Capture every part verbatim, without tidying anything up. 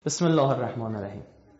بسم الله الرحمن الرحیم.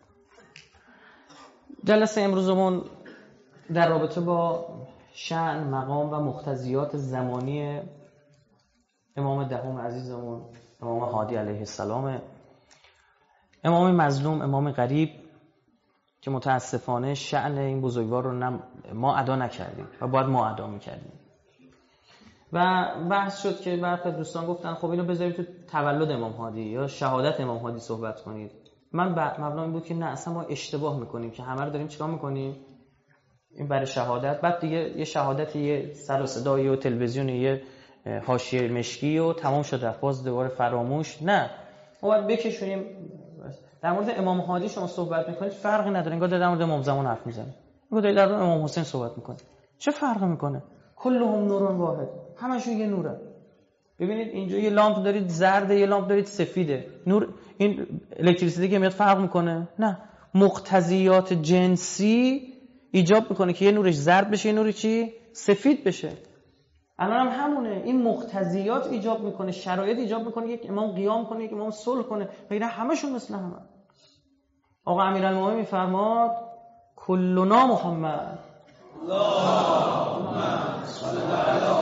جلسه امروزمون در رابطه با شأن، مقام و مقتضیات زمانی امام دهم عزیزمون امام هادی علیه السلام، امام مظلوم، امام غریب که متاسفانه شأن این بزرگوار رو نه ما ادا نکردیم و باید ما ادا میکردیم. و بحث شد که برخی دوستان گفتن خب اینو بذارید تو تولد امام هادی یا شهادت امام هادی صحبت کنید. من مبنا این بود که نه، اصلا ما اشتباه میکنیم که همه رو داریم چیکار میکنیم این برای شهادت، بعد دیگه یه شهادت یه سر و صدای و تلویزیون یه حاشیه مشکی و تمام شد رفت، باز دوباره فراموش. نه، ما باید بکشونیم. در مورد امام هادی شما صحبت میکنید فرقی نداره، انگار در مورد امام زمان حرف میزنید، انگار در مورد امام حسین صحبت میکنید. چه فرقی میکنه؟ کلهم نورون واحد، همشون یه نوره. ببینید اینجا یه لامپ دارید زرده، یه لامپ دارید سفیده. نور این الکتریسیته که میاد فرق میکنه؟ نه. مقتضیات جنسی ایجاب میکنه که یه نورش زرد بشه، یه نوری چی؟ سفید بشه. الان هم همونه، این مقتضیات ایجاب میکنه، شرایط ایجاب میکنه یک امام قیام کنه، یک امام صلح کنه. ببین همشون مثل همه. آقا امیرالمومنین میفرماد کلنا محمد، اللهم صل علی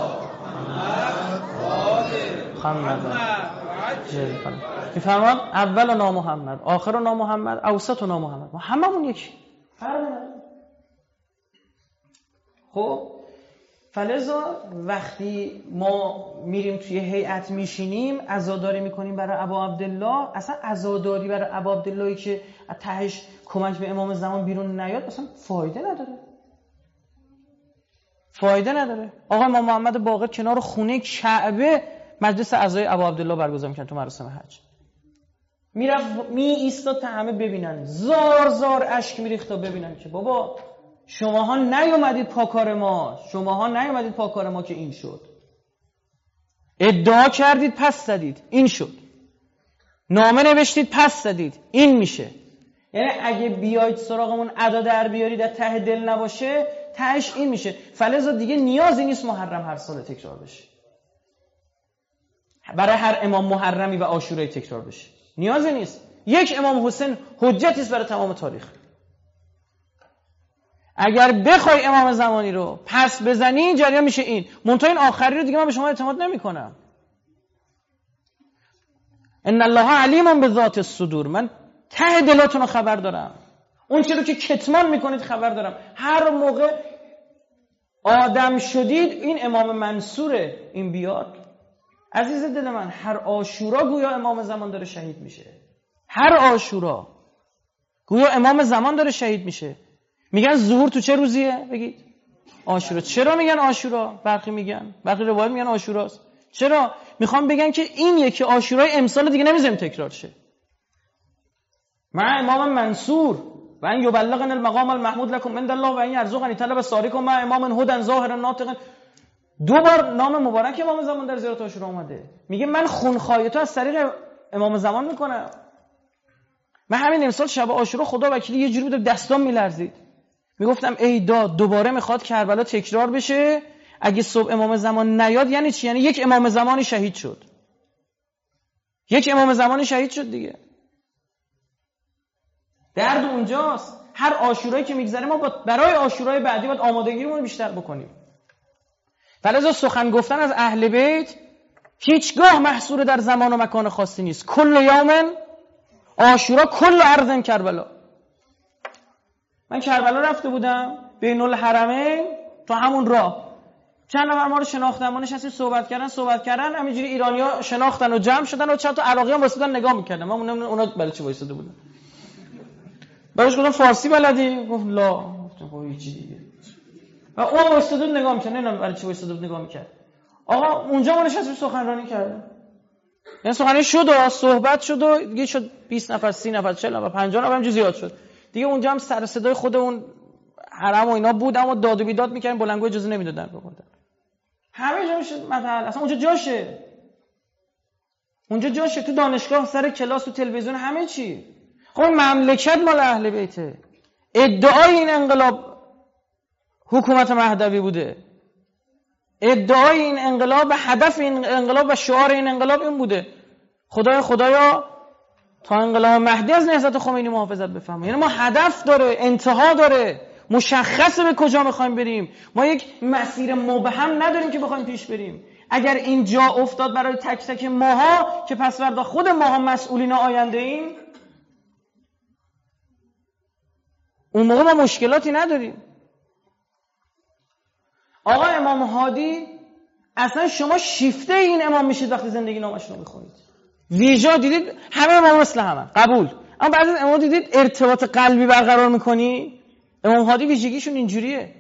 محمد محمد. میفرماد اول نا محمد، آخر نا محمد، اوسط نا محمد. ما هممون یکی، فرق نداره. خب فلذا وقتی ما میریم توی هیئت میشینیم عزاداری میکنیم برای ابا عبدالله، اصلا عزاداری برای ابا عبداللهی که تهش کمک به امام زمان بیرون نیاد اصلا فایده نداره، فایده نداره. آقا امام محمد باقر کنار خونه کعبه مجلس عزای ابا عبدالله برگزار میکنن تو مراسم حج، میرفت می ایستاد تا همه ببینن، زار زار اشک میریخت تا ببینن که بابا شماها نیومدید پاکار ما، شماها نیومدید پاکار ما که این شد. ادعا کردید پس زدید این شد، نامه نوشتید پس زدید این میشه. یعنی اگه بیاید سراغمون ادا در بیارید در ته دل نباشه تهش این میشه. فلذا دیگه نیازی نیست محرم هر سال تکرار بشه، برای هر امام محرمی و عاشورایی تکرار بشه نیازی نیست. یک امام حسین حجتی است برای تمام تاریخ. اگر بخوای امام زمانی رو پس بزنی جریان میشه این. منتها این آخری رو دیگه من به شما اعتماد نمیکنم. ان الله علیم بذات الصدور، من ته دلاتون رو خبر دارم، اون چیزی رو که کتمان میکنید خبر دارم. هر موقع آدم شدید این امام منصوره این بیاد. عزیز دل من، هر عاشورا گویا امام زمان داره شهید میشه، هر عاشورا گویا امام زمان داره شهید میشه. میگن ظهور تو چه روزیه؟ بگید عاشورا. چرا میگن عاشورا؟ برخی میگن، برخی روایت میگن عاشوراست. چرا؟ میخوام بگن که این یکی عاشورای امسال دیگه نمیذاریم تکرار شه. من امام منصور و ان یبلغن المقام المحمود لكم عند الله و ان يرزقني طلب سارکم مع امام هدى ظاهر ناطق. دو بار نام مبارک امام زمان در زیارت عاشورا اومده. میگه من خونخواهی تو از طریق امام زمان میکنم. من همین امسال شب عاشورا خدا وکیلی یه جوری بود دستام میلرزید، میگفتم ای داد دوباره میخواد کربلا تکرار بشه. اگه صبح امام زمان نیاد یعنی چی؟ یعنی یک امام زمانی شهید شد، یک امام زمانی شهید شد دیگه. درد اونجاست. هر عاشورایی که میگذره ما برای عاشورای بعدی باید آمادگیمون رو بیشتر بکنیم. فلذا سخن گفتن از اهل بیت هیچگاه محصور در زمان و مکان خاصی نیست. کل یوم عاشورا کل ارض کربلا. من کربلا رفته بودم بین الحرمین، تو همون راه چند نفر ما رو شناختن، ما نشستیم صحبت کردن صحبت کردن همینجوری ایرانی‌ها شناختن و جمع شدن و چند تا عراقی‌ها واسطن نگاه می‌کردن. ما نمی‌دونم اونا برای چی وایساده بودن. براش گفتم فارسی بلدی؟ گفت لا. گفتم خب هیچ دیگه. و اون وایساده نگاه می‌کرد، نمی‌دونم برای چی وایساده بود نگاه می‌کرد. آقا اونجا ما نشستیم سخنرانی کردیم. یعنی سخنرانی شد و صحبت شد و دیگه شد بیست نفر، سی نفر، چهل نفر، پنجاه نفر همینجوری زیاد شد. دیگه اونجا هم سر صدای خود اون حرم و اینا بود، اما داد و بیداد می‌کردن، بلندگو اجازه نمیدادن بگفتن. همه جا میشه مثلا اصلا اونجا جاشه. اونجا جاشه، تو دانشگاه، سر کلاس، تو تلویزیون، همه چی. خب مملکت مال اهل بیته. ادعای این انقلاب حکومت مهدوی بوده. ادعای این انقلاب و هدف این انقلاب و شعار این انقلاب این بوده. خدای خدایا تا انقلاب مهدی از نهضت خمینی محافظت بفهمه. یعنی ما هدف داره، انتها داره، مشخصه به کجا میخوایم بریم. ما یک مسیر مبهم نداریم که بخوایم پیش بریم. اگر این جا افتاد برای تک تک ماها که پس فردا خود ماها مسئولین آینده ایم، اون موقع ما مشکلاتی نداریم. آقا امام هادی اصلا شما شیفته این امام میشید وقتی زندگی نامش رو میخونید. ویژا دیدید همه امام مثل همه قبول، اما بعضی از امام دیدید ارتباط قلبی برقرار میکنی. امام هادی ویژگیشون اینجوریه.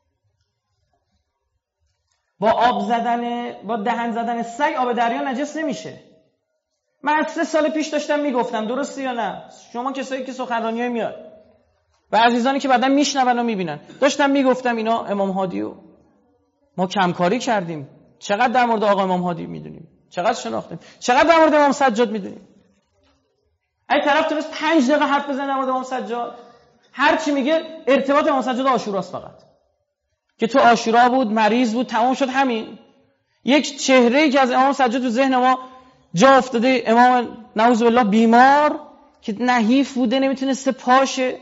با آب زدن، با دهن زدن سگ آب دریا نجس نمیشه. من از سه سال پیش داشتم میگفتم، درسته یا نه؟ شما کسایی که سخنرانیای میاد و عزیزانی که بعدا میشنون و میبینن، داشتم میگفتم اینا امام هادیو ما کمکاری کردیم. چقدر در مورد آقا امام هادی میدونیم، چقدر شناختیم، چقدر در مورد امام سجاد میدونیم. اگه طرف تونست پنج دقیقه حرف بزنه در مورد امام سجاد، هر چی میگه ارتباط امام سجاد عاشوراست فقط، که تو عاشورا بود، مریض بود، تمام شد همین. یک چهره‌ای که از امام سجاد تو ذهن ما جا افتاده، امام نعوذ بالله بیمار که نحیف بوده، نمیتونسته پاشه.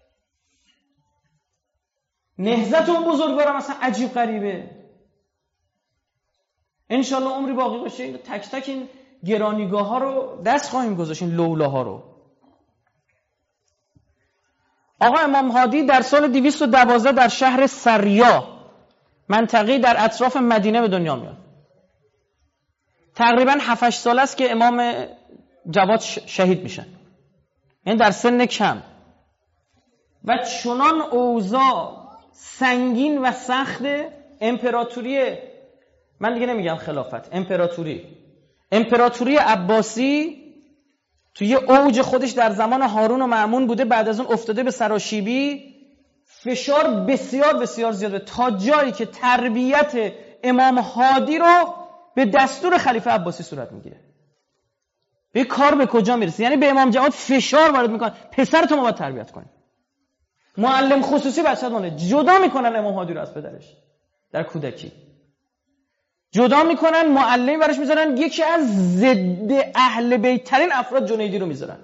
نهضت اون بزرگوارم مثلا عجیب غریبه. انشالله عمری باقی باشه تک تک این گرانیگاه ها رو دست خواهیم گذاشت، این لولاها رو. آقا امام هادی در سال دویست و دوازده در شهر سریا، منطقه‌ای در اطراف مدینه به دنیا میاد. تقریبا هفت هشت سال است که امام جواد شهید میشن، یعنی در سن کم. و چنان اوضاع سنگین و سخت امپراتوری، من دیگه نمیگم خلافت، امپراتوری امپراتوری عباسی توی یه اوج خودش در زمان هارون و مأمون بوده، بعد از اون افتاده به سراشیبی. فشار بسیار بسیار زیاده تا جایی که تربیت امام هادی رو به دستور خلیفه عباسی صورت میگیره. به کار به کجا میرسه؟ یعنی به امام جواد فشار وارد میکنن پسرتو ما باید تربیت کنیم. معلم خصوصی بچه‌ها مونه، جدا میکنن امام هادی رو از پدرش در کودکی، جدا میکنن، معلمی براش میذارن، یکی از ضد اهل بیت ترین افراد جنیدی رو میذارن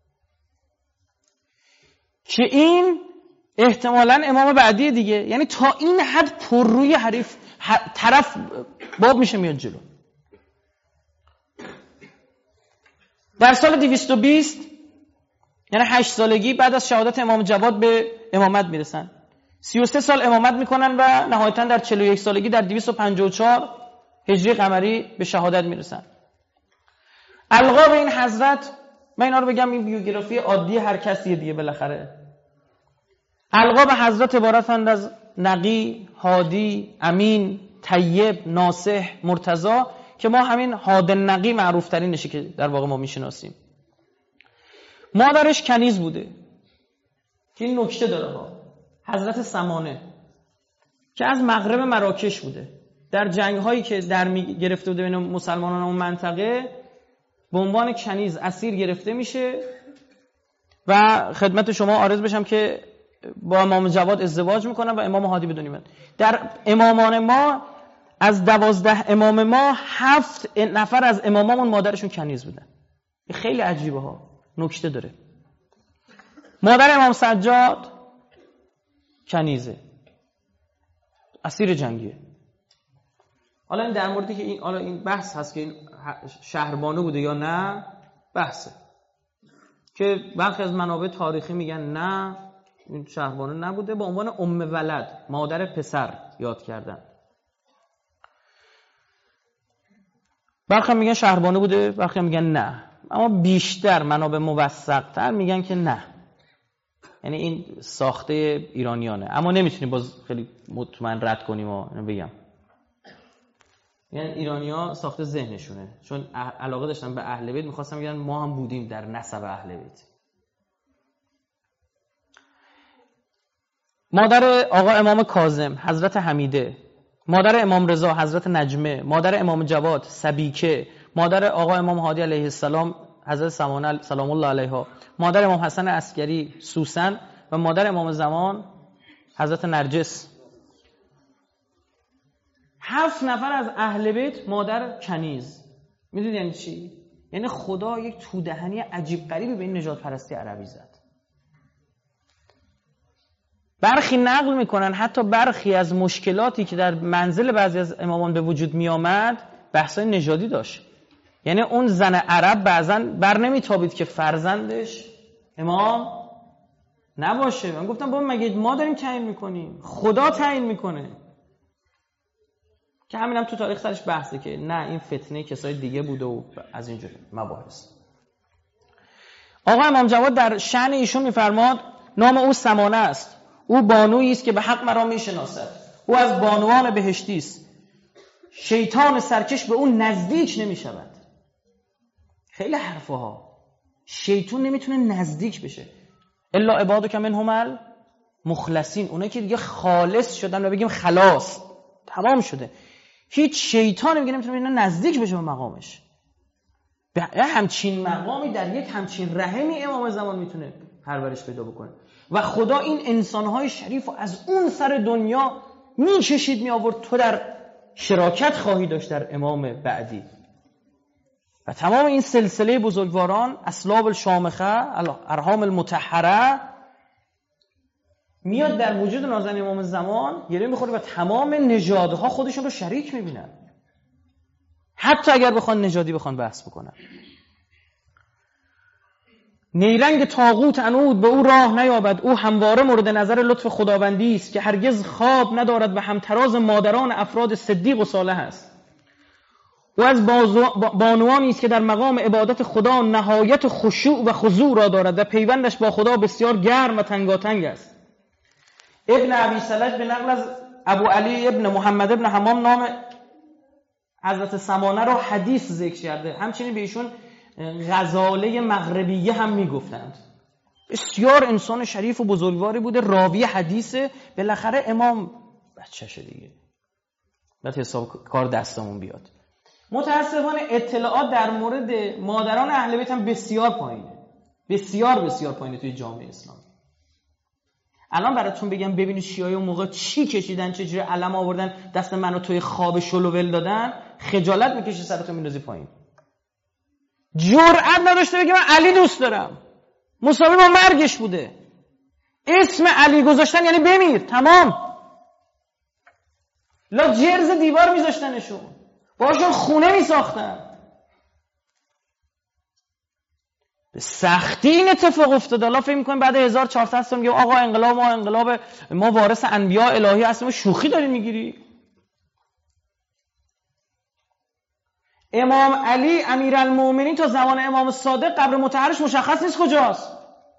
که این احتمالاً امام بعدی دیگه. یعنی تا این حد پر روی حریف طرف باب میشه میاد جلو. در سال دویست و بیست یعنی هشت سالگی بعد از شهادت امام جواد به امامت میرسن. سی و سه سال امامت میکنن و نهایتاً در چهل و یک سالگی در دویست و پنجاه و چهار هجری قمری به شهادت میرسن. القاب این حضرت، من اینا رو بگم این بیوگرافی عادی هر کسیه دیگه بالاخره. القاب حضرت عبارتند از نقی، هادی، امین، طیب، ناصح، مرتضی، که ما همین هاد نقی معروف ترین نشه که در واقع ما میشناسیم. مادرش کنیز بوده که این نکته داره ها. حضرت سمانه که از مغرب مراکش بوده، در جنگ هایی که در می گرفته بوده بین مسلمانان اون منطقه به عنوان کنیز اسیر گرفته میشه و خدمت شما عرض بشم که با امام جواد ازدواج میکنن و امام هادی بدونی من. در امامان ما از دوازده امام ما هفت نفر از امامامون مادرشون کنیز بودن. خیلی عجیبه ها، نکته داره. مادر امام سجاد کنیزه، اسیر جنگیه. حالا این در موردی که این حالا این بحث هست که این شهربانو بوده یا نه، بحثه که برخی از منابع تاریخی میگن نه این شهربانو نبوده، به عنوان ام ولد، مادر پسر یاد کردن. برخی میگن شهربانو بوده، برخی میگن نه، اما بیشتر منابع موثق‌تر میگن که نه، یعنی این ساخته ایرانیانه. اما نمیتونیم باز خیلی مطمئن رد کنیم و بگم یعنی ایرانی‌ها ساخته ذهنشونه، چون علاقه داشتن به اهل بیت، می‌خواستن بگن ما هم بودیم در نسب اهل بیت. مادر آقا امام کاظم حضرت حمیده، مادر امام رضا حضرت نجمه، مادر امام جواد سبیکه، مادر آقا امام هادی علیه السلام حضرت سمانه سلام الله علیها، مادر امام حسن عسکری سوسن و مادر امام زمان حضرت نرجس. هفت نفر از اهل بیت مادر کنیز. میدونید یعنی چی؟ یعنی خدا یک تودهنی عجیب غریبی به این نجات پرستی عربی زد. برخی نقل میکنن حتی برخی از مشکلاتی که در منزل بعضی از امامان به وجود می آمد بحثای نژادی داشت. یعنی اون زن عرب بعضا بر نمیتابید که فرزندش امام نباشه. من گفتم بابا مگه ما داریم تعیین میکنیم؟ خدا تعیین میکنه. که همینم تو تاریخ سرش بحثه که نه این فتنه کسای دیگه بوده و از اینجور مباحث. آقا امام جواد در شأن ایشون میفرماد نام او سمانه است، او بانویی است که به حق مرا میشناسد، او از بانوان بهشتی است، شیطان سرکش به او نزدیک نمیشود. خیلی حرفه ها. شیطان نمیتونه نزدیک بشه الا عبادک منهم المخلصین، اونایی که دیگه خالص شدن و بگیم خلاص تمام شده. هیچ شیطانی میگه نمیتونه اینا نزدیک بشه به مقامش. به همچین مقامی در یک همچین رحمی امام زمان میتونه پرورش پیدا بکنه و خدا این انسانهای شریف رو از اون سر دنیا میکشید می آورد. تو در شراکت خواهی داشت در امام بعدی. و تمام این سلسله بزرگواران اسلاب الشامخه الارحام المطهره میاد در وجود نازنین امام زمان گره میخوره و تمام نژادها خودشون رو شریک میبینن، حتی اگر بخوان نژادی بخوان بحث بکنن. نیرنگ طاغوت عنود به او راه نیابد، او همواره مورد نظر لطف خداوندی است که هرگز خواب ندارد و همتراز مادران افراد صدیق و صالح است. او از بانوانی است که در مقام عبادت خدا نهایت خشوع و خضوع را دارد و پیوندش با خدا بسیار گرم و تنگاتنگ است. ابن ابی سلج به نقل از ابو علی ابن محمد ابن حمام نام حضرت سمانه را حدیث ذکر کرده. همچنین به ایشون غزاله مغربیه هم میگفتند. بسیار انسان شریف و بزرگواری بوده، راوی حدیثه. بالاخره امام بچه‌شه دیگه، بعد حساب کار دستمون بیاد. متاسفانه اطلاعات در مورد مادران اهل بیت هم بسیار پایینه، بسیار بسیار پایینه توی جامعه اسلامی. الان براتون بگم ببینید شیعه اون موقع چی کشیدن، چجوری علم آوردن دست منو توی خواب شلوول دادن، خجالت میکشی سرتون میندازی پایین. جرئت نداشته بگی من علی دوست دارم، مساوی با مرگش بوده. اسم علی گذاشتن یعنی بمیر، تمام. لا جرز دیوار میذاشتنشون، باشون خونه میساختن. به سختی این اتفاق افتاد. الله فکر می‌کنیم بعد هزار و چهارصد سال میگه آقا انقلاب ما انقلاب ما وارث انبیاء الهی هستیم، شوخی داری میگیری؟ امام علی امیرالمومنین تا زمان امام صادق قبر مطهرش مشخص نیست کجاست.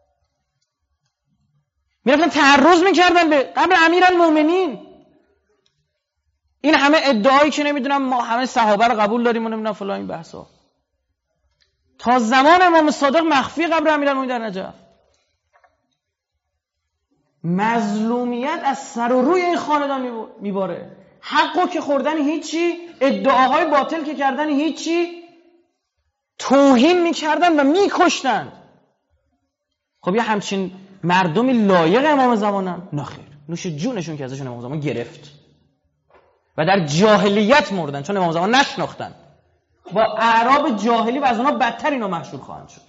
میرفتن تعرض میکردن به قبر امیرالمومنین. این همه ادعایی که نمیدونم ما همه صحابه رو قبول داریم و نمیدونم فلان این بحثا، تا زمان امام صادق مخفی قبر امیرالمومنین در نجف. مظلومیت از سر و روی این خاندان میباره. حقو که خوردن هیچی، ادعاهای باطل که کردن هیچی، توهین میکردن و میکشتن. خب یه همچین مردمی لایق امام زمانن؟ نخیر، نوش جونشون که ازشون امام زمان گرفت و در جاهلیت مردن چون امام زمان نشناختن. با اعراب جاهلی و از اونا بدتر اینا محشور خواهند شد.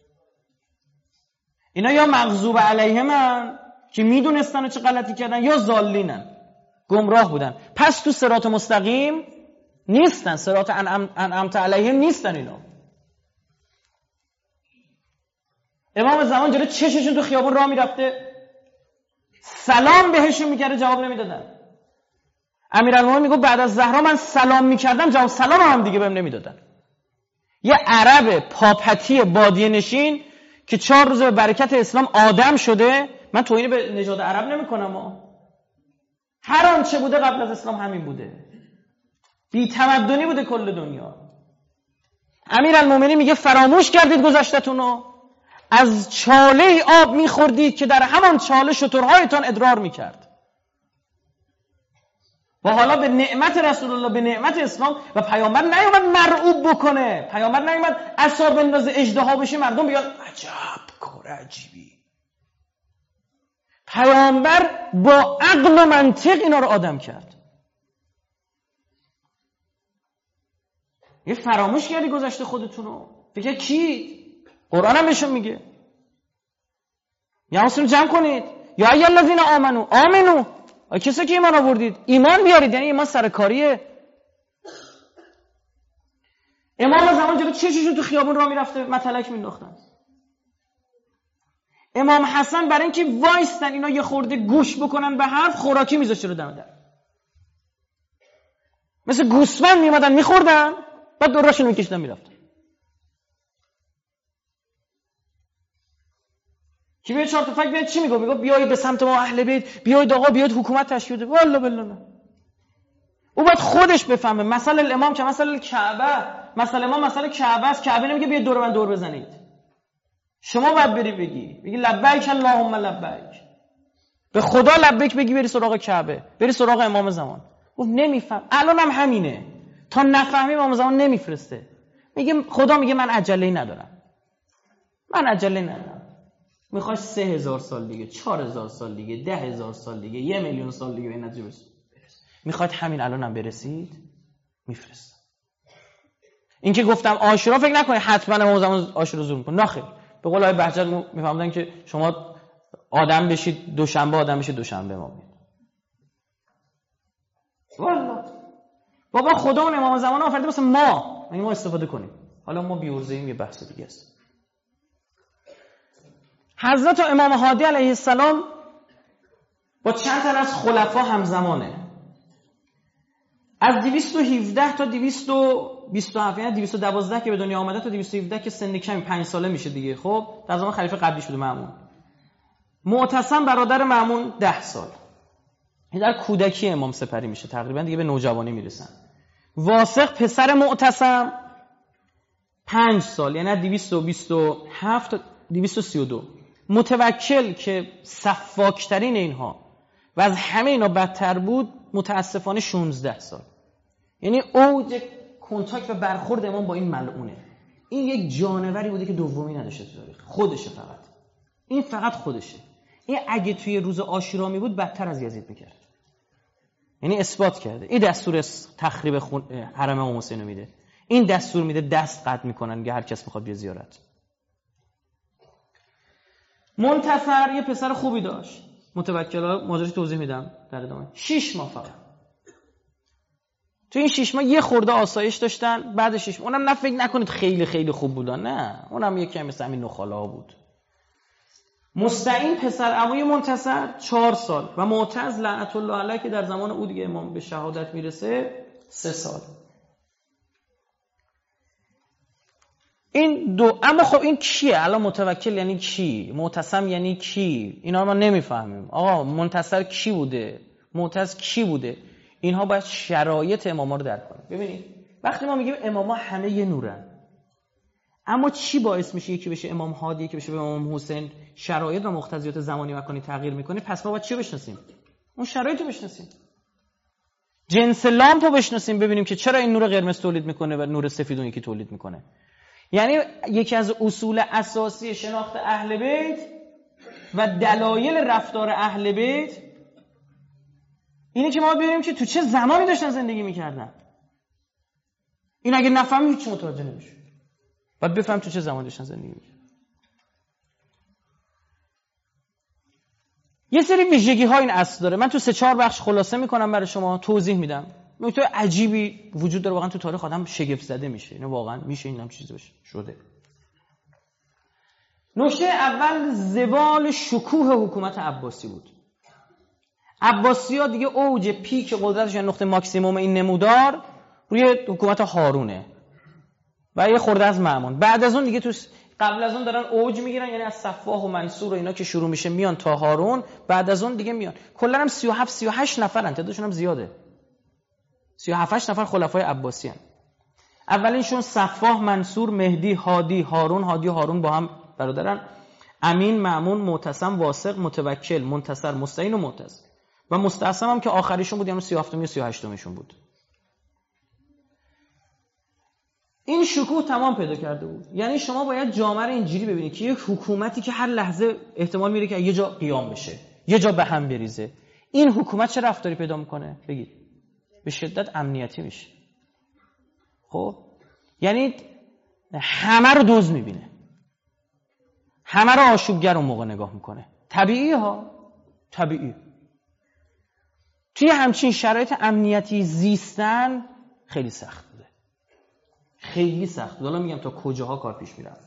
اینا یا مغضوب علیهمن که میدونستن و چه غلطی کردن، یا ضالینن، گمراه بودن. پس تو صراط مستقیم نیستن، صراط انعمت علیهم نیستن اینا. امام زمان جلوی چششون تو خیابون راه میرفته، سلام بهشون میکرده جواب نمیدادن. امیرالمومنین میگه بعد از زهرا من سلام میکردم جواب سلام هم دیگه بهم نمیدادن. یه عرب پاپتی بادیه نشین که چهار روز به برکت اسلام آدم شده، من توهین به نژاد عرب نمیکنم ها، هر آنچه بوده قبل از اسلام همین بوده، بی تمدنی بوده کل دنیا. امیرالمومنین میگه فراموش کردید گذشته‌تونو، از چاله آب میخوردید که در همان چاله شترهایتان ادرار میکرد. و حالا به نعمت رسول الله، به نعمت اسلام و پیامبر نیومد مرعوب بکنه، پیامبر نیومد عصا بندازه اژدها بشه مردم بگن عجب کار عجیبی. پیامبر با عقل و منطق اینا رو آدم کرد. یه فراموش کردی گذشته خودتونو. فکر کی؟ قرآن هم بهشون میگه یا مسلم جمع کنید یا ای الذین آمنو آمنو، کسی که ایمان آوردید ایمان بیارید، یعنی ایمان سرکاریه. امام زمان جلو چششون تو خیابون راه میرفته متلک مینداختن. امام حسن برای اینکه وایستن اینا یه خورده گوش بکنن به حرف، خوراکی میذاشته رو دم در، مثل گوسفند میمدن میخوردن بعد دوراشون میکشیدن میرفتن. کی به چهار تا فکر بیاد چی میگه؟ میگه بیاید به سمت ما اهل بیت، بیاید آقا، بیاید حکومت تشکیل بده. والله بالله نه. او باید خودش بفهمه. مثلا الامام که مثلا کعبه، مثلا امام مثلا کعبه است، کعبه نمیگه بیاید دور من دور بزنید. شما باید بری بگی بگی لبیک اللهم لبیک، به خدا لبیک بگی، بری سراغ کعبه، بری سراغ امام زمان. گفت نمیفهم. الان هم همینه، تا نفهمی امام زمان نمیفرسته. میگه خدا میگه من عجله ندارم، من عجله ندارم. میخوای سه هزار سال دیگه، چهار هزار سال دیگه، ده هزار سال دیگه، یه میلیون سال دیگه به این نتیجه برسید. میخواید همین الان هم برسید، میفرستم. این که گفتم عاشورا فکر نکنید حتما امام زمان عاشورا زور میکنه، نه خیر. به قول آقای بهجت میفهمدن که شما آدم بشید دوشنبه، آدم بشید دوشنبه ما میاد. والله بابا خدا اون امام زمان آفریده واسه ما، یعنی ما استفاده کنیم. حالا ما بی‌عرضه‌ایم، یه بحث دیگه است. حضرت امام هادی علیه السلام با چند تن از خلفا همزمانه. از دویست و هفده تا دویست و بیست و هفت، یعنی دویست و دوازده که به دنیا آمده تا دویست و هفده که سن کمی پنج ساله میشه دیگه. خب در زمان خلیفه قبلی شده مأمون. معتصم برادر مأمون ده سال، در کودکی امام سپری میشه، تقریبا دیگه به نوجوانی میرسن. واسق پسر معتصم پنج سال، یعنی دویست و بیست و هفت تا دویست و سی و دو. متوکل که سفاکترین اینها و از همه اینا بدتر بود، متاسفانه شانزده سال. یعنی اوج کنتاکت و برخورد امام با این ملعونه. این یک جانوری بوده که دومی نداشته تو تاریخ، خودشه فقط. این فقط خودشه. این اگه توی روز عاشورا می بود بدتر از یزید میکرد. یعنی اثبات کرده. این دستور تخریب خون... حرم امام حسین میده. این دستور میده دست قطع میکنن که هر کس میخواد بیا زیارت. منتصر یه پسر خوبی داشت. متوکل ماجراش توضیح میدم در ادامه. شش ماه فقط. تو این شش ماه یه خورده آسایش داشتن. بعد شش ماه اونم نه فکر نکنید خیلی خیلی خوب بودن، نه، اونم یکی مثل همین نخالا بود. مستعین پسر عموی منتصر چهار سال و معتز لعنت الله علیه که در زمان او دیگه امام به شهادت میرسه سه سال. این دو، اما خب این کیه؟ الان متوکل یعنی کی؟ معتصم یعنی کی؟ اینا ما نمیفهمیم. آقا منتصر کی بوده؟ معتز کی بوده؟ اینها باید شرایط اماما رو درک کنیم. ببینید وقتی ما میگیم اماما همه یه نورن، اما چی باعث میشه یکی بشه امام هادی، یکی بشه امام حسین؟ شرایط و مقتضیات زمانی مکانی تغییر میکنه. پس ما باید چی بشناسیم؟ اون شرایط رو بشناسیم. جنس لامپ رو بشناسیم، ببینیم که چرا این نور قرمز تولید میکنه و نور سفید اون یکی تولید میکنه. یعنی یکی از اصول اساسی شناخت اهل بیت و دلایل رفتار اهل بیت اینه که ما ببینیم که تو چه زمانی داشتن زندگی میکردن. این اگه نفهمی هیچ متوجه نمیشه. باید بفهم تو چه زمانی داشتن زندگی میکردن. یه سری ویژگی ها این اصل داره. من تو سه چهار بخش خلاصه میکنم برای شما، توضیح میدم. نکته عجیبی وجود داره، واقعا تو تاریخ آدم شگفت زده میشه. اینو واقعا میشه این هم چیزی باشه شده. نکته اول زوال شکوه حکومت عباسی بود. عباسی‌ها دیگه اوج پیک قدرتش، یعنی نقطه ماکسیموم این نمودار روی حکومت هارونه و یه خورده از مأمون. بعد از اون دیگه تو قبل از اون دارن اوج میگیرن، یعنی از صفاح و منصور و اینا که شروع میشه میان تا هارون. بعد از اون دیگه میان کلا هم سی و هفت سی و هشت نفرن، تعدادشون هم زیاده. سی و هفت نفر خلفای عباسی هستند. اولینشون صفاح، منصور، مهدی، هادی، هارون. هادی و هارون با هم برادرن. امین، مأمون، معتصم، واسق، متوکل، منتصر، مستعین و معتز. و مستعصم هم که آخریشون بود، یعنی سی و هفتمی و سی و هشتمیشون بود. این شکوه تمام پیدا کرده بود. یعنی شما باید جامعه رو اینجوری ببینید که یک حکومتی که هر لحظه احتمال میره که یه جا قیام بشه، یه جا به هم بریزه، این حکومت چه رفتاری پیدا میکنه؟ بگید. به شدت امنیتی میشه. خب یعنی همه رو دزد میبینه، همه رو آشوبگر اون موقع نگاه میکنه. طبیعیه ها، طبیعی. توی همچین شرایط امنیتی زیستن خیلی سخت بوده، خیلی سخت بوده. حالا میگم تا کجاها کار پیش میرفت.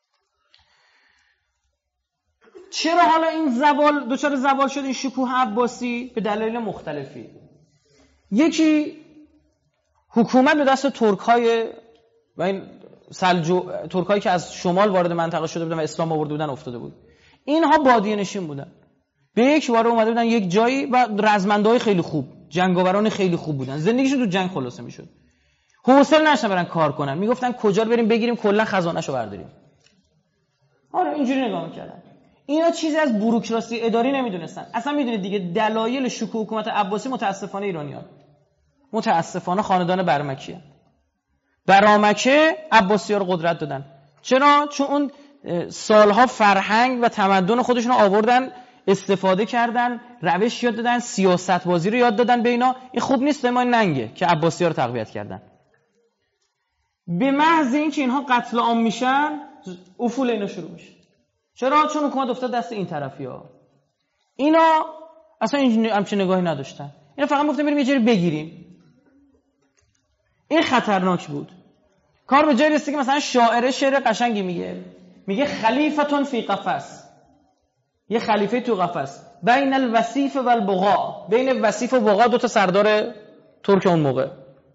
چرا حالا این زوال دوچار زوال شد این شکوه عباسی؟ به دلایل مختلفی. یکی حکومت به دست ترک‌های و این سلجو ترک‌هایی که از شمال وارد منطقه شده بودن و اسلام آورده بودن افتاده بود. اینها بادیه نشین بودن، به یک بار اومده بودن یک جایی و رزمنده‌های خیلی خوب، جنگاوران خیلی خوب بودن، زندگیشون تو جنگ خلاصه میشد. حوصله نشدن برن کار کنن، میگفتن کجا رو بریم بگیریم کلا خزانه‌شو برداریم. آره اینجوری نگاه می‌کردن. اینا چیزی از بوروکراسی اداری نمیدونستن. اصلا میدونید دیگه دلایل شکوه حکومت عباسی متاسفانه ایرانیان، متاسفانه خاندان برمکیه. برامکه عباسی‌ها رو قدرت دادن. چرا؟ چون اون سالها فرهنگ و تمدن خودشون رو آوردن، استفاده کردن، روش یاد دادن، سیاست بازی رو یاد دادن به اینا. این خوب نیست، ما ننگه که عباسی‌ها رو تقویت کردن. به محض اینکه اینها قتل عام میشن، افول اینا شروع میشه. چرا؟ چون حکومت افتاد دست این طرفی‌ها. اینا اصلا این همچین نگاهی نداشتن. اینا فقط گفتن بریم یه جایی بگیریم. این خطرناک بود. کار به جایی رسید که مثلا شاعر شعر قشنگی میگه، میگه خلیفتون فی قفس، یه خلیفه تو قفس، بین الوصیف و البغا، بین وصیف و بغا دو تا سردار ترک اون موقع.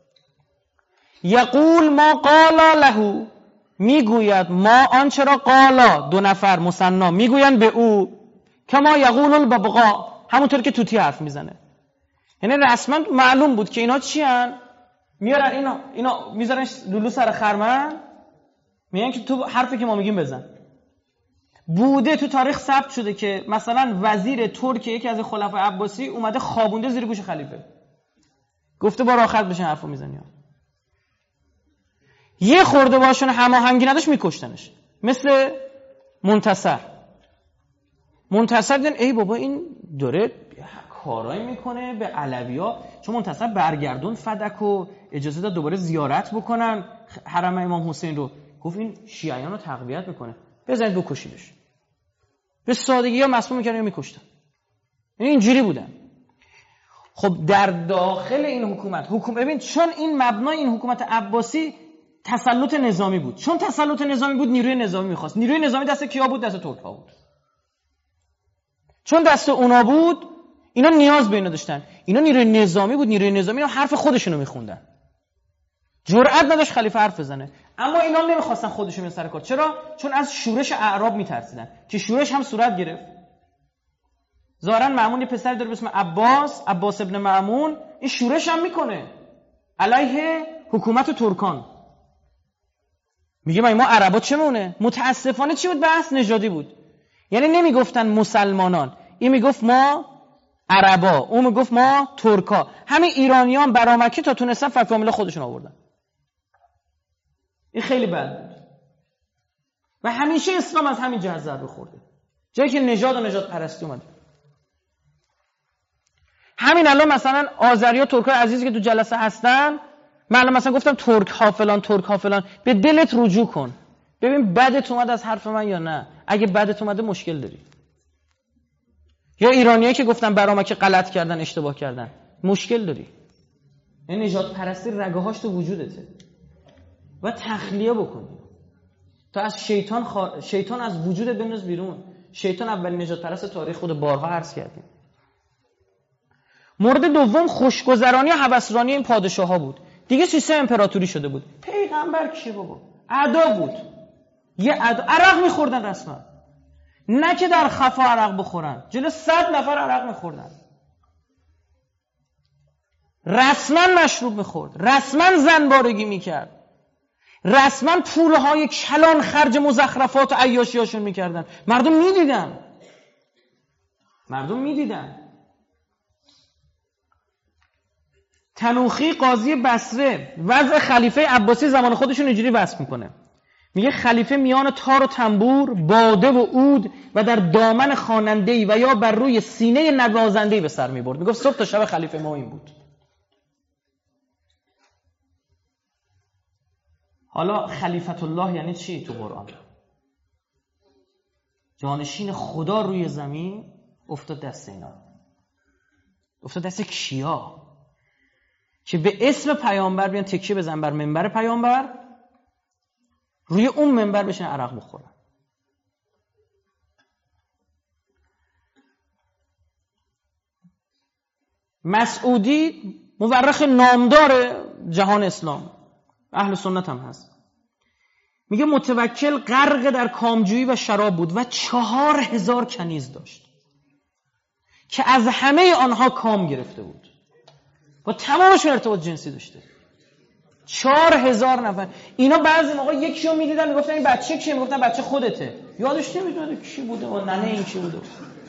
یقول ما قالا له، میگوید ما آنچه را قالا، دو نفر مثنا میگویند به او، کما یقول البغا، همونطور که توتی حرف میزنه. یعنی رسما معلوم بود که اینا چی ان؟ میارن اینا اینا میذارن لولو سر خرمن، میگن که تو حرفی که ما میگیم بزن. بوده تو تاریخ ثبت شده که مثلا وزیر ترک یکی از خلفای عباسی اومده خوابونده زیر گوش خلیفه، گفته با راحت بشین حرفو میزنی. یه خورده باشون هماهنگی نداشت میکشتنش. مثل منتصر. منتصر دیدن ای بابا این داره کارایی میکنه به علویا، چون منتصر برگردون فدک و اجازه داد دوباره زیارت بکنن حرم امام حسین رو. گفت این شیعیان رو تقویت میکنه، بزنید بکشیدش. به سادگی ها مسموم میکردن یا میکشتن. یعنی اینجوری بودن. خب در داخل این حکومت حکومت ببین، چون این مبنای این حکومت عباسی تسلط نظامی بود، چون تسلط نظامی بود نیروی نظامی میخواست. نیروی نظامی دست کیا بود؟ دست ترک ها بود. چون دست اونا بود اینا نیاز به اینا داشتن. اینا نیروی نظامی بود، نیروی نظامی اینا حرف خودشونو میخوندن، جرئت نداشت خلیفه حرف بزنه. اما اینا نمیخواستن خودشون سر کار. چرا؟ چون از شورش اعراب میترسیدن که شورش هم صورت گرفت. ظاهرا مأمون یه پسر داره به اسم عباس، عباس ابن مأمون، این شورش هم میکنه علیه حکومت ترکان. میگه ما عربا چه مونه؟ متاسفانه چی بود؟ بحث نژادی بود. یعنی نمیگفتن مسلمانان، این میگفت ما عربا، اون میگفت ما ترکا. همین ایرانیان برامکه تا تونستن فتوا خودشون آوردن. این خیلی بد بود و همیشه اسلام از همین جهت ضربه خورده، جایی که نژاد و نژاد پرستی اومده. همین الان مثلا آذریا ترکای عزیزی که تو جلسه هستن، من مثلا گفتم ترک ها فلان ترک ها فلان، به دلت رجوع کن ببین بدت اومد از حرف من یا نه. اگه بدت اومده مشکل داری. یا ایرانیایی که گفتن برامکه غلط کردن، اشتباه کردن، مشکل داری. این نژاد پرستی رگه‌هاش تو وجودته و تخلیه بکنی تا از شیطان خوا... شیطان از وجودت بنداز بیرون. شیطان اولین نژاد پرست تاریخ، خود بارها عرض کردیم. مورد دوم خوشگذرانی و هوسرانی این پادشاها بود. دیگه سیستم امپراتوری شده بود. پیغمبر کیه بابا؟ ادا بود. یه ادا عرق می‌خوردن رسما. نه که در خفا عرق بخورن، جلو صد نفر عرق می‌خوردن. رسما مشروب می‌خورد، رسما زنبارگی می‌کرد، رسما پولهای کلان خرج مزخرفات و عیاشیاشون می‌کردن. مردم می‌دیدن. مردم می‌دیدن. تنوخی قاضی بصره وضع خلیفه عباسی زمان خودشون اینجوری وصف میکنه. میگه خلیفه میان تار و تنبور، باده و عود و در دامن خواننده‌ای و یا بر روی سینه نوازنده‌ای به سر میبرد. میگفت صبح تا شب خلیفه ما این بود. حالا خلیفت الله یعنی چی تو قرآن؟ جانشین خدا روی زمین افتاد دست اینا، افتاد دست کیا که به اسم پیامبر بیان تکیه بزن بر منبر پیامبر، روی اون منبر بشن عرق بخورن. مسعودی مورخ نامدار جهان اسلام، اهل سنت هم هست، میگه متوکل غرق در کامجویی و شراب بود و چهار هزار کنیز داشت که از همه آنها کام گرفته بود، با تمامشون ارتباط جنسی داشته. چهار هزار نفر. اینا بعضی موقع یکی رو میدیدن میگفتن این بچه کیه؟ میگفتن بچه خودته. یادش نمیاد کی بوده و ننه این کی بوده.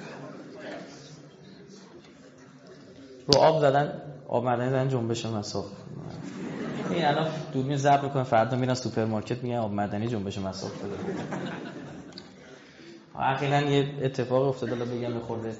رو آب زدن، آب معدنی زدن جنبش مصاف. این الان دوربین ضبط میکنه، فردا میرن سوپرمارکت میگن آب معدنی جنبش مصاف بده. اخیراً یه اتفاق افتاد، الان بگم میخورده.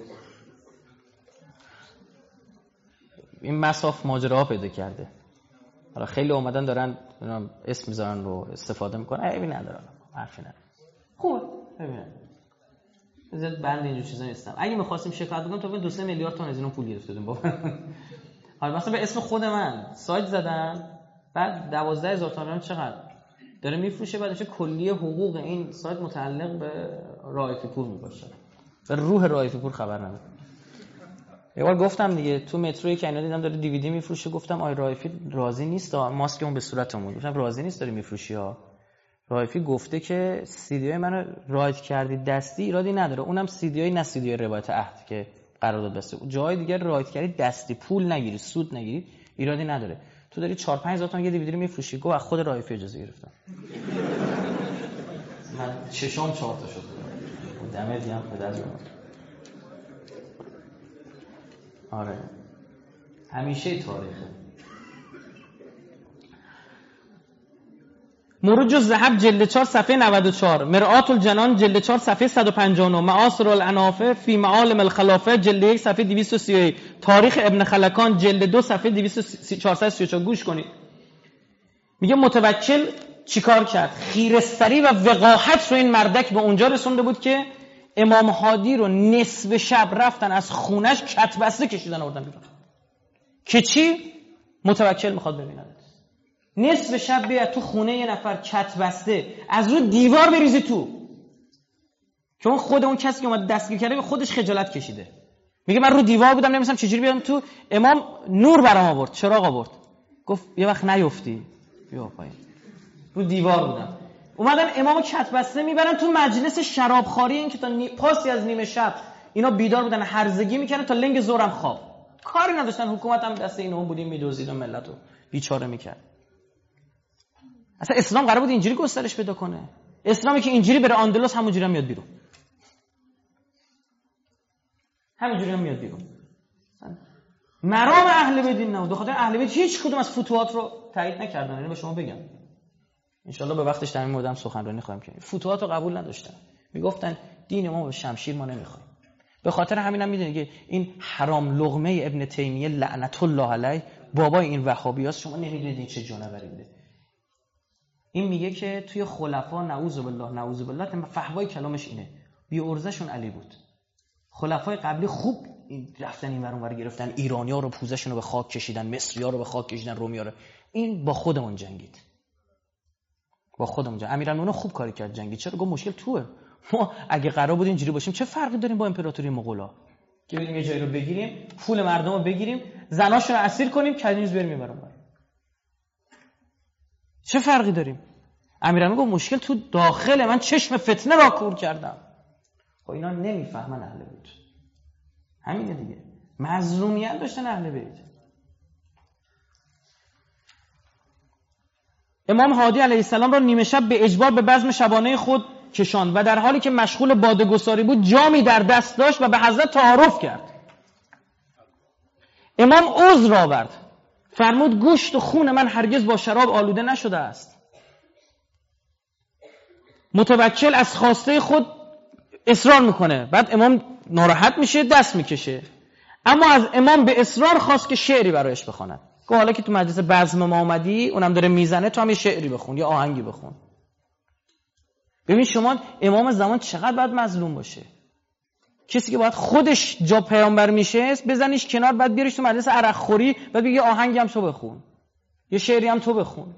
این مصاف ماجراها پیدا کرده. حالا خیلی اومدن دارن اسم میذارن رو استفاده میکنن. عیبی نداره، حرفی نداره. خوبه. ببینید. زیاد بند اینجور چیزا نیستم. اگه می‌خواستیم شکایت بکنم تا دو سه میلیارد تومان از اینو پول گرفته بودیم بابا. حالا مثلا به اسم خود من سایت زدن، بعد دوازده هزار تومان چقدر داره میفروشه، بعدش کلیه حقوق این سایت متعلق به رائفی پور میباشه. و روح رائفی پور خبر نداره. یه بار گفتم دیگه تو مترو که اینا دیدم داره دیویدی میفروشه، گفتم آی رائفی راضی نیست، ماسک اون به صورتمون، گفتم راضی نیست داری میفروشی ها. رائفی گفته که سیدیای منو رایت کردی دستی ایرادی نداره، اونم سیدیای نه سیدیای روایت عهد که قرارداد بسته، جای دیگه رایت کردی دستی پول نگیری سود نگیری ایرادی نداره. تو داری چهار پنج هزار تومان یه دیویدی رو میفروشی. گفت از خود رائفی اجازه گرفتم. من ششم چهار تا شد. دمت گرم پدر جون. آره همیشه تاریخه. مروج الذهب جلد چهار صفحه نود و چهار، مرآت الجنان جلد چهار صفحه صد و پنجاه و نه، معاصر الانافه فی معالم الخلافه جلد یک صفحه دویست و سی و یک، تاریخ ابن خلکان جلد دو صفحه چهارصد و سی و چهار. گوش کنید. میگه متوکل چیکار کرد؟ خیره‌سری و وقاحت رو این مردک به اونجا رسونده بود که امام هادی رو نصف شب رفتن از خونش کتبسته کشیدن آوردن بیرون. که چی؟ متوکل میخواد ببیند. نصف شب بیاد تو خونه یه نفر کتبسته، از رو دیوار بریزی تو، که اون خود اون کسی که اومد دستگیر کرده به خودش خجالت کشیده. میگه من رو دیوار بودم نمی‌دونم چجوری بیام تو. امام نور برام آورد، چراغ آورد، گفت یه وقت نیفتی بیا پایین. رو دیوار بودم. اومدن امامو کتبسته میبرن تو مجلس شرابخواری، این که تا نی... پاسی از نیمه شب اینا بیدار بودن هرزگی میکنن تا لنگ زورم خواب. کاری نداشتن، حکومت هم دست اینا بودیم میدوزید و ملتو بیچاره میکرد. اصلا اسلام قرار بود اینجوری گسترش پیدا کنه. اسلامی که اینجوری بره اندلس همونجوری هم میاد بیرون. همینجوری هم میاد بیرون. مرام اهل بیت نه، به خاطر اهل بیت هیچ کدوم از فتوحات رو تایید نکردن. اینو به شما بگم. ان شاءالله به وقتش در این مورد هم سخنرانی خواهیم کرد. فتوحات رو قبول نداشتن. میگفتن دین ما به شمشیر ما نمیخوایم. به خاطر همین هم میدونید که این حرام لقمه ابن تیمیه لعنت الله علیه بابای این وهابیاست. شما نمیدونید این چه جانوری بوده. این میگه که توی خلفا نعوذ بالله نعوذ بالله فحوای کلامش اینه، بی ارزشون علی بود. خلفای قبلی خوب رفتن این ور اون ور گرفتن، ایرانی‌ها رو پوزشون رو به خاک کشیدن، مصری‌ها رو به خاک کشیدن، رومی‌ها رو. این با خودمون جنگید. با خودمون جنگ. امیرالمومنین خوب کاری کرد جنگید. چرا؟ گفت مشکل توئه. ما اگه قرار بود اینجوری باشیم چه فرقی داریم با امپراتوری مغولا که بریم یه جایی رو بگیریم، پول مردم رو بگیریم، زناشون رو اسیر کنیم، کنیز بریم میبریم بر. چه فرقی داریم؟ امیرالمومنین گفت مشکل تو داخله، من چشم فتنه را کور کردم. خب اینا نمیفهمن اهل بیت. همینه دیگه. مظلومیت داشتن اهل بیت. امام هادی علیه السلام را نیمه شب به اجبار به بزم شبانه خود کشاند و در حالی که مشغول باده گساری بود جامی در دست داشت و به حضرت تعارف کرد. امام عذر آورد، فرمود گوشت و خون من هرگز با شراب آلوده نشده است. متوکل از خواسته خود اصرار میکنه، بعد امام ناراحت میشه، دست میکشه، اما از امام به اصرار خواست که شعری برایش بخواند. گفت حالا که تو مجلس بزم ما اومدی، اونم داره میزنه، تو هم یه شعری بخون یا آهنگی بخون. ببین شما امام زمان چقدر باید مظلوم باشه. کسی که باید خودش جا پیامبر میشه بزنیش کنار، بعد بیاریش تو مجلس عرق خوری، بعد بگی آهنگی هم تو بخون، یه شعری هم تو بخون.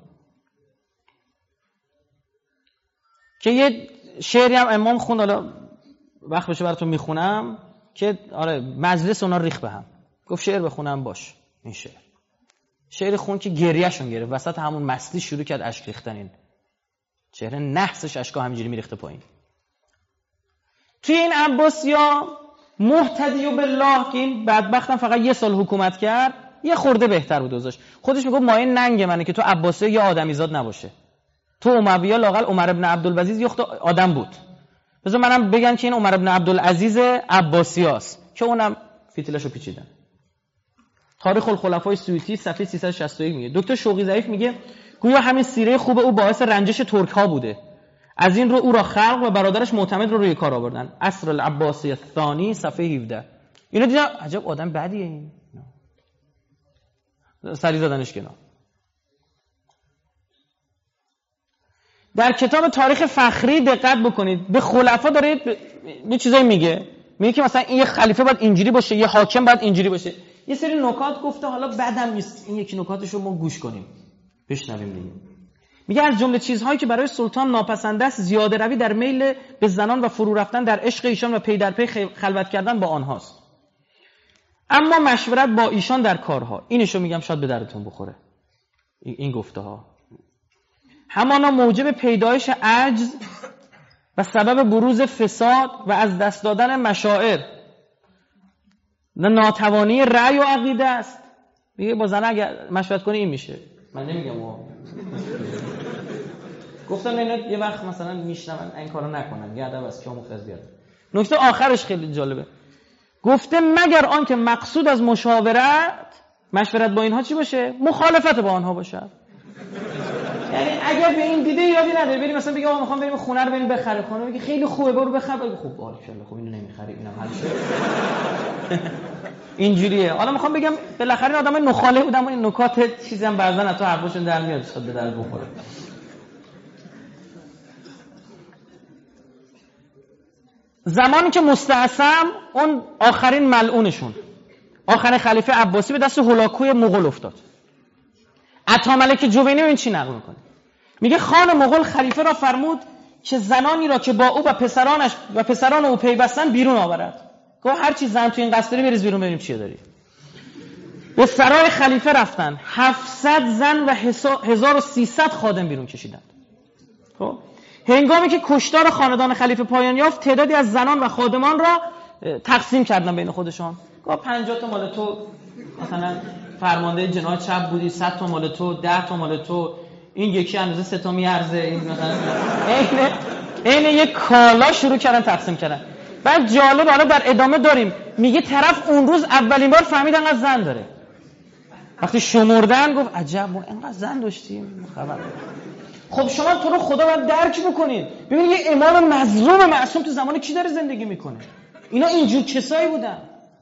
که یه شعری هم امام خوند، حالا وقت بشه براتون میخونم، که آره مجلس اونا ریخ به هم. گفت شعر بخونم، باش. این شعر شعر خون که گریه‌شون گرفت، وسط همون مستی شروع کرد اشک ریختن. این چهره نحسش اشکا همینجوری میریخته پایین. توی این عباسیا مهتدی و بالله که این بدبختم فقط یه سال حکومت کرد، یه خورده بهتر بود اوضاعش. خودش میگه مایه ننگ منه که تو عباسیا یا آدمیزاد نباشه، تو امویا لااقل عمر ابن عبدالعزیز یخت آدم بود. بذار منم بگن که این عمر ابن عبدالعزیز عباسیاست، که اونم فتیلشو پیچیدن. تاریخ الخلفای سیوطی صفحه سیصد و شصت و یک میگه، دکتر شوقی ضعیف میگه گویا همین سیره خوب او باعث رنجش ترک ها بوده، از این رو او را خلق و برادرش معتمد رو روی کار آوردن. عصر العباسی الثانی صفحه هفده. اینو دیدم عجب آدم بدیه این، سری زدنش کنار. در کتاب تاریخ فخری دقت بکنید، به خلفا داره یه چیزایی میگه، میگه که مثلا این یه خلیفه باید اینجوری باشه، یه حاکم باید اینجوری باشه. یه سری نکات گفته، حالا بعدم نیست این یکی نکاتشو ما گوش کنیم بشنویم دیگه. میگه از جمله چیزهایی که برای سلطان ناپسند است زیاده روی در میل به زنان و فرو رفتن در عشق ایشان و پی در پی خلوت کردن با آنهاست، اما مشورت با ایشان در کارها. اینشو میگم شاید به دردتون بخوره این گفته ها. همانا موجب پیدایش عجز و سبب بروز فساد و از دست دادن مشاعر و ناتوانی رأی و عقیده است. میگه با زن اگر مشورت کنی این میشه. من نمیگم وا گفتم نه یه وقت مثلا میشنون این کارو نکنن، یه ادب از کیامو خز بیاد. نکته آخرش خیلی جالبه، گفته مگر آن که مقصود از مشاورت مشورت با اینها چی باشه؟ مخالفت با آنها باشه. یعنی اگر به این دیده ایرادی نداره، بریم مثلا بگی آقا میخوام بریم خونه رو بریم بخره، خونه میگه خیلی خوبه برو بخر، بگو خوب ان شاء الله خب اینو نمیخری اینم حل شد. اینجوریه. حالا میخوام بگم بالاخره این آدمای نخاله بودن، این نکات چیزی هم بعضن تو حرفشون در میاد شد به درد بخوره. زمانی که مستعصم اون آخرین ملعونشون آخرین خلیفه عباسی به دست هولاکوی مغول افتاد. عطاملک جوینی این چی نقل میکنه؟ میگه خان مغول خلیفه را فرمود که زنانی را که با او و پسرانش و پسران او پیوستن بیرون آورد. گفت هر چی زن تو این قصر داری بریز بیرون ببینیم چی داری. به سرای خلیفه رفتن، هفتصد زن و هزار و سیصد خادم بیرون کشیدند. خب هنگامی که کشتار خاندان خلیفه پایان یافت، تعدادی از زنان و خادمان را تقسیم کردن بین خودشان. گفت پنجاه تا مال تو، مثلا فرمانده جناح چپ بودی، صد تا مال تو، ده تا مال تو، این یکی اندازه سه تا میارزه، این مثلا عین عین یک کالا شروع کردن تقسیم کردن. بعد جالب حالا در ادامه داریم، میگه طرف اون روز اولین بار فهمید انقدر زن داره. وقتی شمردن گفت عجب ما انقدر زن داشتیم خبر. خب شما تو رو خدا باید درک بکنید. ببینید یه امام مظلوم معصوم تو زمان کی داره زندگی میکنه؟ اینا اینجور کسایی بودن.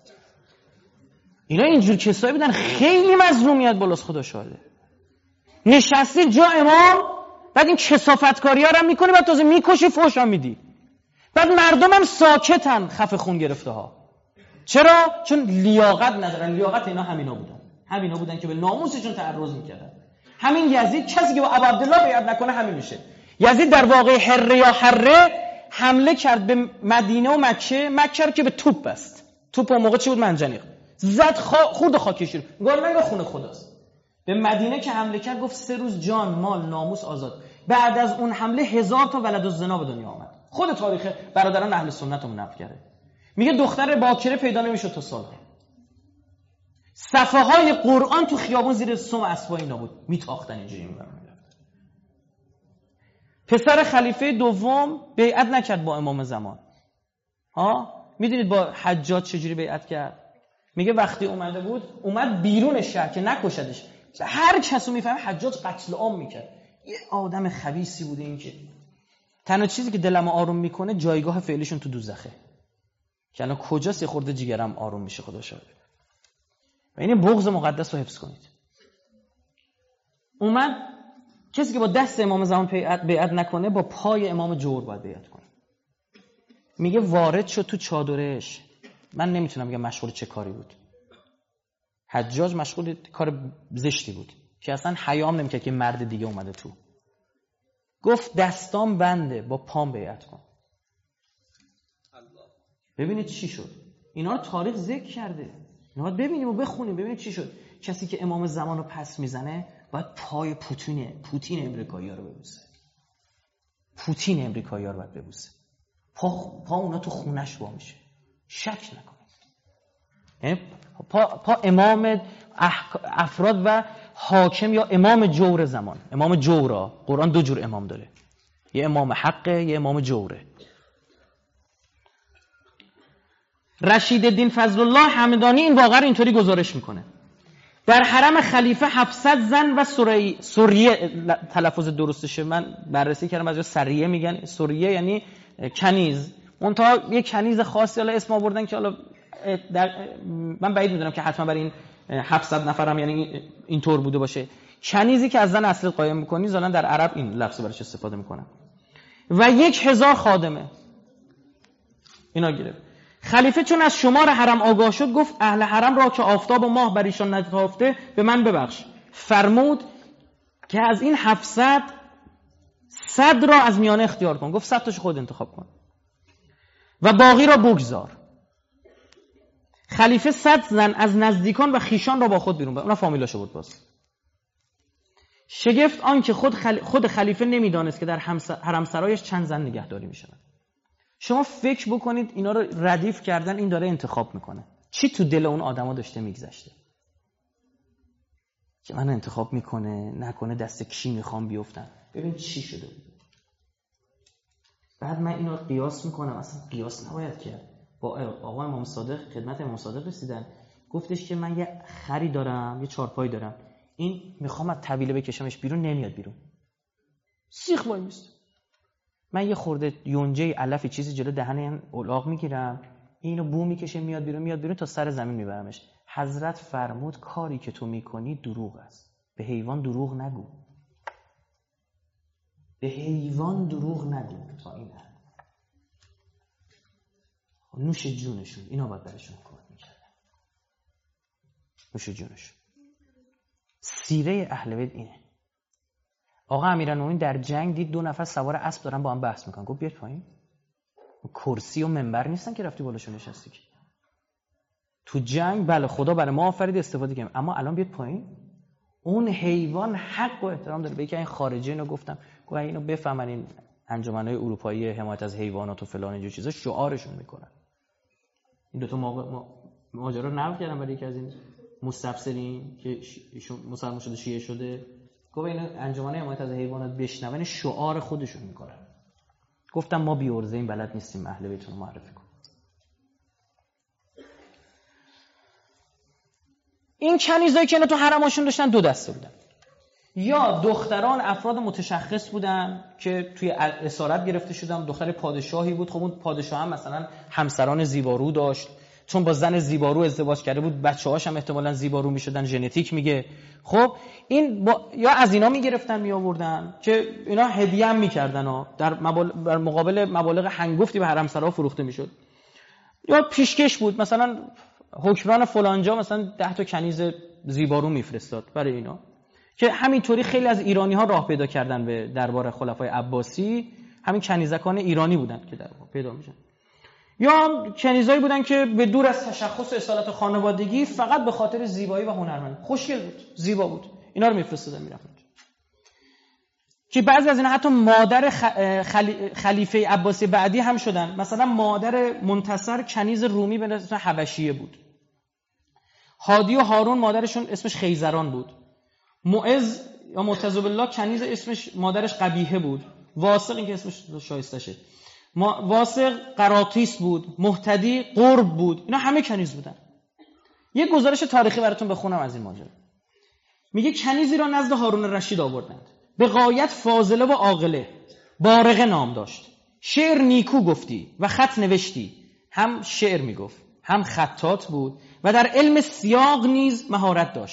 اینا اینجور کسایی بودن، خیلی مظلومیت بالاست خدا شاهده. نشستی جا امام، بعد این کثافتکاری‌ها رو میکنی، بعد تازه میکشی فحش هم میدی. بعد مردم هم ساکتن، خفه خون گرفته ها. چرا؟ چون لیاقت ندارن. لیاقت اینا همینا بودن. همینا بودن که به ناموسشون تعرض میکردن. همین یزید کسی که با ابو عبدالله بیعت نکنه همین میشه. یزید در واقع حره یا حره حمله کرد به مدینه و مکه، مکه رو که به توپ بست. توپ اون موقع چی بود؟ منجنیق. زد خا... خورد خاکش رو. گفت من خونه خداست. به مدینه که حمله کرد گفت سه روز جان، مال، ناموس آزاد. بعد از اون حمله هزار تا ولد الزنا به دنیا آمد. خود تاریخ برادران اهل سنتمون نقل کرده. میگه دختر باکره پیدا نمیشد تا سالها. صفحه های قرآن تو خیابون زیر سم اسبا اینا بود، میتاختن اینجوری میبرن. پسر خلیفه دوم بیعت نکرد با امام زمان. ها میدونید با حجاج چجوری بیعت کرد؟ میگه وقتی اومده بود، اومد بیرون شهر که نکشدش. هر کسو میفهمه حجاج قتل عام میکرد. یه آدم خبیثی بوده این که تنها چیزی که دلمو آروم میکنه جایگاه فعلیشون تو دوزخه. که الان کجاست یه خورده جیگرم آروم میشه خدا شاهد. و این بغض مقدس رو حفظ کنید. اومد کسی که با دست امام زمان بیعت نکنه با پای امام جور باید بیعت کنه. میگه وارد شد تو چادرش. من نمیتونم بگم مشغول چه کاری بود. حجاج مشغول کار زشتی بود که اصلا حیام نمیکرد که مرد دیگه اومده تو. گفت دستام بنده، با پام بیعت کن. ببینید چی شد. اینا رو تاریخ ذکر کرده. اینا رو ببینیم و بخونیم ببینید چی شد. کسی که امام زمان رو پس میزنه باید پای پوتین پوتین امریکایی‌ها رو ببوسه. پوتین امریکایی‌ها رو باید ببوسه. پا پا اونا تو خونش وا میشه. شک نکنید. پا پا امام افراد و حاکم یا امام جور زمان. امام جورا، قرآن دو جور امام داره. یه امام حقه، یه امام جوره. رشید الدین فضل الله همدانی این واقعا اینطوری گزارش میکنه. در حرم خلیفه هفتصد زن و سوریه سوریه تلفظ درستشه، من بررسی کردم از سریه میگن، سوریه یعنی کنیز. منتها یه کنیز خاصی حالا اسم آوردن که حالا در من بعید میدونم که حتما برای این هفتصد نفرم یعنی اینطور بوده باشه. کنیزی که از زن اصل قایم میکنی زالن در عرب این لفظ برش استفاده میکنن. و یک هزار خادمه اینا گرفت. خلیفه چون از شمار حرم آگاه شد گفت اهل حرم را که آفتاب و ماه بر ایشان نتافته به من ببخش. فرمود که از این هفتصد صد را از میانه اختیار کن. گفت صد تاشو خود انتخاب کن و باقی را بگذار. خلیفه صد زن از نزدیکان و خیشان را با خود بیرون برد. اونا فامیلاشو بود. باز شگفت آن که خود خل... خود خلیفه نمیدانست که در حرم سرایش چند زن نگهداری میشن. شما فکر بکنید اینا رو ردیف کردن، این داره انتخاب میکنه. چی تو دل اون آدما داشته میگذشته که من انتخاب میکنه نکنه دست کی میخوام بیفتن. ببین چی شده. بعد من اینو قیاس میکنم، اصلا قیاس نباید کرد. با آقا امام صادق خدمت امام صادق رسیدن، گفتش که من یه خری دارم، یه چارپای دارم، این میخوام از طویله بکشمش بیرون، نمیاد بیرون، سیخ وای میست. من یه خورده یونجه علفی چیزی جلو دهن این الاغ میگیرم، اینو بو میکشه میاد بیرون میاد بیرون تا سر زمین میبرمش. حضرت فرمود کاری که تو میکنی دروغ است. به حیوان دروغ نگو. به حیوان دروغ نگو. تا این حد نوش جونشون، اینا باید برشون کار میکردن. نوش جونشون. سیره اهل بیت اینه. آقا امیرالمومنین در جنگ دید دو نفر سوار اسب دارن با هم بحث میکنن. گفت بیاد پایین. کرسی و منبر نیستن که رفتی بالاشون نشستی که. تو جنگ بله خدا برای ما آفرید استفاده کنیم، اما الان بیاد پایین. اون حیوان حق و احترام داره. به یکی این خارجی اینو گفتم، گفتم اینو بفهمن این انجمنهای اروپایی حمایت از حیوانات و فلان اینجور چیزا شعارشون میکنن. این دو تا ماجرا رو نقل کردم برای یکی از این مستبصرین که مسلمان شده شیعه شده. گفت این انجمن حمایت از حیوانات بشنون شعار خودشون میکنن. گفتم ما بی عرضه این بلد نیستیم اهل بیتون رو معرفی کن. این کنیزایی که اینا تو حرماشون داشتن دو دسته بودن. یا دختران افراد متشخص بودن که توی اسارت گرفته شدن، دختر پادشاهی بود، خب اون پادشاه هم مثلا همسران زیبارو داشت، چون با زن زیبارو ازدواج کرده بود بچه‌هاش هم احتمالاً زیبارو میشدن، ژنتیک میگه. خب این با... یا از اینا میگرفتن میآوردن که اینا هدیه هم میکردن ها، در مبال... در مقابل مبالغ هنگفتی به حرم سرا فروخته میشد. یا پیشکش بود، مثلا حکمران فلانجا مثلا ده تا کنیز زیبارو میفرستاد برای اینا، که همینطوری خیلی از ایرانی ها راه پیدا کردن به دربار خلفای عباسی. همین کنیزکان ایرانی بودن که در پیدا میشن. یا کنیزایی بودن که به دور از تشخص و اصالت خانوادگی فقط به خاطر زیبایی و هنرمند، خوشگل بود، زیبا بود، اینا رو میفرستادن میرفتن. که بعضی از اینا حتی مادر خلی... خلیفه عباسی بعدی هم شدن. مثلا مادر منتصر کنیز رومی به اسم حبشیه بود. هادی و هارون مادرشون اسمش خیزران بود. معز یا معتز بالله کنیز اسمش مادرش قبیحه بود. واسق این که اسمش شایسته شه، واسق قراطیس بود. مهتدی قرب بود. اینا همه کنیز بودن. یه گزارش تاریخی براتون بخونم از این ماجرا. میگه کنیزی را نزد هارون رشید آوردند، به غایت فاضله و عاقله، بارقه نام داشت، شعر نیکو گفتی و خط نوشتی. هم شعر میگفت هم خطات بود و در علم سیاق نیز مهارت داشت.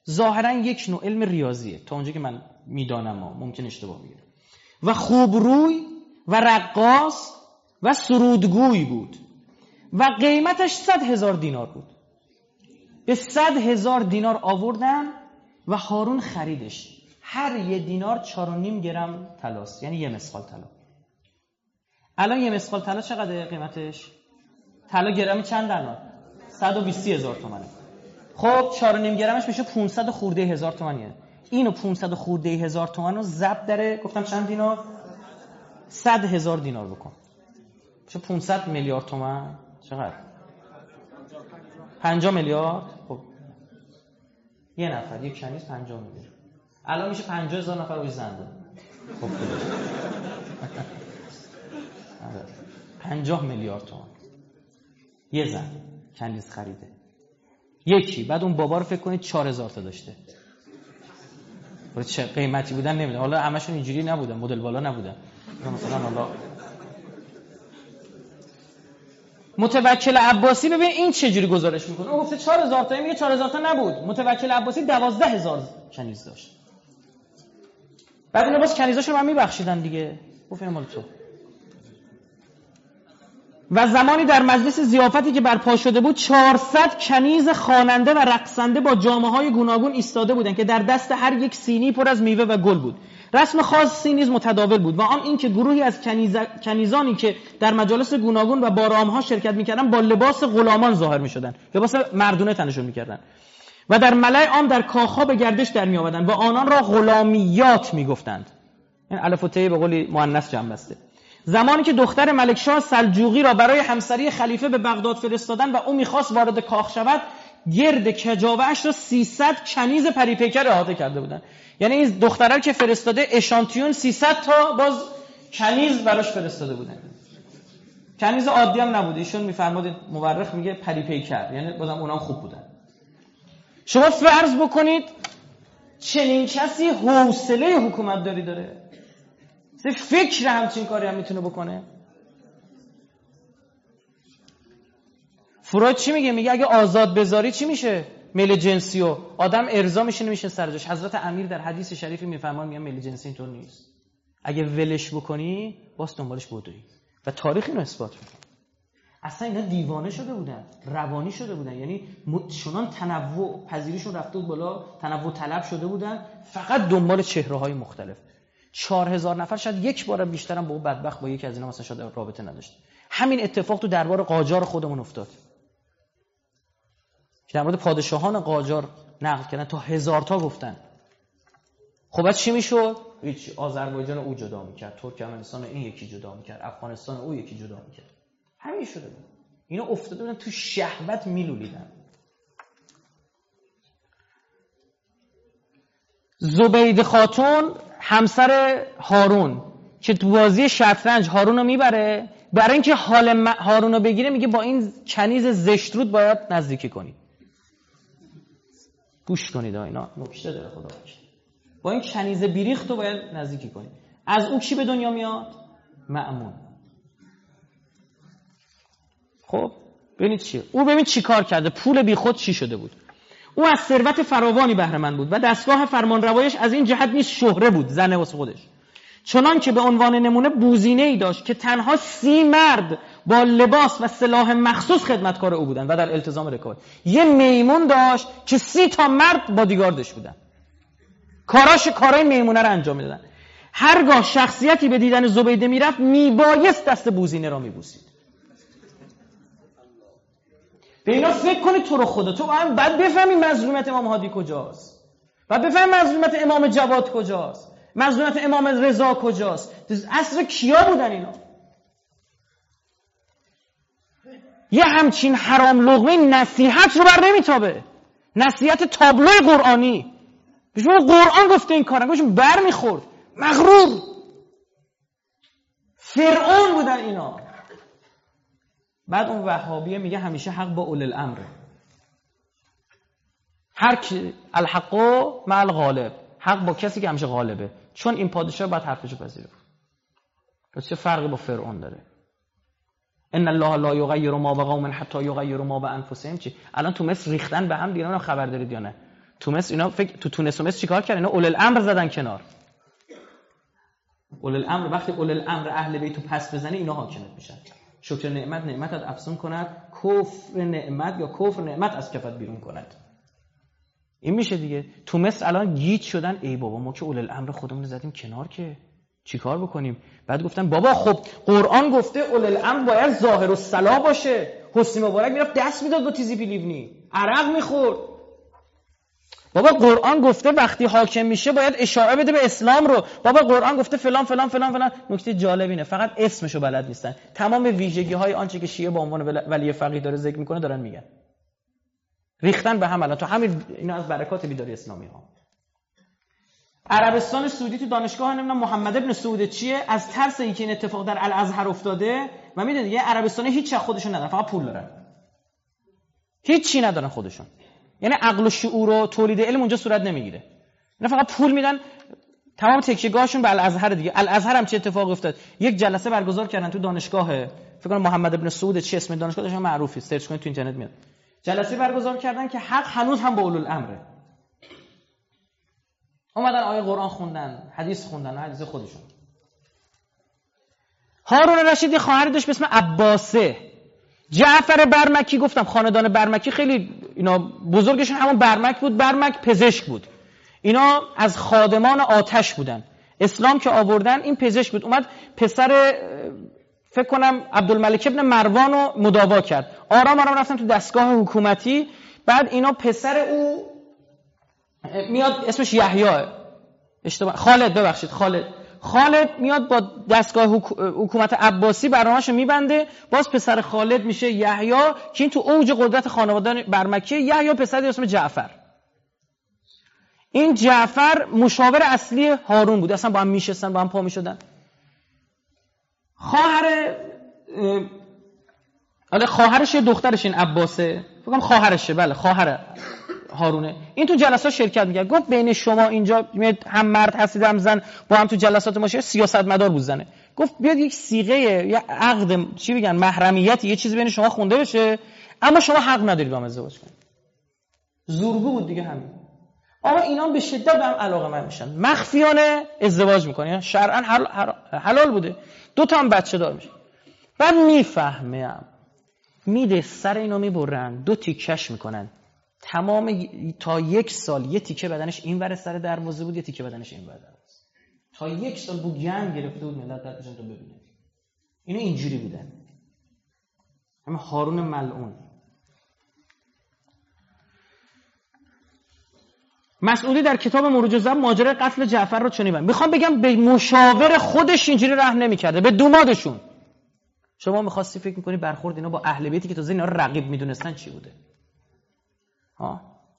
ظاهرا یک نوع علم ریاضیه تا اونجا که من میدانم، ممکن اشتباه بگم. و خوبروی و رقاص و سرودگوی بود و قیمتش صد هزار دینار بود. به صد هزار دینار آوردن و هارون خریدش. هر یه دینار چار و نیم گرم طلاست، یعنی یه مسخال طلا. الان یه مسخال طلا چقدره قیمتش؟ طلا گرمی چند الان؟ صد و بیست هزار تومنه. خب چار و نیم گرمش میشه پانصد خورده هزار تومنیه. اینو پانصد خورده هزار تومن رو ضرب در گفتم چند دینار؟ صد هزار دینار بکن. میشه پانصد میلیارد تومن. چقدر؟ پنجاه میلیارد. خب یه نفر یک کنیز پنجاه میلیارد. الان میشه پنجاه هزار نفر روی زنده. خب پنجاه میلیارد تومان یه زن کنیز خریده. یکی بعد اون بابا رو فکر کنید چهار هزار تا داشته. چه قیمتی بودن نمیدونم. حالا همشون اینجوری نبودن، مدل بالا نبودن. مثلا حالا متوکل عباسی ببین این چه جوری گزارش میکنه. اون گفته چهار هزار تا، میگه چهار هزار تا نبود. متوکل عباسی دوازده هزار کنیز داشت. بعد اینا باز کنیزاشو رو من میبخشیدن دیگه. گفتم مال تو. و زمانی در مجلس ضیافتی که برپا شده بود چهارصد کنیز خواننده و رقصنده با جامه‌های گوناگون ایستاده بودند که در دست هر یک سینی پر از میوه و گل بود. رسم خاصی نیز متداول بود و آن این که گروهی از کنیز... کنیزانی که در مجالس گوناگون و بارام‌ها شرکت می‌کردند با لباس غلامان ظاهر می‌شدند، لباس مردونه تنشون می‌کردند و در ملأ عام در کاخ‌ها به گردش در می‌آمدند و آنان را غلامیات می‌گفتند. این الف و ت به قولی مؤنث جمع بسته. زمانی که دختر ملکشاه سلجوقی را برای همسری خلیفه به بغداد فرستادن و او می‌خواست وارد کاخ شود، گرد کجاوه‌اش را سیصد کنیز پریپیکر احاطه کرده بودند. یعنی این دخترها که فرستاده اشانتیون سیصد تا باز کنیز براش فرستاده بودن. کنیز عادی هم نبوده. ایشون میفرماد مورخ میگه پریپیکر، یعنی بازم اونام خوب بودن. شما فرض بکنید چنین کسی حوصله حکومت داری داره؟ فکر همچین کاری هم میتونه بکنه؟ فروید چی میگه؟ میگه اگه آزاد بذاری چی میشه؟ میل جنسی و آدم ارضا میشه نمیشه سرجاش. حضرت امیر در حدیث شریفی میفرمان میگه میل جنسی اینطور نیست. اگه ولش بکنی باز دنبالش بدوی و تاریخ اینو اثبات میکنه. اصلا اینا دیوانه شده بودن، روانی شده بودن. یعنی چنان تنوع پذیریشون رفته بود بالا، تنوع طلب شده بودن، فقط دنبال چهره‌های مختلف. چهار هزار نفر شاید یک بار بیشترم با اون بدبخت با یکی از اینا مثلا شاید رابطه نداشت. همین اتفاق تو دربار قاجار خودمون افتاد. که در مورد پادشاهان قاجار نقل کردن تا هزار تا گفتن. خب بعد چی میشد؟ هیچ. آذربایجان او جدا میکرد، ترکمنستان این یکی جدا میکرد، افغانستان او یکی جدا میکرد. همین شده بود. اینا افتاده بودن تو شهوت میلولیدن. زبیده خاتون همسر هارون که تو بازی شطرنج هارون رو میبره، برای اینکه حال هارون رو بگیره میگه با این کنیز زشترود باید نزدیکی کنی. گوش کنید اینا نکته داره خدا بخیر. با این کنیز بیریخت رو باید نزدیکی کنی. از او کی به دنیا میاد؟ مأمون. خب ببینید چیه او. ببین چی کار کرده، پول بیخود چی شده بود. او از ثروت فراوانی بهره مند بود و دستگاه فرمانروایش از این جهت نیز شهره بود زنه واسه خودش. چنان که به عنوان نمونه بوزینه‌ای داشت که تنها سی مرد با لباس و سلاح مخصوص خدمتکار او بودند و در التزام رکاب. یه میمون داشت که سی تا مرد بادیگاردش بودن. کاراش کارای میمونه رو انجام میدادن. هرگاه شخصیتی به دیدن زبیده میرفت میبایست دست بوزینه را میبوسید. به اینا فکر کنید تو رو خدا. تو بعد بفهمی مظلومیت امام هادی کجاست. بعد بفهمی مظلومیت امام جواد کجاست. مظلومیت امام رضا کجاست. عصر کیا بودن اینا؟ یه همچین حرام لقمه نصیحت رو بر نمیتابه. نصیحت تابلوی قرآنی. بهشون قرآن گفته این کارن. بهشون بر میخورد. مغرور. فرعون بودن اینا. بعد اون وهابیه میگه همیشه حق با اول الامره. هر کی الحق مع الغالب. حق با کسی که همیشه غالبه. چون این پادشاه باید حرفشو پذیره. چه فرقی با فرعون داره؟ ان الله لا یغیر ما بقوم حتی یغیروا ما بانفسهم. چی الان تو مصر ریختن به هم دیگه، خبر دارید یا نه؟ تومس اینا فکر تو تونس و مصر چیکار کردن؟ اینا اول الامر زدن کنار. اول الامر وقتی اول الامر اهل بیت تو پس بزنی اینا حاکمت میشن. شکر نعمت نعمتت افزون کند، کفر نعمت یا کفر نعمت از کفت بیرون کند. این میشه دیگه. تو مصر الان گیج شدن، ای بابا ما که اول الامر خودمون زدیم کنار که چیکار بکنیم؟ بعد گفتن بابا خب قرآن گفته اول الامر باید ظاهر الصلاح باشه. حسنی مبارک میرفت دست میداد با تیزی پیلیونی، عرق میخورد. بابا قرآن گفته وقتی حاکم میشه باید اشاره بده به اسلام رو. بابا قرآن گفته فلان فلان فلان فلان. نکته جالب اینه فقط اسمشو بلد نیستن. تمام ویژگی های آنچه که شیعه با عنوان ولی فقیه داره ذکر میکنه دارن میگن. ریختن به هم. الان تو همین اینا از برکات بیداری اسلامی ها. عربستان سعودی تو دانشگاه نمیدونم محمد ابن سعود چیه، از ترس اینکه این اتفاق در الازهر افتاده و میدونید دیگه عربستان هیچ خودشون ندارن، فقط پول دارن. هیچ چی ندارن خودشون. یعنی عقل و شعور و تولید علم اونجا صورت نمیگیره. اینا فقط پول میدن. تمام تکیه‌گاهشون به الازهر دیگه. الازهر هم چه اتفاقی افتاد؟ یک جلسه برگزار کردن تو دانشگاه، فکر کنم محمد ابن سعود چه اسم دانشگاه داشتن معروفی، سرچ کنید تو اینترنت میاد. جلسه برگزار کردن که حق هنوز هم با اولو الامره. اومدن آیه قرآن خوندن، حدیث خوندن، حدیث خودشون. هارون رشیدی خواهری داشت به اسم عباسه. جعفر برمکی، گفتم خاندان برمکی خیلی اینا بزرگشون همون برمک بود. برمک پزشک بود. اینا از خادمان آتش بودن. اسلام که آوردن این پزشک بود. اومد پسر فکر کنم عبدالملک ابن مروان رو مداوا کرد. آرام آرام رفتن تو دستگاه حکومتی. بعد اینا پسر او میاد اسمش یحیی، اشتباه خالد ببخشید خالد خالد میاد با دستگاه حکومت عباسی برنامه‌شو میبنده. باز پسر خالد میشه یحیی که این تو اوج قدرت خانواده برمکی. یحیی پسری اسم جعفر. این جعفر مشاور اصلی هارون بود. اصلا با هم میشستن، با هم پا میشدن. خواهر آله خواهرش دخترش این عباسه، فکر کنم خواهرشه، بله خواهر هارونه. این تو جلسات شرکت می‌کرد. گفت بین شما اینجا هم مرد هستید هم زن با هم تو جلسات ما سیاستمدار بود زنه. گفت بیاد یک صیغه یا عقد چی بگن محرمیت یه چیزی بین شما خونده بشه، اما شما حق ندارید با هم ازدواج کنید. زورگو بود دیگه همین. اما اینا به شدت به هم علاقه‌مند میشن. مخفیانه ازدواج میکنن. شرعاً حلال بوده. دو تا هم بچه دار میشه. بعد میفهمم میده سر اینو میبرن، دو تیکش میکنن. تمام تا یک سال یه تیکه بدنش این ور سر دروازه بود، یه تیکه بدنش این ور دروازه. تا یک سال بود گند گرفته بود ملت در پیشن تا ببینه. اینا اینجوری بودن. همه هارون ملعون. مسعودی در کتاب مروج الزم ماجرای قتل جعفر رو چنین میگه. میخوام بگم به مشاور خودش اینجوری رحم نمی‌کرده، به دومادشون. شما می‌خواستی فکر می‌کنی برخورد اینا با اهل بیتی که تازه اینا رو رقیب می‌دونستن چی بوده؟ ها.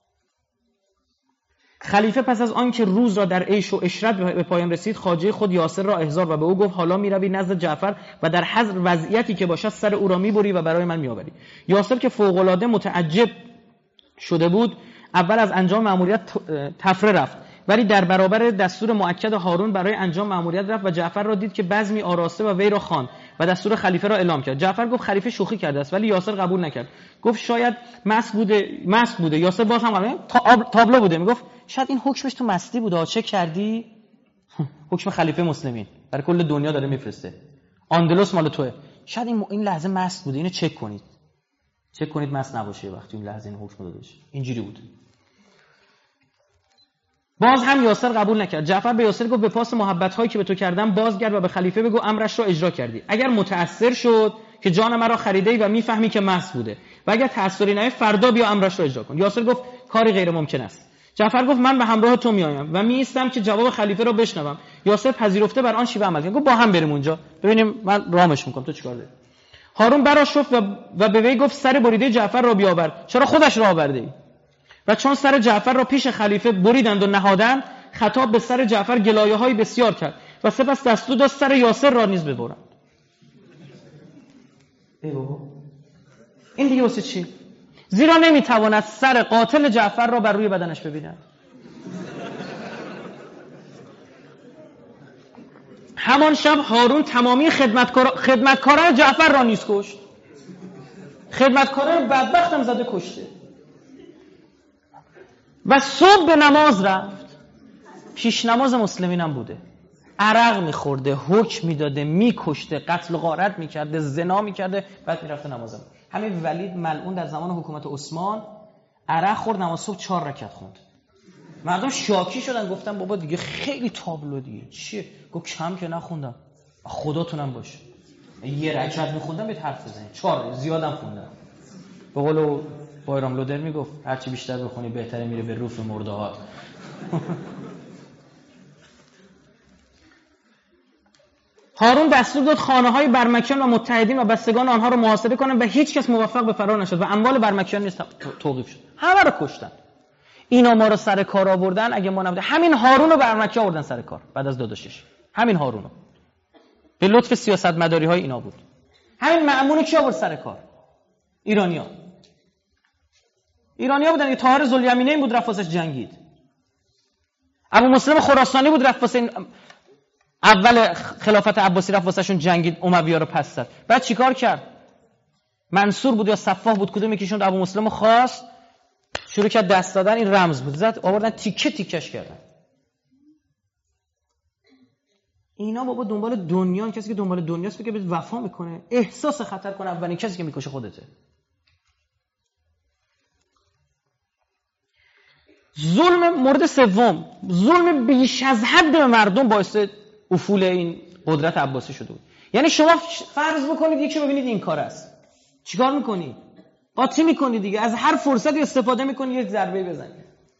خلیفه پس از آن که روز را در عیش و عشرت به پایان رسید، خواجه خود یاسر را احضار و به او گفت حالا میروی نزد جعفر و در حضر وضعیتی که باشد سر او را میبری و برای من میآوری. یاسر که فوق‌العاده متعجب شده بود، اول از انجام مأموریت تفره رفت، ولی در برابر دستور مؤکد هارون برای انجام مأموریت رفت و جعفر را دید که بزمی آراسته و وی را خواند و دستور خلیفه را اعلام کرد. جعفر گفت خلیفه شوخی کرده است، ولی یاسر قبول نکرد. گفت شاید مست بوده مست بوده. یاسر باز هم قبول تابلو بوده. میگفت شاید این حکمش تو مستی بوده. چه کردی؟ حکم خلیفه مسلمین برای کل دنیا داره میفرسته. اندلس مال توئه. شاید این این لحظه مست بوده. اینو چک کنید. چک کنید مست نباشه وقتی این لحظه این حکم داده بشه. اینجوری بود. باز هم یاسر قبول نکرد. جعفر به یاسر گفت به پاس محبت هایی که به تو کردم بازگرد و به خلیفه بگو امرش را اجرا کردی. اگر متأثر شد که جان مرا خریدی و میفهمی که مست بوده و اگر تأثری نیامد فردا بیا امرش را اجرا کن. یاسر گفت کاری غیر ممکن است. جعفر گفت من به همراه تو میایم و میایستم که جواب خلیفه را بشنوم. یاسر پذیرفته بر آن شیوه عمل کرد. گفت با هم بریم اونجا ببینیم من رامش میکنم تو چیکار داری. هارون برآشفت و, و به وی گفت سر بریده جعفر را بیاور. چرا خودش را آورده ای؟ و چون سر جعفر را پیش خلیفه بریدند و نهادند، خطاب به سر جعفر گلایه‌های بسیار کرد و سپس دستور داد سر یاسر را نیز ببرند. ای بابا این دیگه واسه چی؟ زیرا نمیتواند سر قاتل جعفر را بر روی بدنش ببیند. همان شب هارون تمامی خدمتکار خدمتکاران جعفر را نیز کشت. خدمتکاران بدبختم زده کشته. و صبح به نماز رفت. پیش نماز مسلمین هم بوده، عرق میخورده، حکم میداده، میکشته، قتل و غارت میکرده، زنا میکرده، بعد میرفته نمازم. همین ولید ملعون در زمان حکومت عثمان عرق خورد، نماز صبح چهار رکعت خوند. مردم شاکی شدن، گفتن بابا دیگه خیلی تابلو دیگه چیه؟ گفت کم که نخوندم، خداتونم باشه، یه رکعت میخوندم بهت حرف بزنید، چهار زیادم خوندم. به قول بایرام لودر میگفت هرچی بیشتر بخونی بهتره، میره به روف مردهات. هارون دستور داد خانه‌های برمکیان و متحدین و بستگان آنها رو محاصره کنند و هیچ کس موفق به فرار نشد و اموال برمکیان نیز توقیف شد. همه رو کشتن. اینا ما رو سر کار آوردن. اگه ما نبوده همین هارون رو برمکی آوردن سر کار بعد از داداشش. همین هارون رو به لطف سیاستمداری های اینا بود. همین مأمون کی آورد سر کار؟ ایرانی‌ها. ایرانی‌ها بودن. یه طاهر ذوالیمینین بود رفت واسش جنگید. ابو مسلم خراسانی بود رفت واسه اول خلافت عباسی رفت واسهشون جنگید، اموی‌ها رو پس زد. بعد چیکار کرد؟ منصور بود یا صفاح بود، کدوم یکیشون ابو مسلم خواست، شروع کرد دست دادن، این رمز بود، زد آوردن تیکه تیکش کردن. اینا بابا دنبال دنیا، کسی که دنبال دنیاست بگه بهت وفا میکنه، احساس خطر کنه، اولین کسی که میکشه خودته. ظلم مورد سوم، ظلم بیش از حد به مردم باعث افول این قدرت عباسی شده بود. یعنی شما فرض بکنید یکی ببینید این کار است، چیکار میکنی؟ قاطی میکنی دیگه، از هر فرصتی استفاده میکنی یک ضربه بزنی.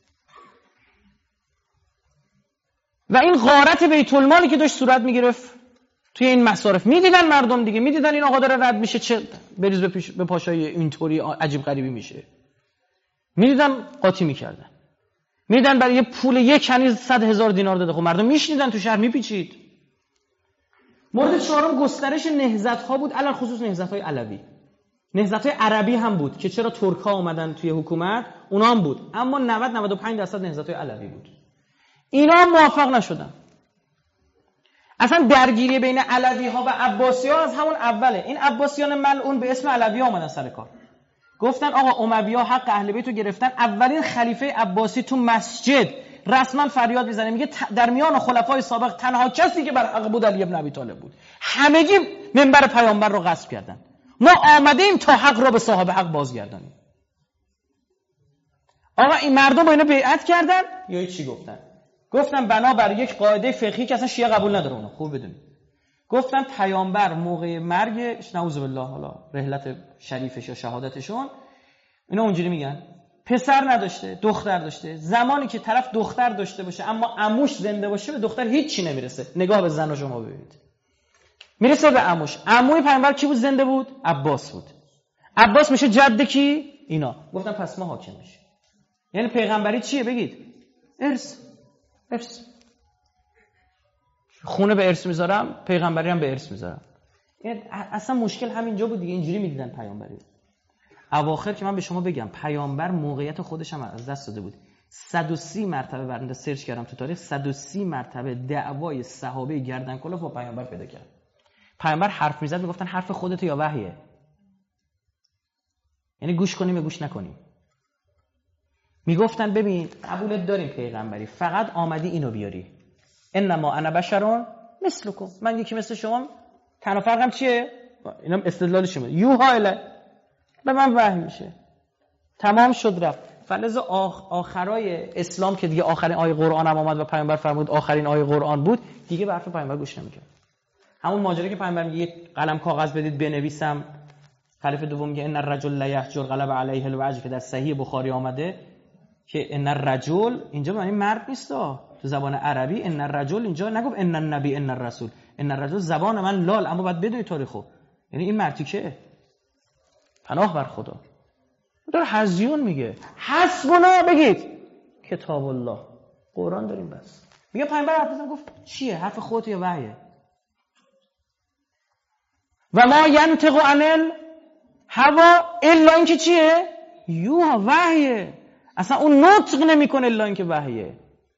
و این غارت بیت المالی که داشت صورت میگرفت توی این مصارف، میدیدن مردم دیگه، میدیدن این آقا داره رد میشه، چه بریز به, پیش به پاشای اینطوری عجیب غریبی میشه، میدیدن قاطی میکردن، میدیدن برای یه پول یک کنیز صد هزار دینار داده. خب مردم میشنیدن، تو شهر میپیچید. مورد چهارم گسترش نهضت‌ها بود، علل خصوص نهضت‌های علوی. نهضت‌های عربی هم بود که چرا ترک‌ها اومدن توی حکومت، اونا هم بود، اما نود تا نود و پنج درصد نهضت‌های علوی بود. اینا هم موفق نشدن. اصلا درگیری بین علوی‌ها و عباسی‌ها از همون اوله. این عباسیان ملعون به اسم علوی‌ها اومدن سر کار. گفتن آقا اموی‌ها حق اهل بیت رو گرفتن. اولین خلیفه عباسی تو مسجد رسما فریاد میزنه، میگه در میان خلفای سابق تنها کسی که بر حق بود علی ابن ابی طالب بود. همگی منبر پیامبر رو غصب کردن. ما آمدیم تا حق را به صاحب حق بازگردانیم. آقا این مردم با اینا بیعت کردن یا چی گفتن؟ گفتن بنابر یک قاعده فقهی که اصلا شیعه قبول نداره، اونو خوب بدونید. گفتن پیامبر موقع مرگش نعوذ بالله حالا رحلت شریفش یا شهادتشون، اینا اونجوری میگن پسر نداشته، دختر داشته. زمانی که طرف دختر داشته باشه اما عموش زنده باشه به دختر هیچ چی نمیرسه. نگاه به زن و شما ببینید، میرسه به عموش. عموی پیامبر کی بود زنده بود؟ عباس بود. عباس میشه جد کی؟ اینا. گفتن پس ما حاکم میشه. یعنی پیغمبری چیه بگید؟ ارث. ارث. خونه به ارث میذارم، پیغمبری هم به ارث میذارم. یعنی اصلا مشکل همینجا بود دیگه، اینجوری میدیدن پیامبری. اواخر که من به شما بگم پیامبر موقعیت خودش هم از دست داده بود. صد و سی مرتبه برنده سرچ کردم تو تاریخ، صد و سی مرتبه دعوای صحابه گردن کلاه با پیامبر پیدا کرد. پیامبر حرف میزد میگفتن حرف خودت یا وحیه، یعنی گوش کنیم یا گوش نکنیم. میگفتن ببین قبولت داریم پیغمبری، فقط آمدی اینو بیاری، انما انا بشرون مثلکم، من یکی مثل شما، تنها فرقم چیه؟ اینم استدلالش میاد، یوها الی، به من وحی میشه. تمام شد رفت. فلز آخ... آخرای اسلام که دیگه آخرین آیه قرآن هم آمد و پیامبر فرمود آخرین آیه قرآن بود، دیگه به حرف پیامبر گوش نمیکرد. همون ماجرا که پیامبر میگه قلم کاغذ بدید بنویسم، خلیفه دوم میگه ان الرجل لا یحجر غلب علیه الوجه که در صحیح بخاری آمده که ان الرجل اینجا معنی مرد نیست، تو زبان عربی ان الرجل اینجا نگفت ان النبی ان الرسول، ان الرجل زبان من لال، اما بعد بدوی تاریخو، یعنی این مرتی که پناه بر خدا داره هزیون میگه حسبنا، بگید کتاب الله، قرآن داریم بس. میگه پیامبر حرف بزن، گفت چیه؟ حرف خودت یا وحیه؟ و ما ینطق عن الهوا الا اینکه چیه؟ یوها، وحیه. اصلا اون نطق نمیکنه الا اینکه وحیه.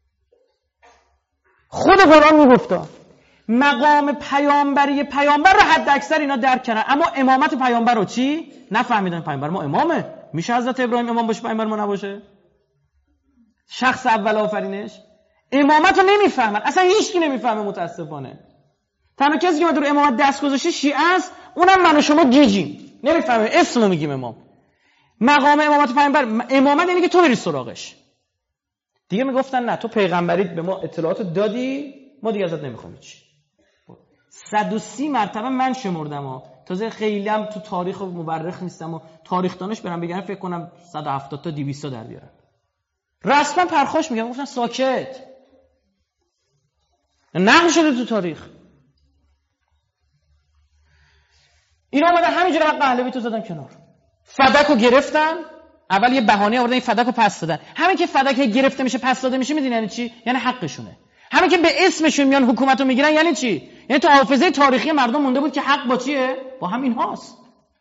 خود قرآن میگفتا مقام پیامبری پیامبر رو حد اکثر اینا درک کردن، اما امامت پیامبر رو چی؟ نفهمیدن. پیامبر ما امامه، میشه حضرت ابراهیم امام باشه پیامبر ما نباشه؟ شخص اول آفرینش امامت رو نمیفهمن، اصلا هیچ کی نمیفهمه متاسفانه. تنها کسی که ما در امامت دست گذاشته شیعه است، اونم من و شما گیجیم، نمیفهمه اسمو میگیم امام. مقام امامت پیامبر، امامت یعنی که تو بری سراغش. دیگه میگفتن نه تو پیغمبریت به ما اطلاعات دادی، ما دیگه ازت نمیخوایم چی. صد و سی مرتبه من شمردم ها، تازه خیلی هم تو تاریخ مورخ نیستم و تاریخ دانش برام بگم فکر کنم صد و هفتاد تا دویست تا در بیارم. رسما پرخاش میگم، گفتن ساکت، نقل شده تو تاریخ. اینا اومدن همینجوری حق اهل بیت رو زدن کنار، فدکو گرفتن. اول یه بهانه آوردن این فدکو پس دادن. همین که فدک گرفته میشه پس داده میشه میدونی یعنی چی؟ یعنی حقشونه. همین که به اسمشون میان حکومتو میگیرن یعنی چی؟ یعنی تو حافظه تاریخی مردم مونده بود که حق با چیه؟ با همین هاست.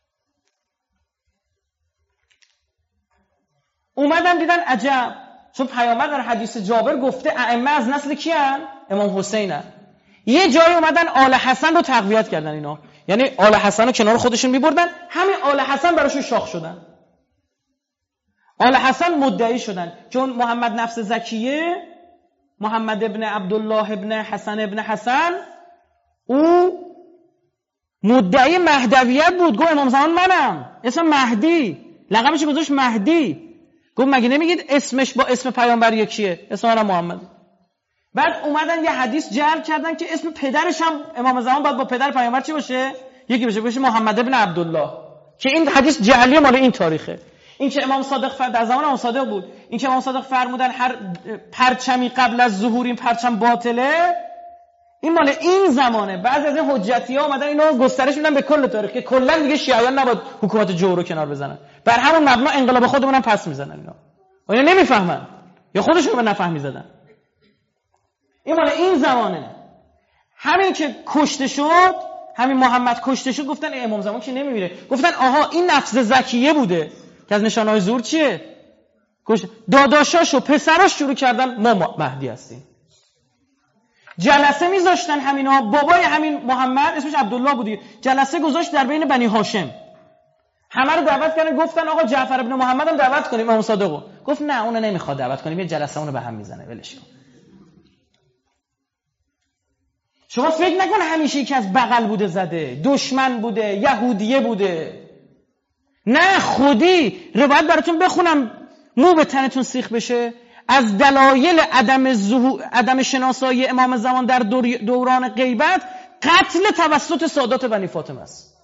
اومدن دیدن عجب، چون پیامبر در حدیث جابر گفته ائمه از نسل کیان؟ امام حسینن. یه جایی اومدن آل حسن رو تقویت کردن اینا، یعنی آل حسن رو کنار خودشون میبردن، همین آل حسن براشون شاخ شدن. آل حسن مدعی شدن چون محمد نفس زکیه، محمد ابن عبدالله ابن حسن ابن حسن، او مدعی مهدویت بود. گفت امام زمان منم، اسم مهدی، لقبش گذاشت مهدی. گفت مگه نمیگید اسمش با اسم پیامبر یکیه؟ اسم منم محمد. بعد اومدن یه حدیث جعل کردن که اسم پدرش هم امام زمان باید با پدر پیامبر چی باشه؟ یکی باشه، باشه محمد ابن عبدالله، که این حدیث جعلی مال این تاریخه. این که امام صادق فرد در زمان امام صادق بود، این که امام صادق فرمودن هر پرچمی قبل از ظهور این پرچم باطله، این مال این زمانه. بعضی از این حجتی‌ها اومدن اینو گسترش میدن به کل تاریخ که کلا دیگه شیعیان نباید حکومت جور رو کنار بزنن، بر همون مبنا انقلاب خودمون هم پس میزنن. اینا اینا نمیفهمن یا خودشون به نفهمی زدن. این مال این زمانه. همین که کشته شد، همین محمد کشته شد، گفتن امام زمان که نمیمیره، گفتن آها این نفس زکیه بوده که از نشانه‌های ظهور چیه؟ داداشاش و پسراش شروع کردن ما مهدی هستیم. جلسه میذاشتن همینا، بابای همین محمد اسمش عبدالله بودی، جلسه گذاشت در بین بنی هاشم، همه رو دعوت کردن. گفتن آقا جعفر ابن محمد هم دعوت کنیم، امام صادقو. گفت نه اونو نمیخواد دعوت کنیم، یه جلسه اونو به هم میزنه، ولش کن. شما فکر نکن همیشه یکی از بغل بوده زده، دشمن بوده، یهودیه بوده. نه خودی روایت براتون بخونم مو به تنتون سیخ بشه. از دلایل عدم ظهور، عدم شناسایی امام زمان در دوران غیبت، قتل توسط سادات بنی فاطمه است.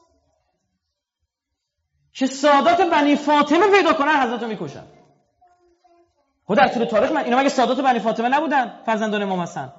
که سادات بنی فاطمه پیدا کنن حضرت رو میکشن. خود در طول تاریخ من اینا مگه سادات بنی فاطمه نبودن فرزندان امام حسن؟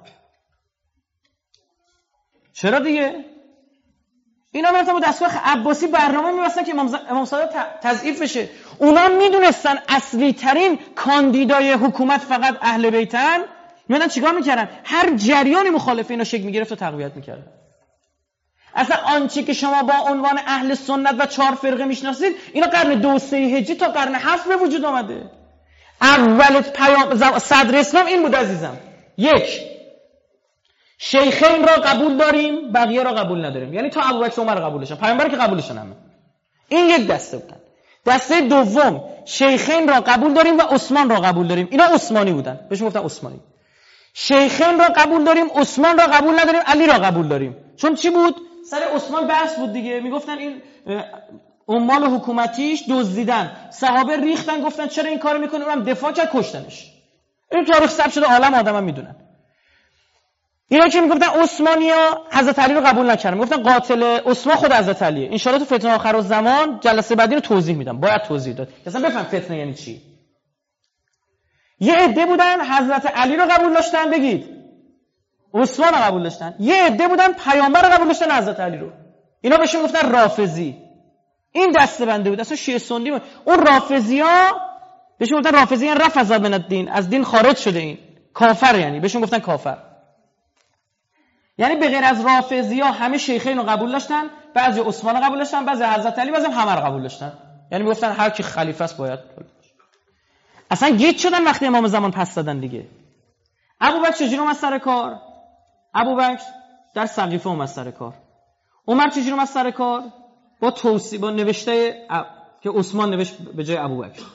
چرا دیگه؟ اینا مثلا با دستگاه عباسی برنامه می‌بستن که امام, ز... امام صادق تضعیف بشه. اونا میدونستن اصلی ترین کاندیدای حکومت فقط اهل بیتن. میدونن چیکار میکردن؟ هر جریانی مخالف اینا شکل میگرفت و تقویت میکردن. اصلا آنچه که شما با عنوان اهل سنت و چهار فرقه میشناسید، اینا قرن دو سه هجری تا قرن هفت به وجود آمده. اول پیام زم... صدر اسلام این بود عزیزم. یک، شیخین را قبول داریم، بقیه را قبول نداریم. یعنی تا ابوبکر عمر قبولشن، پیامبر که قبولشن همه. این یک دسته بودن. دسته دوم، شیخین را قبول داریم و عثمان را قبول داریم. اینا عثمانی بودن، بهشون گفتن عثمانی. شیخین را قبول داریم، عثمان را قبول نداریم، علی را قبول داریم. چون چی بود؟ سر عثمان بحث بود دیگه. میگفتن این عمال حکومتیش دزدیدن، صحابه ریختن، گفتن چرا این کارو میکنه، اونم دفاع کرد، کشتنش. این تاریخ ثبت شده، عالم آدما میدونن. اینا که میگفتن عثمانی‌ها حضرت علی رو قبول نکردن، میگفتن قاتل عثمان خود حضرت علیه. ان شاءالله تو فتنه آخرالزمان جلسه بعدی رو توضیح میدم، باید توضیح داد اصلا بفهم فتنه یعنی چی. یه عده بودن حضرت علی رو قبول داشتن، بگید عثمان رو قبول داشتن. یه عده بودن پیامبر رو قبول داشتن، حضرت علی رو. اینا بهشون گفتن رافضی. این دسته بنده بود، اصلا شیعه سنی بود. اون رافضی‌ها بهشون گفتن رافضی، یعنی رفض من الدین، از دین خارج شده، این کافر، یعنی بهشون گفتن کافر. یعنی به غیر از رافضی‌ها همه شیخین رو قبول داشتن، بعضی عثمان رو قبول داشتن، بعضی حضرت علی، بعضی همه رو قبول داشتن. یعنی میگفتن هر کی خلیفه است باید. اصلا گیج شدن وقتی امام زمان پس دادن دیگه. ابوبکر چجوری اومد سر کار؟ ابوبکر در سقیفه اومد سر کار. عمر چجوری اومد سر کار؟ با توصیه، با نوشته اب... که عثمان نوشت به جای ابوبکر.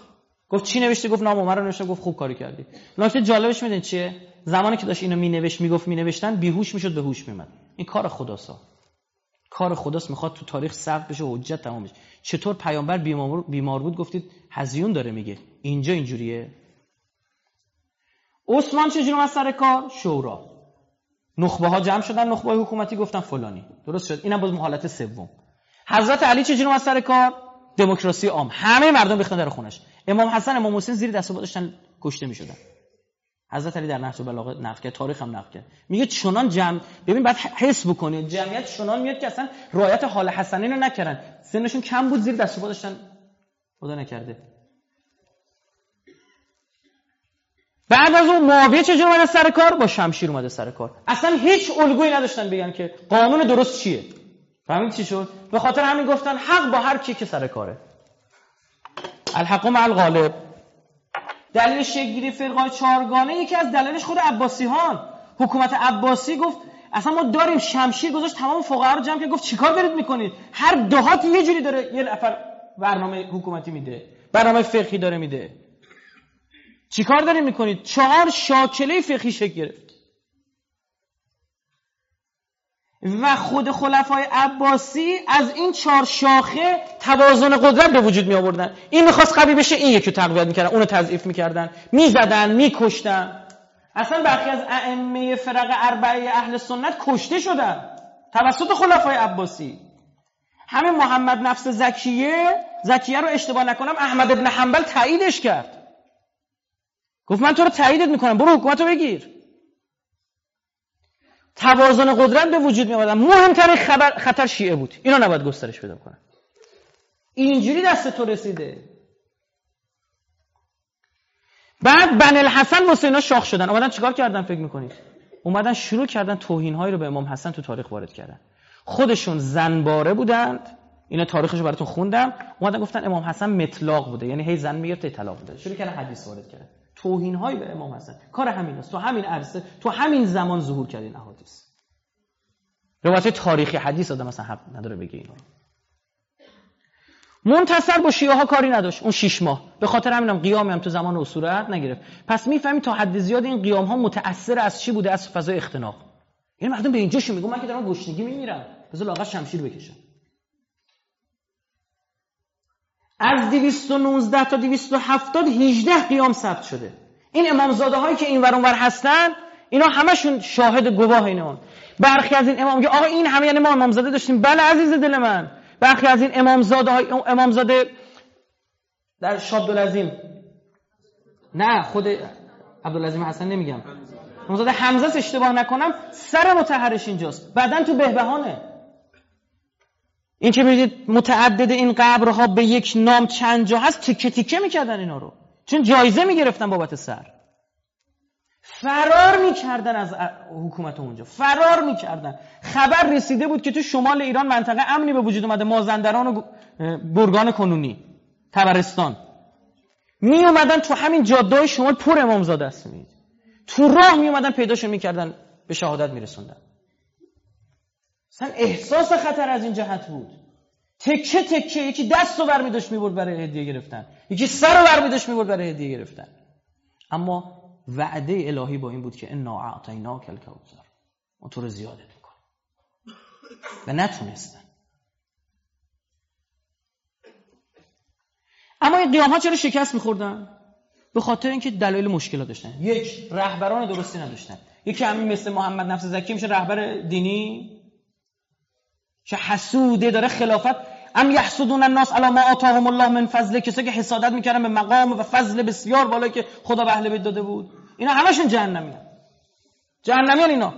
گفت چی نوشته؟ گفت نام عمر رو نوشته. گفت خوب کاری کردی. نکته جالبش میدونید چیه؟ زمانی که داشت اینو مینوشت میگفت مینوشتن بیهوش میشد به هوش میومد. این کار خداست. کار خداست، میخواد تو تاریخ ثبت بشه و حجت تمام بشه. چطور پیامبر بیمار بیمار بود گفتید هزیون داره میگه، اینجا اینجوریه. عثمان چجوری اومد سر کار؟ شورا. نخبه ها جمع شدن، نخبه حکومتی گفتن فلانی. درست شد. اینم باز حالت سوم. حضرت علی چجوری اومد سر کار؟ دموکراسی عام. همه مردم ریختن در خونش. امام حسن، امام حسین زیر دست و پا داشتن کشته میشدن. حضرت علی در نهج البلاغه نقل کرد، تاریخ هم نقل کرد. میگه چنان جمع، ببین بعد حس بکنید، جمعیت چنان میاد که اصلا رعایت حال حسنین رو نکردن. سنشون کم بود، زیر دست و پا داشتن، خدا نکرده. بعد از اون معاویه چجوری اومده سر کار؟ با شمشیر اومده سر کار. اصلا هیچ الگویی نداشتن بگن که قانون درست چیه. فهمید چی شد؟ به خاطر همین گفتن حق با هر کی که سر کاره. الحق مع الغالب. دلیل شکل‌گیری فرقای چهارگانه یکی از دلایلش خود عباسی‌هان. حکومت عباسی گفت اصلا ما داریم، شمشیر گذاشت تمام فقها رو جمع کرد، گفت چیکار دارید میکنید؟ هر دهات یه جوری داره یه نفر برنامه حکومتی میده، برنامه فقهی داره میده. چیکار دارید میکنید؟ چهار شاکله فقهی شکل گرفت. و خود خلفای عباسی از این چهار شاخه توازن قدرت به وجود می آوردن. این میخواست قوی بشه، این یکی رو تقویت میکردن، اونو تضعیف میکردن، میزدن، میکشتن. اصلا برخی از ائمه فرق اربعه اهل سنت کشته شدن توسط خلفای عباسی. همین محمد نفس زکیه زکیه رو اشتباه نکنم احمد ابن حنبل تاییدش کرد، گفت من تو رو تاییدت میکنم، برو حکومت رو بگیر. توازن قدرت به وجود می آوردن. مهمترین خبر خطر شیعه بود، اینا نباید گسترش پیدا کنن. اینجوری دست تو رسیده. بعد بن الحسن واسه اینا شاخ شدن. اومدن چیکار کردن فکر میکنید؟ اومدن شروع کردن توهین‌هایی رو به امام حسن تو تاریخ وارد کردن. خودشون زنباره بودند، اینا تاریخشو براتون خوندم. اومدن گفتن امام حسن مطلاق بوده، یعنی هی زن میگرفت طلاق بوده. شروع کردن حدیث وارد کردن. توهین‌هایی به امام حسن. کار همین است. تو همین عرصه، تو همین زمان ظهور کرد این احادیث. روایت تاریخی حدیث آدم مثلا حق نداره بگه اینا. منتصر با شیعه ها کاری نداشت اون شش ماه. به خاطر همینم قیامی هم تو زمان اسطورت نگرفت. پس میفهمی تا حد زیاد این قیام ها متأثر از چی بوده؟ از فضای اختناق. یعنی مردم به اینجاشون میگم من که دارم گشنگی میمیرم، بذار لااقل شمشیر بکشم. از دویست و نوزده تا دویست و هفتاد هجده قیام ثبت شده. این امامزاده هایی که این ور اون ور هستن اینا همشون شاهد گواه اینان. برخی از این امام میگه آقا این همه یعنی ما امامزاده داشتیم. بله عزیز دل من. برخی از این امامزاده های امامزاده در شاه عبدالعظیم، نه خود عبدالعظیم حسن نمیگم، امامزاده حمزه اشتباه نکنم سر مطهرش اینجاست، بعدن تو بهبهانه. این که می‌بینید متعدد این قبرها به یک نام چند جا هست، تیکه تیکه میکردن اینا رو، چون جایزه میگرفتن بابت سر. فرار میکردن از حکومت اونجا، فرار میکردن. خبر رسیده بود که تو شمال ایران منطقه امنی به وجود اومده، مازندران و گرگان کنونی، طبرستان. می اومدن تو همین جاده‌های شمال پر امامزاده است، می‌دید تو راه می اومدن پیداشون میکردن، به شهادت میرسوندن. اصلا احساس خطر از این جهت بود. تکه تکه، یکی دستو برمی داشت میبرد برای هدیه گرفتن، یکی سرو برمی داشت میبرد برای هدیه گرفتن. اما وعده الهی با این بود که انا اعطیناک الکوثر، ما تو رو زیادت میکنیم. و نتونستن. اما این قیام ها چرا شکست میخوردن؟ به خاطر اینکه دلایل مشکلات داشتن. یک، رهبران درستی نداشتن. یکی همین مثل محمد نفس زکی میشه رهبر دینی که حسوده، داره خلافت. ام یحسدون الناس علی ما آتاهم الله من فضل، کسایی که حسادت میکردن به مقام و فضل بسیار بالایی که خدا به اهل بیت داده بود، اینا همشون جهنمیان. جهنمیان اینا.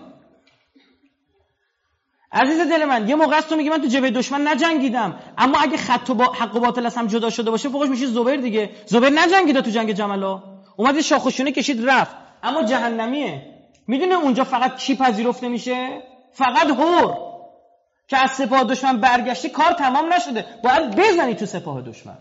عزیز دل من، یه موقع است تو میگی من تو جبهه دشمن نجنگیدم، اما اگه خط و با حق و باطل از هم جدا شده باشه فوقش میشه زبیر دیگه. زبیر نجنگیده تو جنگ جملا، اومد شاخشونه کشید رفت، اما جهنمیه. میدونه اونجا فقط کی پذیرفته میشه؟ فقط هور که از سپاه دشمن برگشتی، کار تمام نشده، باید بزنی تو سپاه دشمن.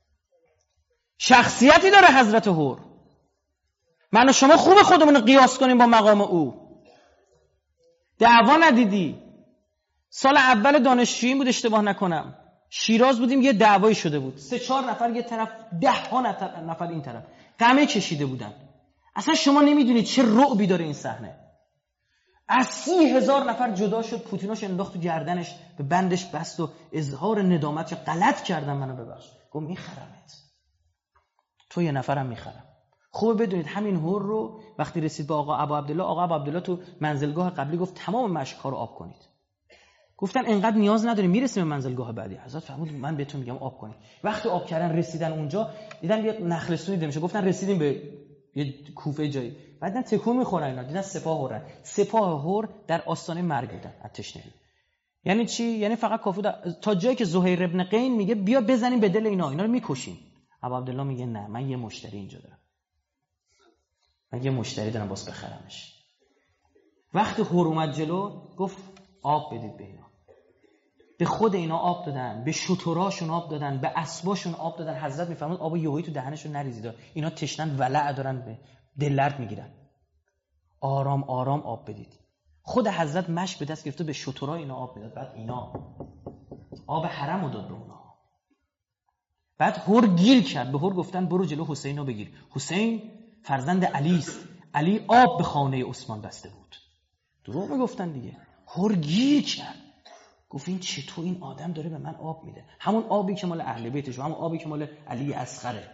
شخصیتی داره حضرت هور. من و شما خوب خودمون رو قیاس کنیم با مقام او. دعوا ندیدی. سال اول دانشجویی بود اشتباه نکنم، شیراز بودیم یه دعوایی شده بود، سه چهار نفر یه طرف، ده ها نفر این طرف، قمه کشیده بودن. اصلا شما نمیدونید چه رعبی داره این صحنه. از سی هزار نفر جدا شد، پوتیناش انداخت تو گردنش، به بندش بست و اظهار ندامت که غلط کردم منو ببخش. گفت میخرمت، تو یه نفرم میخرم. خوبه بدونید همین هور رو وقتی رسید به آقا ابا عبدالله، آقا ابا عبدالله تو منزلگاه قبلی گفت تمام مشک‌ها رو آب کنید. گفتن انقدر نیاز نداریم، میرسیم به منزلگاه بعدی. حضرت فرمود من بهتون میگم آب کنید. وقتی آب کردن رسیدن اونجا، دیدن یه نخلستونی دیده میشه، گفتن رسیدیم به یه کوفه جایی. بعدن تکون میخورن اینا، دیدن سپاه هورن. سپاه هور در آستانه مرگ بودن از تشنگی. یعنی چی؟ یعنی فقط کافی تا جایی که زهیر ابن قین میگه بیا بزنیم به دل اینا، اینا رو میکشیم. ابو عبدالله میگه نه، من یه مشتری اینجا دارم. من یه مشتری دارم باز بخرمش. وقتی هور اومد جلو گفت آب بدید به اینا. به خود اینا آب دادن، به شتراشون آب دادن، به اسباشون آب دادن. حضرت میفرمود آب یهویی تو دهنشون نریزید، اینا تشنن ولع دارن، به دل درد میگیرن. آرام آرام آب بدید. خود حضرت مشک به دست گرفته به شترا اینا آب میداد. بعد اینا آب حرمو داد به اونا. بعد هور گیر کرد، به هور گفتن برو جلو حسین رو بگیر. حسین فرزند علی است، علی آب به خانه عثمان بسته بود. دروغ میگفتن دیگه. هور گیر کرد، گفت این چطور این آدم داره به من آب میده؟ همون آبی که مال اهل بیتش، همون آبی که مال علی اصغره،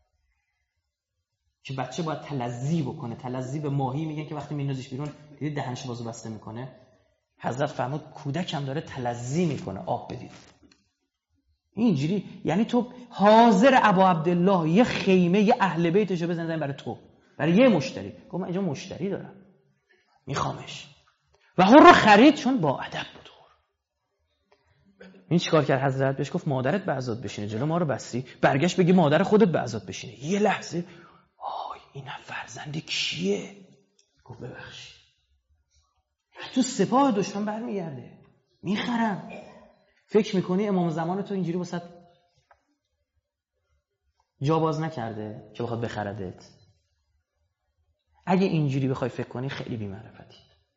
که بچه باید تلذی بکنه. تلذی به ماهی میگن که وقتی میندازیش بیرون دیدی دهنش بازو بسته میکنه. حضرت فرمود کودکم داره تلذی میکنه، آب بدید. اینجوری یعنی تو حاضر ابا عبدالله یه خیمه یه اهل بیتشو بزنن برای تو، برای یه مشتری. گفت من اینجا مشتری دارم میخوامش. و هور رو خرید چون با ادب بود. این چیکار کرد حضرت؟ بهش گفت مادرت به عزاد بشینه، جلو ما رو بستی، برگشت بگی مادر خودت به عزاد بشینه. یه لحظه آی این فرزند کیه؟ گفت ببخشید تو سپاه دشمن برمیگرده، میخرم. فکر میکنی امام زمان تو اینجوری واسه جا باز نکرده که بخواد بخردت؟ اگه اینجوری بخوای فکر کنی خیلی بی‌معرفتی.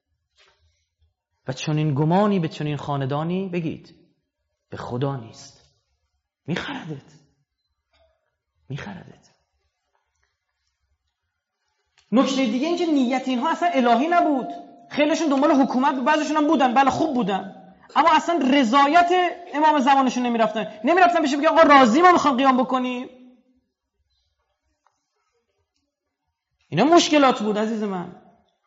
و چون این گمانی به چون این خاندانی بگید به خدا نیست، میخردت میخردت. نکته دیگه این که نیت اینها اصلا الهی نبود. خیلیشون دنبال حکومت، بعضیشون هم بودن، بله خوب بودن، اما اصلا رضایت امام زمانشون نمیرفتن. نمیرفتن بشه بگه آقا راضی ما میخوام قیام بکنیم. اینا مشکلات بود عزیز من.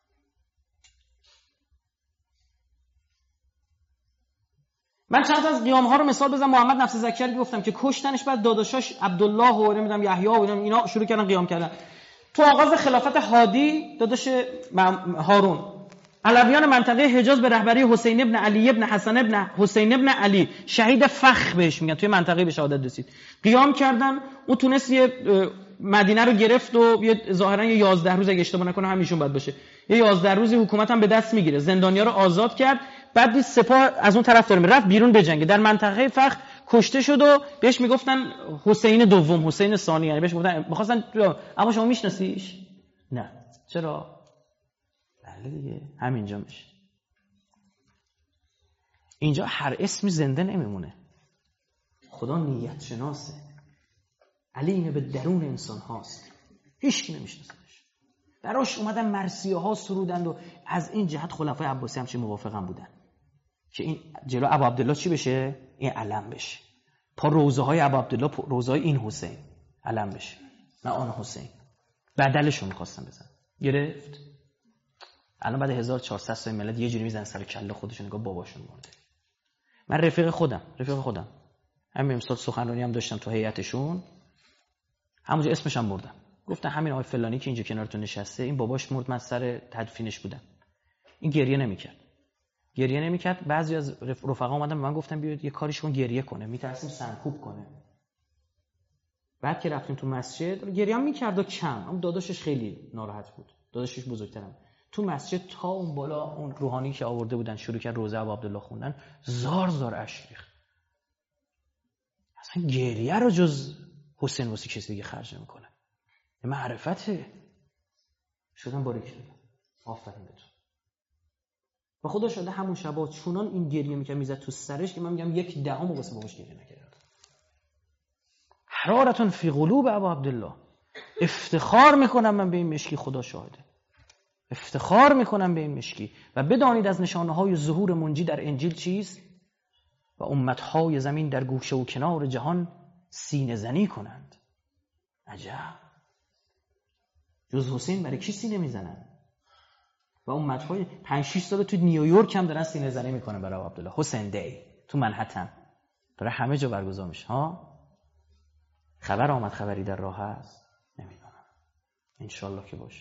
من چند تا از قیام ها رو مثال بزنم. محمد نفس زکری گفتم که کشتنش، بعد داداشاش عبدالله و نمیدونم یحیی و اینا شروع کردن قیام کردن. تو آغاز خلافت هادی داداش هارون، علویان منطقه حجاز به رهبری حسین ابن علی ابن حسن ابن حسین ابن علی شهید فخر بهش میگن، توی منطقه به شهادت رسید، قیام کردن. اون تونست یه مدینه رو گرفت و یه ظاهرا یه یازده روز اگه اشتباه نکنه همیشون باید باشه، یه یازده روزی حکومت هم به دست میگیره، زندانیا رو آزاد کرد. بعد دید سپاه از اون طرف داره رفت بیرون بجنگه. در منطقه فخر کشته شد و بهش میگفتن حسین دوم، حسین ثانی، یعنی بهش گفتن می‌خواستن. اما شما میشناسیش؟ نه. چرا؟ بله دیگه همینجا میشه. اینجا هر اسمی زنده نمیمونه. خدا نیت شناسه. علیم به درون انسان هاست، هیچ کی نمیشناسش. براش اومدن مرثیه ها سرودند و از این جهت خلفای عباسی هم چه موافقم بودن که این جلو ابو عبدالله چی بشه؟ این علم بشه. پا روزه های ابو عبدالله، روزه های این حسین علم بشه، نه آن حسین. بدلشون می‌خواستن بزن. گرفت. الان بعد هزار و چهارصد سال ملت یه جوری میزنن سر کله خودشون، نگاه باباشون مرده. من رفیق خودم رفیق خودم همین امسال سخنرانی هم داشتم تو هیئتشون، همونجا اسمش هم بردم. گفتن همین آقای فلانی که اینجا کنارتون نشسته، این باباش مرد، من سر تدفینش بودم. این گریه نمیکرد. گریه نمیکرد. بعضی از رفقا اومدن به من گفتن بیاید یه کاریش کن گریه کنه، میترسیم سرکوب کنه. بعد که رفتیم تو مسجد گریه هم میکرد و کم، اما داداشش خیلی ناراحت بود. داداشش بزرگترم. تو مسجد تا اون بالا اون روحانی که آورده بودن شروع کرد روزه ابو عبدالله خوندن، زار زار اشک ریخت. اصلا گریه رو جز حسین واسه کسی دیگه خرج نمی‌کنه. معرفته. شدن باریک شدن. آفرین بهتون. و خدا شده همون شبا چونان این گریه میکرد میزد تو سرش که من میگم یک دهم واسه باباش گریه نکرد. حرارتون فی قلوب ابا عبدالله. افتخار میکنم من به این مشکی، خدا شاهده، افتخار میکنم به این مشکی. و بدانید از نشانه های ظهور منجی در انجیل چیست؟ و امتهای زمین در گوشه و کنار جهان سینه زنی کنند. عجب، جز حسین برای کی سینه میزنن؟ و امتهای پنج شش سال تو نیویورک هم دارن سینه زنی میکنن برای عبدالله. حسین دی تو منهتن داره همه جا برگزار میشه. ها خبر آمد، خبری در راه هست، نمیدونم، انشالله که باشه.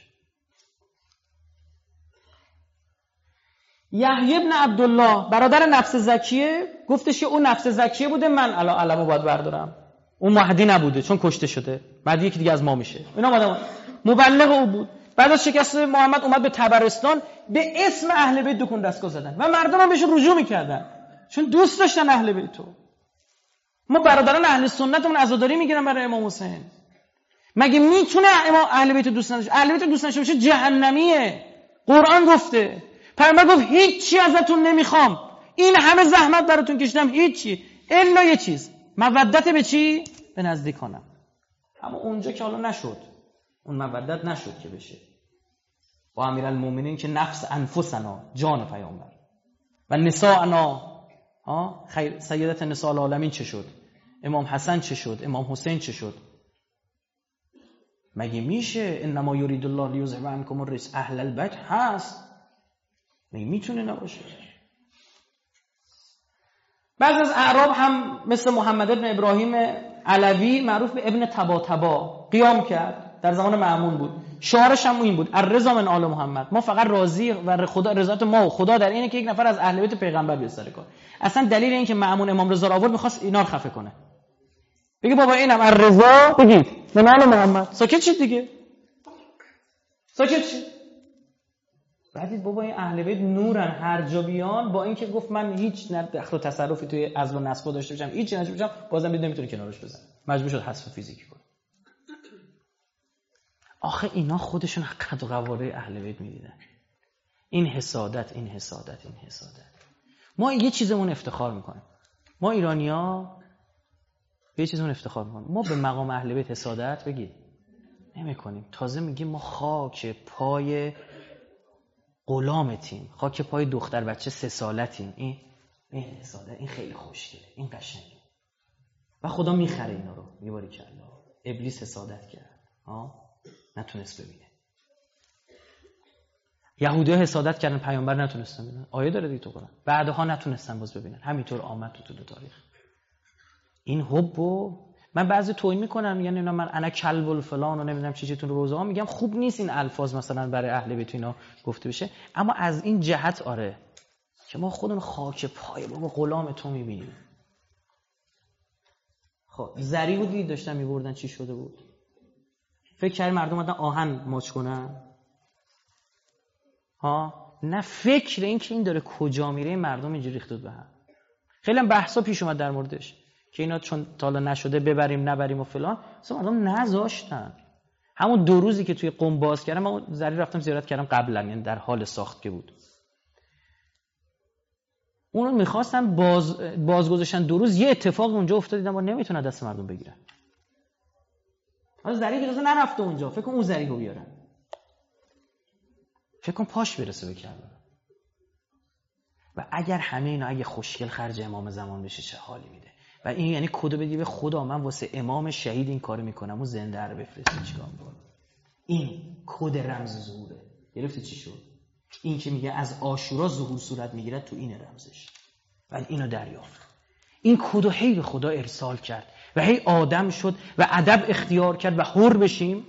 یحیی ابن عبدالله برادر نفس زکیه گفتش که اون نفس زکیه بوده، من الان علمو باید بردارم. اون مهدی نبوده چون کشته شده، مهدی یکی دیگه از ما میشه. اینا آدم مبلغ او بود. بعد از شکست محمد اومد به طبرستان، به اسم اهل بیت دکون دستگاه زدن و مردم هم بهشون رجوع میکردن چون دوست داشتن اهل بیتو. ما برادران اهل سنتمون عزاداری میگیرن برای امام حسین. مگه میتونه امام اهل بیت دوست نداشته؟ اهل بیت دوست نداشته باشه جهنمیه. قرآن گفته، پیامبر گفت هیچی ازتون نمیخوام، این همه زحمت براتون کشیدم، هیچی الا یه چیز، مودت به چی؟ به نزدیکانم. اما اونجا که حالا نشد، اون مودت نشد که بشه. و امیرالمومنین که نفس انفسنا، جان پیامبر، و نساءنا، ها خیر سیدت نساء العالمین چه شد؟ امام حسن چه شد؟ امام حسین چه شد؟ مگه میشه انما یرید الله لیذهب عنکم الرجس اهل البیت هست؟ مگه میتونه نباشه؟ بعض از اعراب هم مثل محمد ابن ابراهیم علوی معروف به ابن طباطبا قیام کرد، در زمان مأمون بود. شعارش هم این بود: الرضا من آل محمد. ما فقط راضی و خدا رضایت ما و خدا در اینه که یک نفر از اهل بیت پیغمبر بیاد سر کار. اصلا دلیل این که مأمون امام رضا رو آورد می‌خواست اینا رو خفه کنه. بگه بابا اینم الرضا بگید من آل محمد. ساکت شید دیگه. ساکت شید. بعدید بابا این اهل بیت نورن، هر جا بیان با اینکه گفت من هیچ دخل و تصرفی توی عزل و نسب داشته باشم، هیچ چیزی نشه باشم، بازم دید نمیتونه کنارش بزنه. مجبور شد حذف فیزیکی کنه. آخه اینا خودشون قد و قواره اهل بیت میدیدن. این حسادت، این حسادت، این حسادت. ما یه چیزمون افتخار میکنیم. ما ایرانی‌ها به یه چیزمون افتخار میکنیم. ما به مقام اهل بیت حسادت بگید نمی‌کنیم. تازه میگیم ما خاک پای غلامتیم، خاک پای دختر بچه سه سالتیم. این این حسادت، این خیلی خوشگله، این قشنگه. و خدا میخره اینا رو. میباری که الله ابلیس حسادت کرد، ها نتونست ببینه. یهودی‌ها حسادت کردن، پیامبر نتونستن ببینن. آیه داره دیگه تو قرآن. بعدها نتونستن باز ببینن. همینطور آمد تو طول تاریخ. این حبو من بعضی توهین میکنم، میگن اینا من انا کلب الفلان و نمیدونم چی چیتون روزه ها، میگم خوب نیست این الفاظ مثلا برای اهل بیت اینا گفته بشه، اما از این جهت آره که ما خودمون خاک پای بابا غلام تو میبینیم. خب زری بودی داشتن میبردن چی شده بود؟ فکر کردی مردم اومدن آهن ماچ کنن؟ ها نه، فکر این که این داره کجا میره مردم اینجوری ریخته به هم. خیلی هم بحثا پیش اومد در موردش که اینا چون تالا نشده ببریم نبریم و فلان، اصلا مردم نذاشتن. همون دو روزی که توی قم باز کردم، من زری رفتم زیارت کردم قبلا، یعنی در حال ساخت که بود. اونو میخواستن باز باز گذاشتن دو روز، یه اتفاق اونجا افتاد دیدم ما نمیتونن دست مردم بگیرن. حالا زری که اصلا نرفته اونجا، فکر کن اون زری رو بیارن، فکر کن پاش برسه به کربلا. و اگر همه اینا اگه خوشگل خرج امام زمان بشه چه حالی میده. و این یعنی کدو بدی به خدا من واسه امام شهید این کارو میکنم و زنده رو بفرستی چیکار میکنم. این کد رمز ظهوره. گرفتی چی شد؟ این که میگه از عاشورا ظهور صورت میگیره تو این رمزش. و اینو دریافت. این کدو هی به خدا ارسال کرد و هی آدم شد و ادب اختیار کرد و حر بشیم.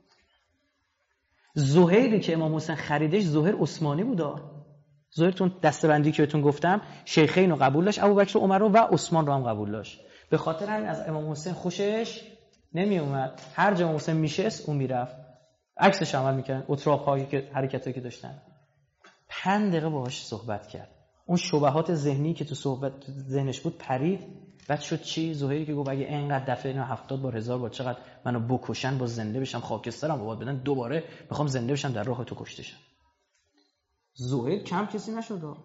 زهیری که امام حسین خریدش زهیر عثمانی بودا. زهیرتون دستبندی که بهتون گفتم شیخین رو قبول داشت، ابوبکر و عمر رو و عثمان رو هم قبول داشت. به خاطر همین از امام حسین خوشش نمی اومد. هر جا امام حسین میشست اون میرفت، عکسش عمل میکرد، اتراق‌هایی که حرکتایی که داشتن. پنج دقیقه باهاش صحبت کرد. اون شبهات ذهنی که تو صحبت ذهنش بود پرید. بعد شد چی؟ زهیری که گفت اگه اینقدر دفعه اینا هفتاد بار هزار بار چقدر منو بکشن باز زنده بشم، خاکسترم بابا بدن، دوباره میخوام زنده بشم در راه تو کشته شم. زهیر کم کسی نشد.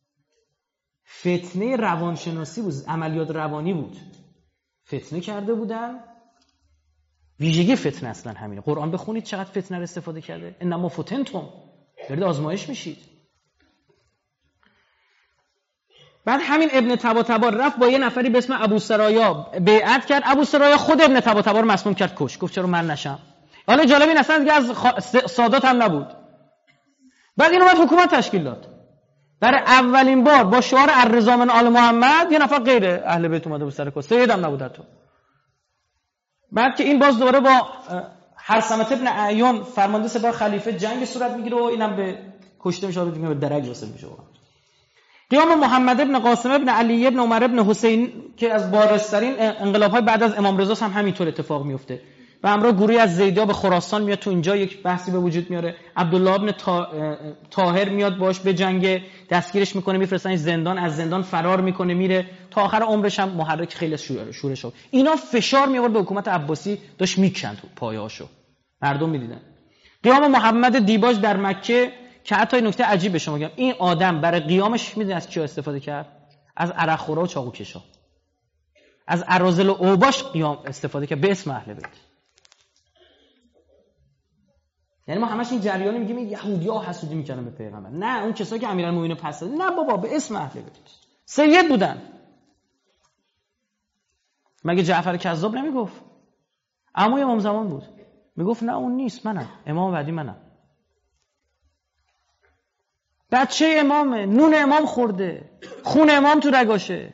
فتنه روانشناسی بود، عملیات روانی بود، فتنه کرده بودن. ویژگی فتنه اصلا همینه. قرآن بخونید چقدر فتنه رو استفاده کرده. انما فتنتم، دارید آزمایش میشید. بعد همین ابن طباطبا رفت با یه نفری به اسم ابو سرایا بیعت کرد. ابو سرایا خود ابن طباطبا رو مسموم کرد، کش. گفت چرا من نشم؟ حالا جالب این اصلا دیگه از سادات هم نبود. بعد اینو بعد حکومت تشکیل داد. برای اولین بار با شعار الرضا من آل محمد یه نفر غیر اهل بیت اومده بود سر کار. سید هم نبود تو. بعد که این باز دوباره با حرثمة ابن اعین فرمانده سپاه خلیفه جنگ صورت میگیره و اینم به کشته میشه، دیگه به درک وصل میشه. قیام محمد ابن قاسم ابن علی ابن عمر ابن حسین که از بارزترین انقلاب‌های بعد از امام رضا هم همینطور اتفاق میفته. و همراه گروهی از زیدیا به خراسان میاد، تو اینجا یک بحثی به وجود میاره. عبدالله ابن طاهر میاد باش به جنگ، دستگیرش میکنه، میفرستنش زندان، از زندان فرار میکنه میره، تا آخر عمرش هم محرک خیلی از شورش شد. اینا فشار میآورد به حکومت عباسی، داشت میکند پایه‌هاشو، مردم میدیدن. قیام محمد دیباج در مکه که حتی نکته عجیب به شما میگم، این آدم برای قیامش میدونی از چی استفاده کرد؟ از عرقخورا و چاقوکشا، از اراذل و اوباش قیام استفاده کرد به اسم اهل بیت. یعنی ما همش این جریانی میگیم این یهودی‌ها حسودی میکنن به پیغمبر. نه، اون کسایی که امیرالمومنین پس داد، نه بابا، به اسم اهل بیت سید بودن. مگه جعفر کذاب نمیگفت؟ عموی امام زمان بود، میگفت نه اون نیست، منم امام بعدی، منم بچه امامه، نون امام خورده، خون امام تو رگاشه.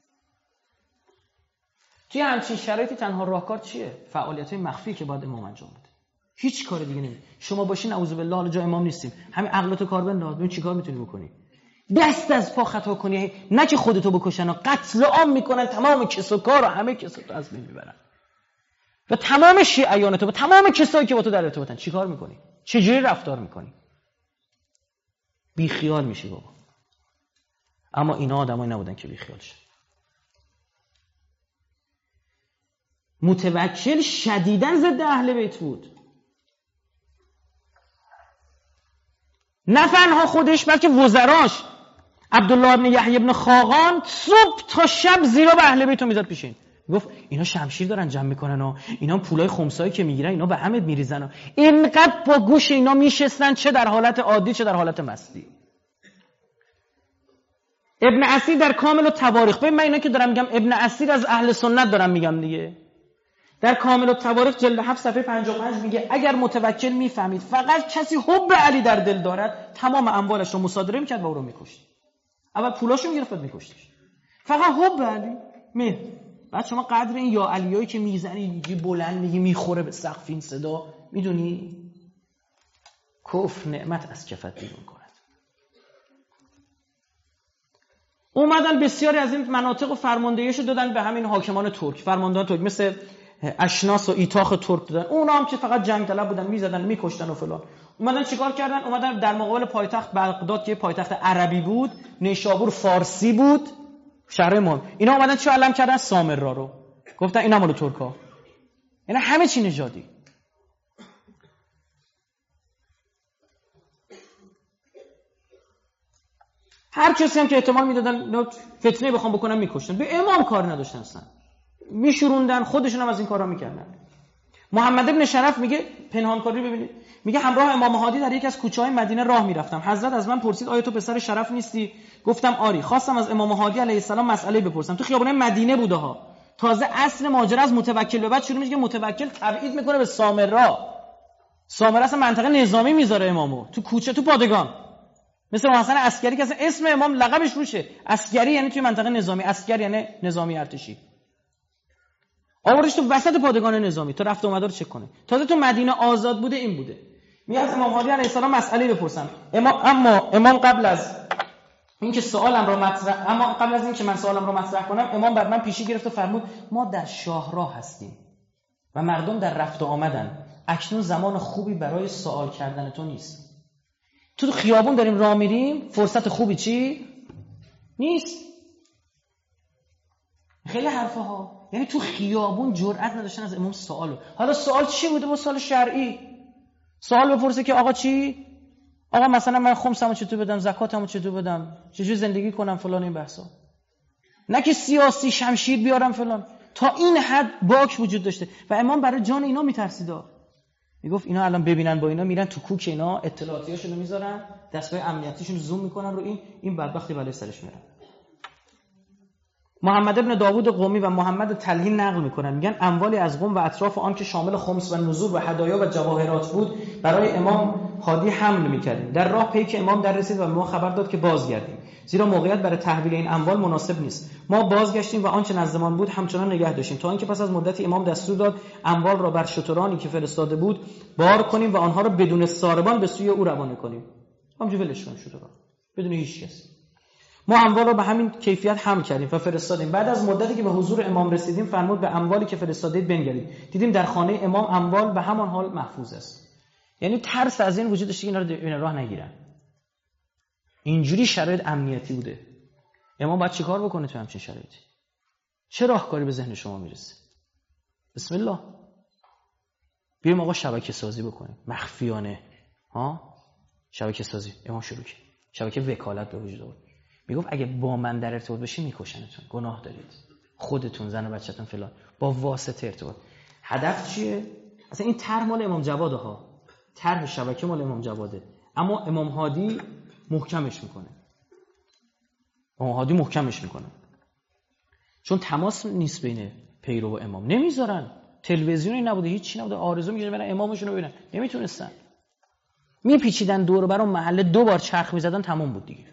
توی همچین شرایطی تنها راهکار چیه؟ فعالیت‌های مخفی که باید امام انجام بده. هیچ کار دیگه نمیشه. شما باشین اعوذ بالله حالا جا امام نیستیم، همین عقلتو کار بنداز، ببین چیکار میتونی بکنی. دست از پا خطا کنی، نه که خودتو بکشن و قتل عام میکنن، تمام کس و کار و همه کساتو از بین میبرن. و تمام شیعیانتو و تمام کسایی که با تو در ارتباطن چیکار میکنی؟ چجوری رفتار میکنی؟ بی خیال میشی بابا. اما اینا آدمایی نبودن که بی خیال شن. متوکل شدیداً ضد اهل بیت بود. نه تنها خودش بلکه وزراش، عبدالله ابن یحیی ابن خاقان صبح تا شب زیرا به اهل بیت میذاد پیشین. گفت اینا شمشیر دارن جمع میکنن و اینا پولای خمسایی که میگیرن اینا به همت میریزن و اینقدر با گوش اینا میشستن، چه در حالت عادی چه در حالت مستی. ابن اسیر در کامل التواریخ، ببین من اینا که دارم میگم ابن اسیر از اهل سنت دارم میگم دیگه، در کامل التواریخ جلد هفت صفحه پنجاه و پنج میگه اگر متوکل میفهمید فقط کسی حب علی در دل دارد، تمام اموالش رو مصادره میکرد و او رو میکشت. اول پولاشو میگرفت بعد میکشتش. فقط حب علی می. بعد شما قدر این یا علیایی که میزنی میگی بلند میگی میخوره به سقف این صدا، میدونی کفر نعمت از کفت بیرون کند. اومدن بسیاری از این مناطق و فرماندهیشو دادن به همین حاکمان ترک، فرماندهان ترک مثل اشناس و ایتاخ ترک دادن. اونا هم که فقط جنگ طلب بودن، میزدن میکشتن و فلان. اومدن چیکار کردن؟ اومدن در مقابل پایتخت بغداد که پایتخت عربی بود، نیشابور فارسی بود، شهر مهم، اینا اومدن چه علم کردن؟ سامرا رو گفتن اینا مال ترکا. یعنی همه چی نژادی. هر کسی هم که احتمال میدادن فتنه بخوام بکنن میکشتن، به امام کار نداشتن اصلا، میشوروندن، خودشون هم از این کارا میکردن. محمد ابن شرف میگه پنهانکاری، ببینید میگه همراه امام هادی در یکی از کوچه‌های مدینه راه میرفتم، حضرت از من پرسید آیا تو پسر شرف نیستی؟ گفتم آری. خواستم از امام هادی علیه السلام مسئله بپرسم. تو خیابان مدینه بوده ها. تازه اصل ماجرا از متوکل به بعد شروع میشه که متوکل تبعید میکنه به سامرا. سامرا اصلا منطقه نظامی میذاره امامو، تو کوچه، تو پادگان. مثل مثلا عسکری که اصلا اسم امام لقبش روشه، عسکری یعنی توی منطقه نظامی، عسکر یعنی نظامی ارتشی. آوردش تو وسط پادگان نظامی تا رفت اومدا رو چک کنه. تازه تو مدینه آزاد بوده، این بوده. میگه از امام هادی علیه السلام مسئله بپرسم. امام اما امام قبل از اینکه سوالم رو مطرح اما قبل از اینکه من سوالم رو مطرح کنم، امام بعد من پیشی گرفت و فرمود ما در شاهراه هستیم و مردم در رفت و آمدن. اکنون زمان خوبی برای سوال کردن تو نیست. تو خیابون داریم راه میریم، فرصت خوبی چی نیست. خیلی حرفه ها. یعنی تو خیابون جرئت نداشتن از امام سوالو. حالا سوال چی بوده؟ با سوال شرعی. سوال بپرسه که آقا چی؟ آقا مثلا من خمسمو چطور بدم، زکاتمو چطور بدم، چجوری زندگی کنم، فلان این بحثا. نه که سیاسی شمشیر بیارم فلان. تا این حد باک وجود داشته و امام برای جان اینا میترسید. میگفت اینا الان ببینن با اینا میرن تو کوک، اینا اطلاعاتیاشونو میذارن، دستگاه امنیتیشون رو زوم میکنن رو این این بدبختی بالای سرش میرن. محمد ابن داوود قمی و محمد تلهی نقل میکنن، میگن اموالی از قم و اطراف آن که شامل خمس و نذور و هدایا و جواهرات بود برای امام هادی حمل میکردیم. در راه پیک امام در رسید و ما خبر داد که بازگردیم، زیرا موقعیت برای تحویل این اموال مناسب نیست. ما بازگشتیم و آنچه نزدمان بود همچنان نگه داشتیم تا اینکه پس از مدتی امام دستور داد اموال را بر شترانی که فرستاده بود بار کنیم و آنها را بدون ساربان به سوی او روانه کنیم. همونجوری ولش کنیم شتران بدون هیچ کس. ما اموال رو به همین کیفیت حمل کردیم و فرستادیم. بعد از مدتی که به حضور امام رسیدیم فرمود به اموالی که فرستادید بنگرید. دیدیم در خانه امام اموال به همان حال محفوظ است. یعنی ترس از این وجود داشته که اینا رو این راه نگیرن. اینجوری شرایط امنیتی بوده. امام باید چیکار بکنه تو همچین شرایطی؟ چه راهکاری به ذهن شما میرسه؟ بسم الله. بیایم آقا شبکه سازی بکنیم مخفیانه. ها؟ شبکه سازی. امام شروع کرد. شبکه وکالت به وجود آورد. میگفت اگه با من در ارتباط بشین میکشنتون، گناه دارید، خودتون، زن و بچه‌تون فلان، با واسطه ارتباط. هدف چیه؟ اصلا این طرح مال امام جواد ها، طرح شبکه مال امام جواده، اما امام هادی محکمش میکنه. امام هادی محکمش میکنه چون تماس نیست بین پیرو و امام. نمیذارن، تلویزیونی نبوده، هیچی نبوده، آرزو میگه برن امامشون رو ببینن، نمیتونستن. میپیچیدن دور و بر اون محله، دو بار چرخ میزدن تمام بود دیگه.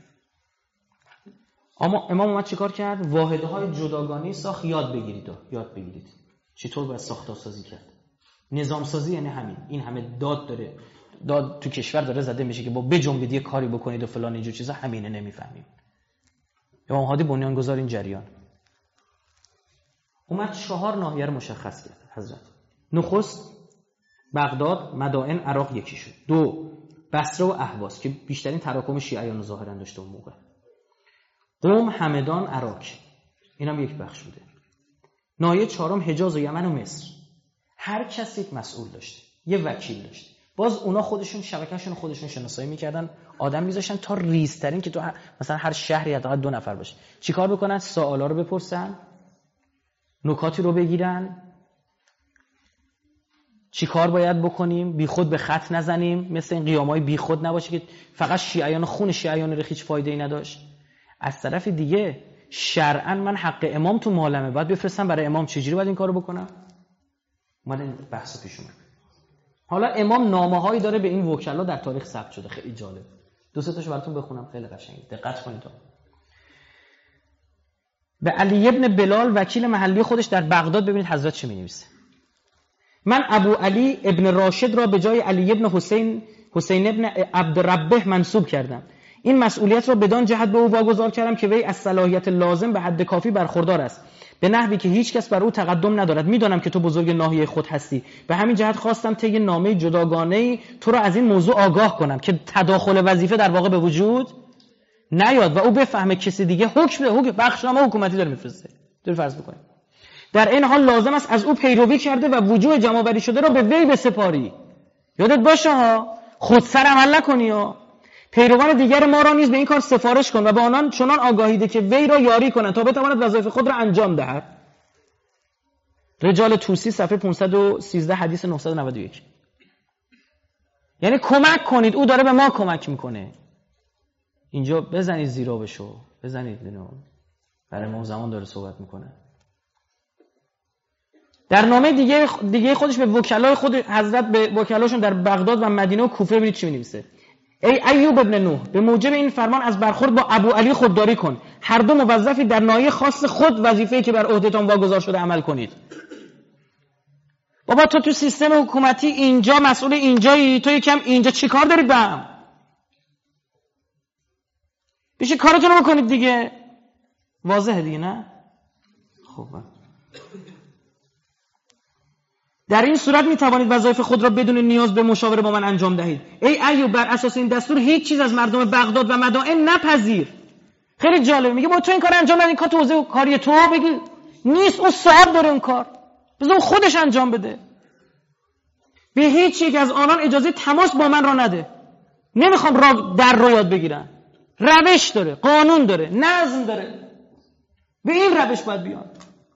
اما امام اومد چیکار کرد؟ واحدهای جداگانه ساخت. یاد بگیرید، یاد بگیرید چطور باید ساختارسازی کرد. نظام سازی یعنی همین. این همه داد داره، داد تو کشور داره زده میشه که با بجنبید یه کاری بکنید و فلان اینجور چیزا، همینه نمیفهمیم. امام هادی بنیانگذار این جریان. اومد چهار ناحیه رو مشخص کرد حضرت. نخست بغداد، مدائن، عراق یکی شد. دو بصره و اهواز که بیشترین تراکم شیعیان ظاهرا داشته اون موقع. قم، همدان، عراق، این هم یک بخش بوده. ناحیه چهارم حجاز و یمن و مصر. هر کسی یک مسئول داشته، یه وکیل داشته. باز اونا خودشون شبکه‌شون خودشون شناسایی میکردن، آدم میذاشتن تا ریزترین که تو هر... مثلا هر شهری حداقل دو نفر باشه. چیکار بکنن؟ سوالا رو بپرسن، نکاتی رو بگیرن، چیکار باید بکنیم، بیخود به خط نزنیم، مثل این قیامای بیخود نباشه که فقط شیعیان خون شیعیان رو هیچ فایده‌ای نداشت. از طرف دیگه شرعاً من حق امام تو مالمه، باید بفرستم برای امام. چجوری باید این کارو بکنم؟ اومد این بحث پیش اومد. حالا امام نامه‌هایی داره به این وکلا در تاریخ ثبت شده، خیلی جالب. دو سه تاشو براتون بخونم، خیلی قشنگه، دقت کنید. به علی ابن بلال وکیل محلی خودش در بغداد ببینید حضرت چه می‌نویسه. من ابو علی ابن راشد را به جای علی ابن حسین حسین ابن عبدالربه منصوب کردم. این مسئولیت را بدان جهت به او واگذار کردم که وی از صلاحیت لازم به حد کافی برخوردار است، به نحوی که هیچ کس بر او تقدم ندارد. میدانم که تو بزرگ ناحیه خود هستی، به همین جهت خواستم طی نامه جداگانه‌ای تو را از این موضوع آگاه کنم که تداخل وظیفه در واقع به وجود نیاد و او بفهمه کسی دیگه حکم ده، حکم بخشنامه حکومتی داره میفرسته. دور فرض بکنیم در این حال لازم است از او پیروی کرده و وجوه جمع‌آوری شده را به وی بسپاری. یادت باشه ها، خودسر عمل نکنی ها. پیروان دیگر ما را نیز به این کار سفارش کن و به آنان چنان آگاهی ده که وی را یاری کنند تا بتواند وظایف خود را انجام دهد. رجال توسی صفحه پانصد و سیزده حدیث نهصد و نود و یک. یعنی کمک کنید، او داره به ما کمک میکنه. اینجا بزنید زیرا بشو، بزنید اینو. برای ما زمان داره صحبت میکنه. در نامه دیگه دیگه خودش به وکلای خود حضرت، به وکلاشون در بغداد و مدینه و کوفه ببینید چی می‌نویسه. ای ایوب ابن نوح، به موجب این فرمان از برخورد با ابو علی خودداری کن. هر دو موظفی در ناحیه خاص خود وظیفه‌ای که بر عهده‌تان واگذار شده عمل کنید. بابا تو تو سیستم حکومتی اینجا مسئول اینجایی، تو یکم اینجا چیکار دارید به هم؟ بیشه کارتون رو بکنید دیگه. واضحه دیگه نه؟ خب در این صورت می توانید وظایف خود را بدون نیاز به مشاوره با من انجام دهید. ای ایوب، بر اساس این دستور هیچ چیز از مردم بغداد و مدائن نپذیر. خیلی جالبه، میگه با تو این کار انجام بده، این کار تو حوزه کاری تو بگی نیست، اون صاحب داره اون کار، بذار خودش انجام بده. به هیچ یک از آنان اجازه تماس با من را نده. نمیخوام را در رو یاد بگیرن. روش داره، قانون داره، نظم داره. به این روش باید بیان.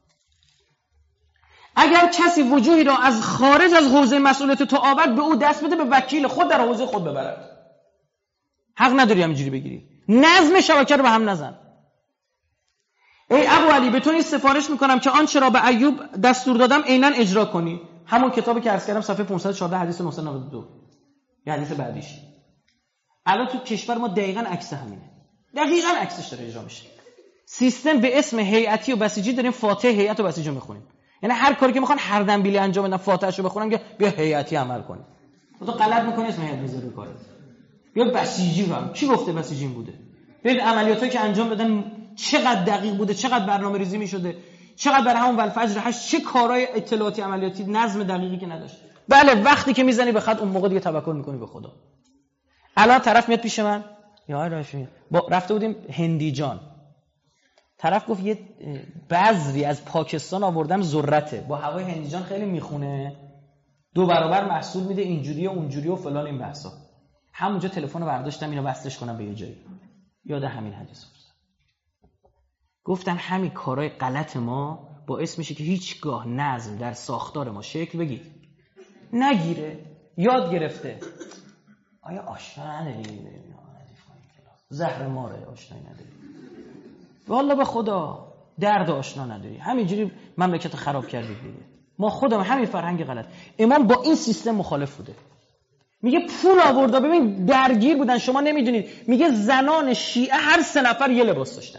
اگر کسی وجوهی را از خارج از حوزه مسئولیت تو آورد، به او دست بده، به وکیل خود در حوزه خود ببرد. حق نداری همینجوری بگیری. نظم شبکه رو به هم نزن. ای ابو علی، به تو این سفارش میکنم که آنچه را به ایوب دستور دادم عیناً اجرا کنی. همون کتابی که عرض کردم صفحه پانصد و چهارده حدیث نهصد و نود و دو. یه حدیث بعدیش. الان تو کشور ما دقیقاً عکس همینه. دقیقاً عکسش داره اجرا میشه. سیستم به اسم هیئتی و بسیجی داریم فاتح هیئت و بسیجی میخونیم. یعنی هر کاری که میخوان هر دنبیلی انجام بدن فاتحه‌شو بخونن که بیا هیئتی عمل کنی. تو غلط میکنی اسم هیئت میذاری کارت. بیا بسیجی هم. کی گفته بسیجی بوده؟ ببین عملیاتایی که انجام دادن چقدر دقیق بوده، چقدر برنامه‌ریزی میشده، چقدر برای همون والفجر هشت چه کارهای اطلاعاتی عملیاتی نظم دقیقی که نداشت. بله وقتی که میزنی به خط اون موقع دیگه توکل میکنی به خدا. الان طرف میاد پیش من یا راشی با رفته بودیم هندیجان، طرف گفت یه بذری از پاکستان آوردم ذرته، با هوای هندیجان خیلی میخونه، دو برابر محصول میده، اینجوری و اونجوری و فلان این بحثا. همونجا تلفن رو برداشتم اینو وصلش کنم به یه جایی. یاد همین حدیث افتادم. گفتم همین کارهای غلط ما باعث میشه که هیچگاه نظم در ساختار ما شکل بگید نگیره. یاد گرفته. آیا آشنا نداری؟ زهر ماره آشنایی نداری. والله به خدا درد آشنا نداری. همینجوری مملکت خراب کردید دیگه. ما خودم همین فرهنگ غلط. امام با این سیستم مخالف بوده. میگه پول آورده، ببین درگیر بودن شما نمیدونید. میگه زنان شیعه هر سه نفر یه لباس داشتن.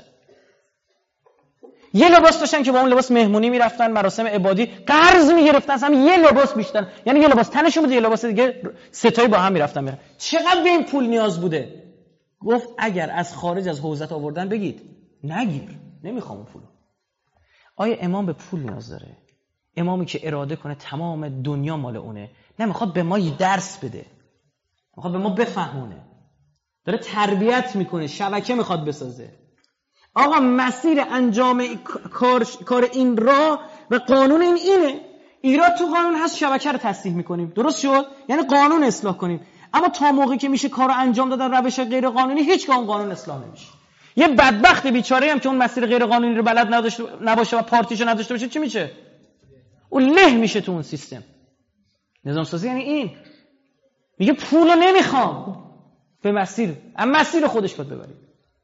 یه لباس داشتن که با اون لباس مهمونی میرفتن، مراسم عبادی قرض میگرفتن، اصلا یه لباس بیشتر، یعنی یه لباس تنشون بود، یه لباس دیگه ستایی با هم میرفتن میرن. چقدر به این پول نیاز بوده؟ گفت اگر از خارج از حوزت آوردن بگید نگیر، نمیخوام اون پولو. آیا امام به پول نیاز داره؟ امامی که اراده کنه تمام دنیا مال اونه، نمیخواد به ما یه درس بده، میخواد به ما بفهمونه، داره تربیت میکنه، شبکه میخواد بسازه. آقا مسیر انجام کار, کار این را و قانون این اینه. ایراد تو قانون هست شبکه رو تصحیح میکنیم، درست شد؟ یعنی قانون اصلاح کنیم. اما تا موقعی که میشه کار رو انجام دادن روش غیر قانونی، هیچ کدوم قانون اصلاح نمیشه. یه بدبخت بیچاره هم که اون مسیر غیر قانونی رو بلد نداشته نباشه و پارتیشو نداشته باشه، چی میشه؟ اون له میشه تو اون سیستم. نظام سازی یعنی این. میگه پولو نمیخوام، به مسیر، اما مسیر خودش باید ببرید.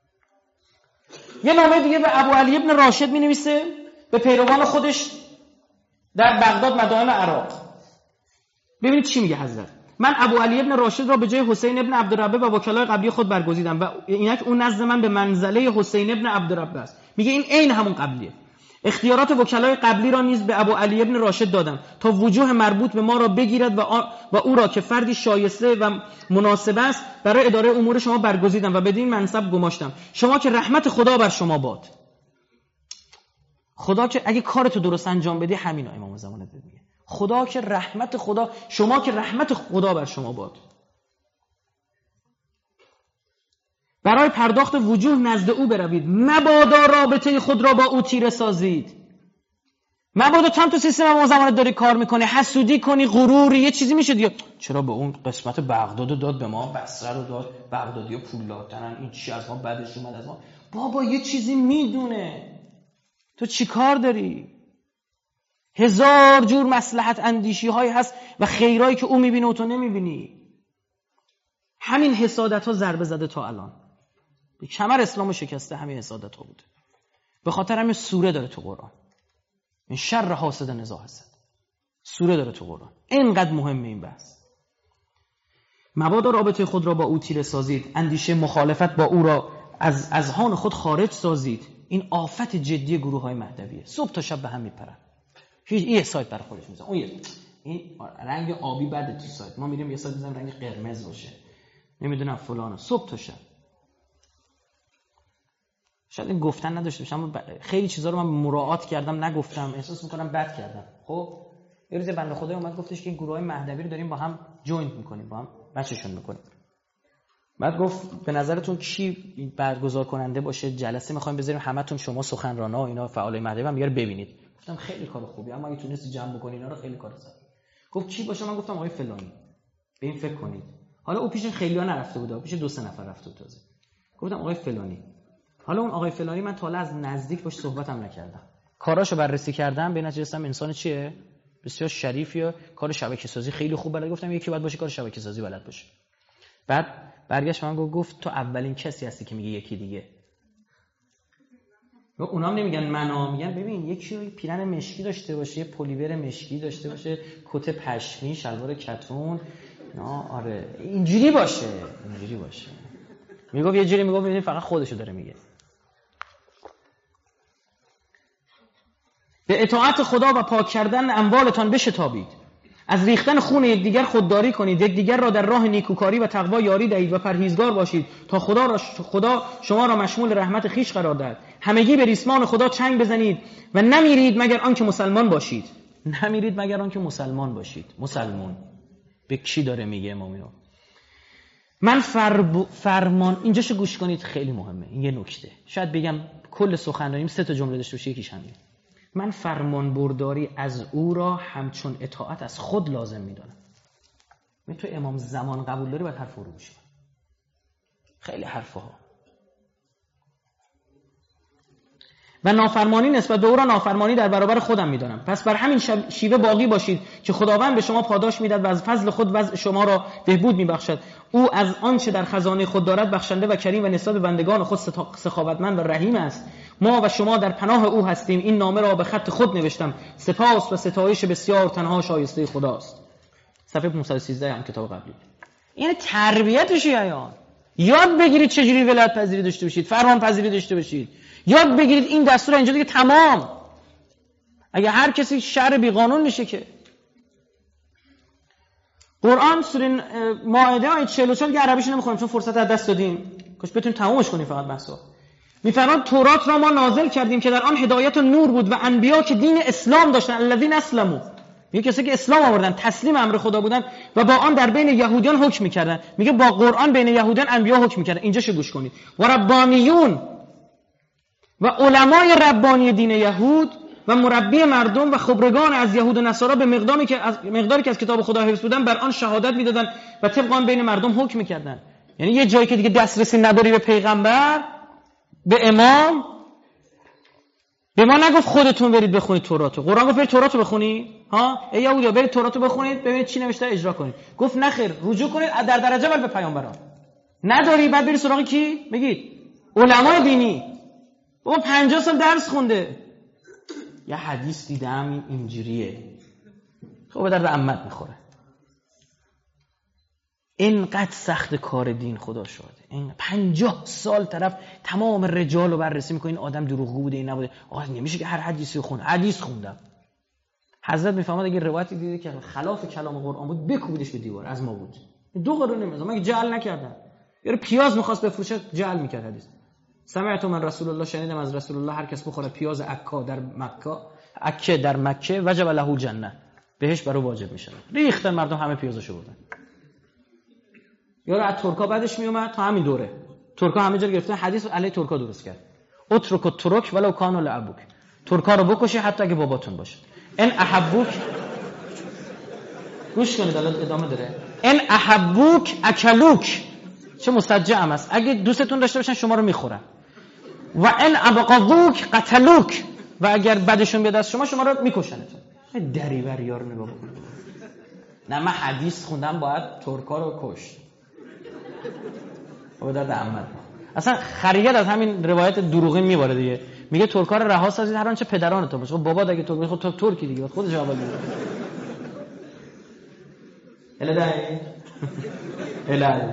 یه نامه دیگه به ابو علی ابن راشد می نویسه، به پیروان خودش در بغداد مدائن عراق. ببینید چی میگه حضرت. من ابو علی ابن راشد را به جای حسین ابن عبدالربه و وکلای قبلی خود برگزیدم و اینک اون نزد من به منزله حسین ابن عبدالربه است. میگه این عین همون قبلیه. اختیارات وکلای قبلی را نیز به ابو علی ابن راشد دادم تا وجوه مربوط به ما را بگیرد و, و او را که فردی شایسته و مناسب است برای اداره امور شما برگزیدم و بدین منصب گماشتم. شما که رحمت خدا بر شما باد. خدا که اگه کارتو درست انجام بدی، همینا امام زمان میگه. خدا که رحمت خدا، شما که رحمت خدا بر شما باد. برای پرداخت وجوه نزد او بروید، مبادا رابطه خود را با او تیره سازید. مبادا تو هم تو سیستم ما زمانت داری کار میکنی، حسودی کنی، غروری، یه چیزی میشه دیگه. چرا به اون قسمت بغداد داد به ما، بصره رو داد، بغدادی‌ها پولدارترن، این چی از ما بعدش اومد از ما. بابا یه چیزی میدونه، تو چی کار داری؟ هزار جور مصلحت اندیشی های هست و خیرایی که او میبینه و تو نمیبینی. همین حسادت ها ضربه زده تا الان. کمر اسلامو شکسته همین حسادت ها بوده. به خاطر همین سوره داره تو قرآن. این شر حاسد نزا حسد. سوره داره تو قرآن. اینقدر مهمه این بحث. مبادا رابطه خود را با او تیره سازید، اندیشه مخالفت با او را از اذهان خود خارج سازید. این آفت جدی گروه های مهدویه. صبح تا شب به هم میپرن. هیچ یه سایت برای خودش میذاره. اون یه این رنگ آبی بده تو سایت. ما میریم یه سایت میذاریم رنگ قرمز باشه. نمیدونم فلانه. صبح تا شب. شاید این گفتن نداشته باشم، اما خیلی چیزا رو من مراعات کردم نگفتم، احساس میکنم بد کردم. خب یه روز بنده خدا اومد گفتش که این گروهای مهدوی رو داریم با هم جوینت میکنیم، با هم بچشون میکنیم. بعد گفت به نظرتون کی برگزار کننده باشه جلسه میخوایم بذاریم همتون شما سخنرانا و اینا فعالای مهدوی هم بیار ببینید. گفتم خیلی کار خوبی، اما اگه تونستی جمع بکنی اینا رو خیلی کار زد. گفت کی باشه؟ من گفتم آقای فلانی. به این فکر کنید. حالا او پیش خیلی‌ها نرفته بود، پیش دو سه نفر رفته بود تازه. گفتم آقای فلانی. حالا اون آقای فلانی من تا حالا از نزدیک باش صحبتم نکردم. کاراشو بررسی کردم، به نتیجه رسیدم انسان چیه؟ بسیار شریفیه، کار شبکه‌سازی خیلی خوب بلد. گفتم یکی باید باشه کار شبکه‌سازی بلد باشه. بعد برگشت من گفت تو اولین کسی هستی که میگه یکی دیگه. و اونام نمیگن منو، میگن ببین یکی پیرن مشکی داشته باشه، پلیور مشکی داشته باشه، کت پشمی، شلوار کتون، نه آره اینجوری باشه، اینجوری باشه. میگفت یه جوری میگفت ببین فقط خودشو داره میگه. به اطاعت خدا و پاک کردن اموالتان بشتابید. از ریختن خون یکدیگر خودداری کنید، یکدیگر را در راه نیکوکاری و تقوا یاری دهید و پرهیزگار باشید تا خدا را خدا شما را مشمول رحمت خیش قرار دهد. همگی به ریسمان خدا چنگ بزنید و نمیرید مگر آنکه مسلمان باشید. نمیرید مگر آنکه مسلمان باشید. مسلمان به کی داره میگه امامیو؟ من فرب... فرمان اینجاشو گوش کنید، خیلی مهمه. این یه نکته. شاید بگم کل سخنرانیم سه تا جمله داشته باشه، یکیش همینه. من فرمان برداری از او را همچون اطاعت از خود لازم میدانم. من تو امام زمان قبول داری باید حرف رو گوش کنی. خیلی حرفها. و نافرمانی نسبت به او را نافرمانی در برابر خودم میدانم. پس بر همین شیوه باقی باشید که خداوند به شما پاداش میدهد و از فضل خود وضع شما را بهبود میبخشد. او از آنچه در خزانه خود دارد بخشنده و کریم و نسبت به بندگان خود سخاوتمند و رحیم است. ما و شما در پناه او هستیم. این نامه را به خط خود نوشتم. سپاس و ستایش بسیار تنها شایسته خداست. صفحه پانصد و سیزده هم کتاب قبلی. این تربیت شیعیان. یاد بگیرید چجوری ولایت پذیری داشته باشید، فرمان پذیری داشته باشید. یاد بگیرید این دستور اینجا دیگه تمام. اگه هر کسی شرع بی قانون میشه که. قرآن سوره مائده آیه چهل و چهار که عربیش نمیخونم چون فرصت از دست دادیم، کاش بتونیم تمومش کنیم فقط بحثا. میفرماد تورات را ما نازل کردیم که در آن هدایت و نور بود و انبیا که دین اسلام داشتن، الذین اسلموا، میگه کسی که اسلام آوردن، تسلیم امر خدا بودن و با آن در بین یهودیان حکم میکردن. میگه با قرآن بین یهودیان انبیا حکم میکردن. اینجاشو گوش کنید. و ربانیون و علمای ربانی دین یهود و مربی مردم و خبرگان از یهود و نصارا به مقداری که از مقداری که از کتاب خدا حفظ بودن بر آن شهادت میدادن و طبق آن بین مردم حکم میکردن. یعنی یه جایی که دیگه دسترسی نداری به پیغمبر، به امام، به ما نگفت خودتون برید بخونید توراتو. قرآن گفت برید توراتو بخونید. ها ای یهودیا برید توراتو بخونید ببینید چی نوشته اجرا کنید. گفت نخیر، رجوع کنید در درجه اول به پیامبران. نداری بعد برید سراغ کی؟ بگید علمای دینی. او پنجاه سال درس خونده. یه حدیث دیدم اینجوریه. خب به درد عمت میخوره. اینقدر سخت کار دین خدا شده. این پنجاه سال طرف تمام رجال رو بررسی میکنه. این آدم دروغگو بوده این نبوده. آقا نمیشه که هر حدیثی رو خونه. حدیث خوندم. حضرت میفهمد اگه روایتی دیده که خلاف کلام قرآن بود بکوبیدش به دیوار. از ما بود. دو قرون نمیذارم. من جعل نکردم. یارو پیاز میخواست بفروشه جعل میکرد حدیث. سمعت من رسول الله، شنیدم از رسول الله هر کس بخوره پیاز عکا در مکه، عکه در مکه وجب له الجنه، بهش برای واجب میشه. ریختن مردم همه پیازشو بردن. یارو از ترکا بعدش میومد تا همین دوره. ترکا همه جا گرفتن حدیث علی ترکا درست کرد. اترک و ترک ولو کانوا لابوک. ترکا رو بکشی حتی اگه باباتون باشه. ان احبوک، گوش کنید الان ادامه داره. ان احبوک اکلوک، چه مسجعم است. اگه دوستتون داشته باشن شما رو میخورن. و ان ابغضوک قتلوک، و اگر بدشون بیاد از شما شما رو میکشنتون. دریور یار نگاه بکن. نه من حدیث خوندم باید ترکا رو کش. و در عمد اصلا خریت از همین روایت دروغین میباره دیگه. میگه ترکا رو رها سازید هر آنچه پدران تو باشه. خب بابا اگه ترک خود ترکی دیگه خودش اول میگه. اله دای اله.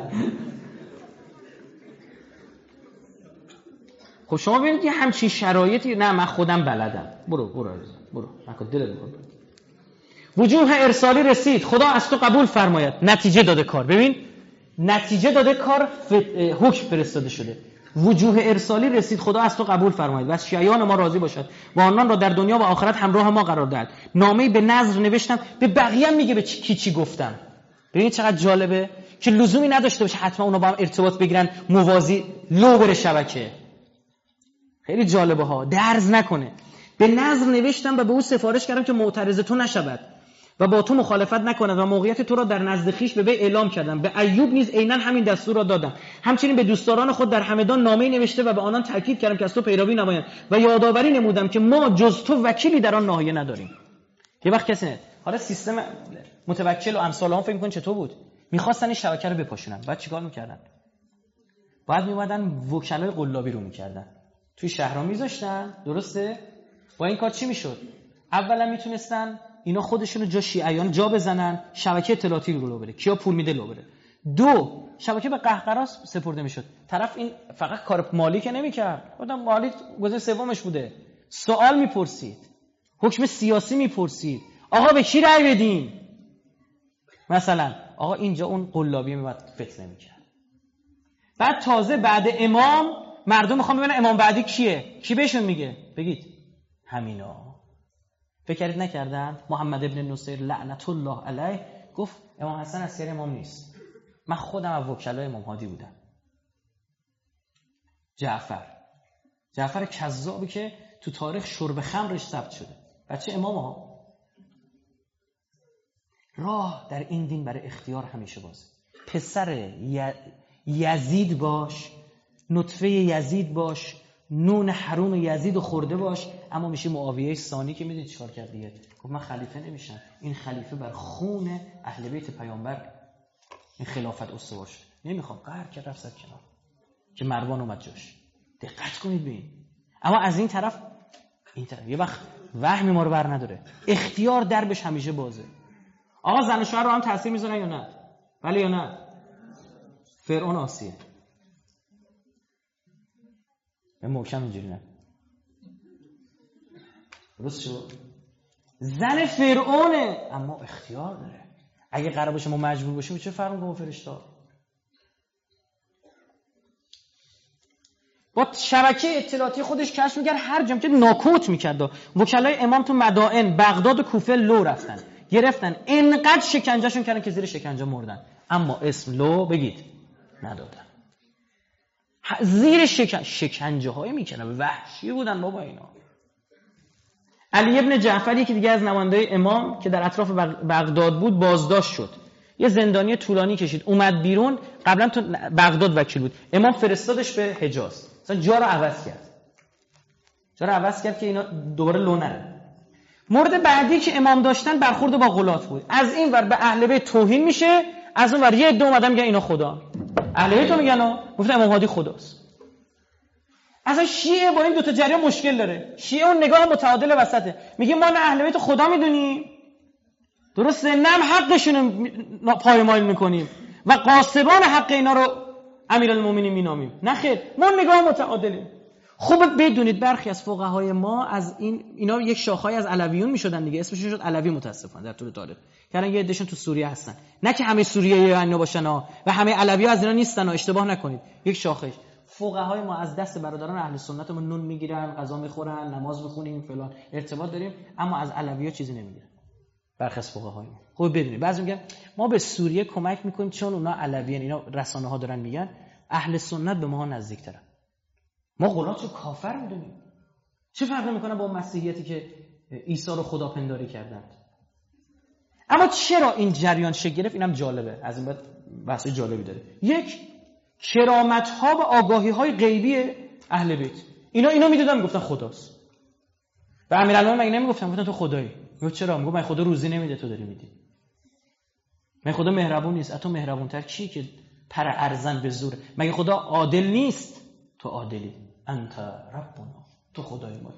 خب شما ببینید که همچین شرایطی، نه من خودم بلدم. برو برو برو نکن دلت میخواد. وجوه ارسالی رسید، خدا از تو قبول فرماید. نتیجه داده کار. ببین نتیجه داده کار، حکم فرستاده شده. وجوه ارسالی رسید، خدا از تو قبول فرماید و از شیعیان ما راضی باشد و آنان را در دنیا و آخرت همراه ما قرار دهد. نامه‌ای به نظر نوشتم، به بقیه میگه به کی چی گفتم. ببین چقدر جالبه که لزومی نداشته باشه حتما اونا با هم ارتباط بگیرن موازی لو بره شبکه. خیلی جالبه ها، درز نکنه. به نظر نوشتم و به او سفارش کردم که معترض تو نشود و با تو مخالفت نکند و موقعیت تو را در نزد خویش به وی اعلام کردم. به ایوب نیز عیناً همین دستور را دادم. همچنین به دوستداران خود در همدان نامه‌ای نوشته و به آنان تاکید کردم که از تو پیروی نمایند و یادآوری نمودم که ما جز تو وکیلی در آن ناحیه نداریم. یه وقت کسی نه. حالا سیستم متوکل و امثال اون فکر می‌کن چطور بود؟ می‌خواستن این شبکه رو بپاشونن. بعد چیکار می‌کردن؟ بعد می‌اومدن وکلای قلابی رو می‌کردن. توی شهرها می‌ذاشتن، درسته؟ با این کار چی می‌شد؟ اولا میتونستن اینا خودشونو جا شیعیان جا بزنن، شبکه اطلاعاتی رو لو بره، کیا پول میده لو بره. دو، شبکه به قهقرا سپرده میشد. طرف این فقط کار مالی که نمیکرد، گفتم مالی گزینه سومش بوده. سوال میپرسید، حکم سیاسی میپرسید، آقا به کی رأی بدیم؟ مثلا آقا اینجا اون قلابی میواد فتنه میکرد. بعد تازه بعد امام مردم میخوان ببینن امام بعدی کیه؟ کی بهشون میگه؟ بگید همینا. فکر کردید نکردن؟ محمد ابن نصیر لعنت الله علیه گفت امام حسن عسکری امام نیست. من خودم از وکلای امام هادی بودم. جعفر جعفر کذابی که تو تاریخ شرب خمرش ثبت شده. بچه امام ها. راه در این دین برای اختیار همیشه بازه. پسر یزید باش، نطفه یزید باش، نون حروم یزید خورده باش، اما میشه معاویه ثانی که میدونی چیکار کرد دیگه. گفت من خلیفه نمیشم. این خلیفه بر خون اهل بیت پیامبر این خلافت استوار شد. نمیخوام قهر کرد رفت زد کنار که مروان اومد جاش. دقت کنید به این. اما از این طرف این طرف یه وقت وهم ما رو بر نداره. اختیار دربش همیشه بازه. آقا زن و شوهر رو هم تاثیر میذارن یا نه؟ بله یا نه؟ فرعون آسیه به محکم اینجوری نه. درست شد؟ زن فرعونه اما اختیار داره. اگه قرار باشه ما مجبور باشیم چه فرق می‌کنه با فرشته؟ با شبکه اطلاعاتی خودش کشف می‌کرد، هر جام که ناکوت می‌کرد. وکلای امام تو مدائن، بغداد و کوفه لو رفتن، گرفتن، اینقدر شکنجهشون کردن که زیر شکنجه مردن، اما اسم لو بگید ندادن. زیر شکن... شکنجه های میکنن، وحشی بودن بابا اینا. علی ابن جعفر یکی دیگه از نماینده امام که در اطراف بغداد بود بازداشت شد. یه زندانی طولانی کشید، اومد بیرون. قبلا تو بغداد وکیل بود، امام فرستادش به حجاز، مثلا جا رو عوض کرد جا رو عوض کرد که اینا دوباره لو نره. مورد بعدی که امام داشتن برخورد با غلات بود. از این ور به اهل بیت توهین میشه، از اون ور یه عده اومدن میگن اینا خدا. اهل بیت میگن ها، گفتن امام هادی خداست. اصلا شیعه با این دو تا جریان مشکل داره. شیعه اون نگاه متعادل وسطه، میگه ما نه اهل بیت خدا میدونیم، درسته، نه حقشون رو پایمال میکنیم و قاسبان حق اینا رو امیرالمومنین مینامیم. نه خیر، ما نگاه متعادلیم. خوب بدونید برخی از فقهای ما از این اینا یک شاخه‌ای از علویون میشدن دیگه، اسمشون شد علوی متاسفانه در طول تاریخ. که الان یه عدهشون تو سوریه هستن. نه که همه سوریه اینا باشن ها و همه علوی‌ها از اینا نیستن ها، اشتباه نکنید. یک شاخه فقهای ما از دست برادران اهل سنت ما نون میگیرن، غذا میخورن، نماز میخونیم فلان، ارتباط داریم، اما از علوی‌ها چیزی نمیگیرن. برخی از فقهای ما. خوب بدونید بعضی میگن ما به سوریه کمک میکنیم چون اونا علویان، اینا رسانه‌ها دارن میگن اهل سنت به ما نزدیک‌ترن. ما غلات رو کافر میدونیم. چه فرقی میکنه با مسیحیتی که عیسی رو خدا پنداری کردند؟ اما چرا این جریان شکل گرفت؟ اینم جالبه، از این بعد بحث جالبی داره. یک، کرامت ها و آگاهی های غیبی اهل بیت، اینا اینا میدادن میگفتن خداست. و امیرالمومنین مگه نمیگفتن گفتن تو خدایی؟ میگفت چرا؟ میگفت من خدا روزی نمیده تو داری میدی. من خدا مهربون نیست، تو مهربونتر کی که پر ارزن به زور؟ مگه خدا عادل نیست؟ تو عادلی، انت ربنا، تو خدای مایی.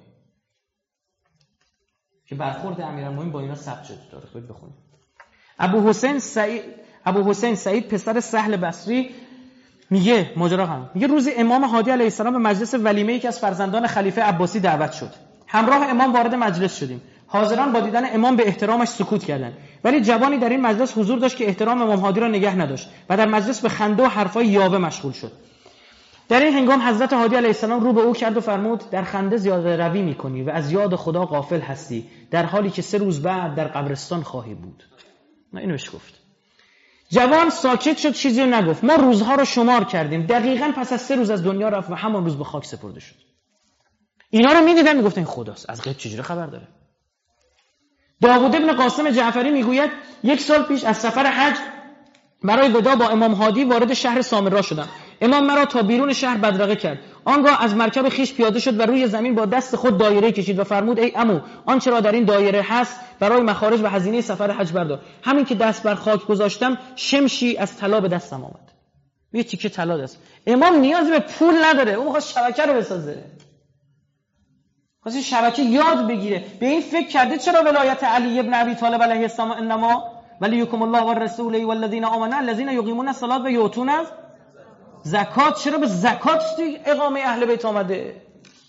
که برخورد امیرالمومنین با اینا ثبت شده تاریخ، باید بخونید. ابو حسین سعید ابو حسین سعید پسر سهل بصری میگه ماجرا هم میگه روزی امام هادی علیه السلام به مجلس ولیمه یکی از فرزندان خلیفه عباسی دعوت شد. همراه امام وارد مجلس شدیم. حاضران با دیدن امام به احترامش سکوت کردند، ولی جوانی در این مجلس حضور داشت که احترام امام هادی را نگه نداشت و در مجلس به خنده و حرفای یاوه مشغول شد. در این هنگام حضرت هادی علیه السلام رو به او کرد و فرمود در خنده زیاده روی میکنی و از یاد خدا غافل هستی، در حالی که سه روز بعد در قبرستان خواهی بود. نه اینو بهش گفت. جوان ساکت شد، چیزی رو نگفت. ما روزها رو شمار کردیم، دقیقاً پس از سه روز از دنیا رفت و همان روز به خاک سپرده شد. اینا رو میدیدن میگفتن خداست، از غیب چجوری خبر داره؟ داوود ابن قاسم جعفری میگوید یک سال پیش از سفر حج برای وداع با امام هادی وارد شهر سامرا شدم. امام مرا تا بیرون شهر بدرقه کرد. آنگاه از مرکب خیش پیاده شد و روی زمین با دست خود دایره کشید و فرمود ای عمو، آنچه را در این دایره هست برای مخارج و هزینه سفر حج بردار. همین که دست بر خاک گذاشتم شمشی از طلا به دستم آمد. یه تیکه طلا دست. امام نیازی به پول نداره، اون می‌خواد شبکه رو بسازه. خواست شبکه یاد بگیره. به این فکر کرده چرا ولایت علی ابن ابی طالب علیه السلام انما ولیکم الله و رسوله والذین آمنوا الذین یقیمون الصلاة و یؤتون الزکات، چرا به زکات اقامه اهل بیت آمده؟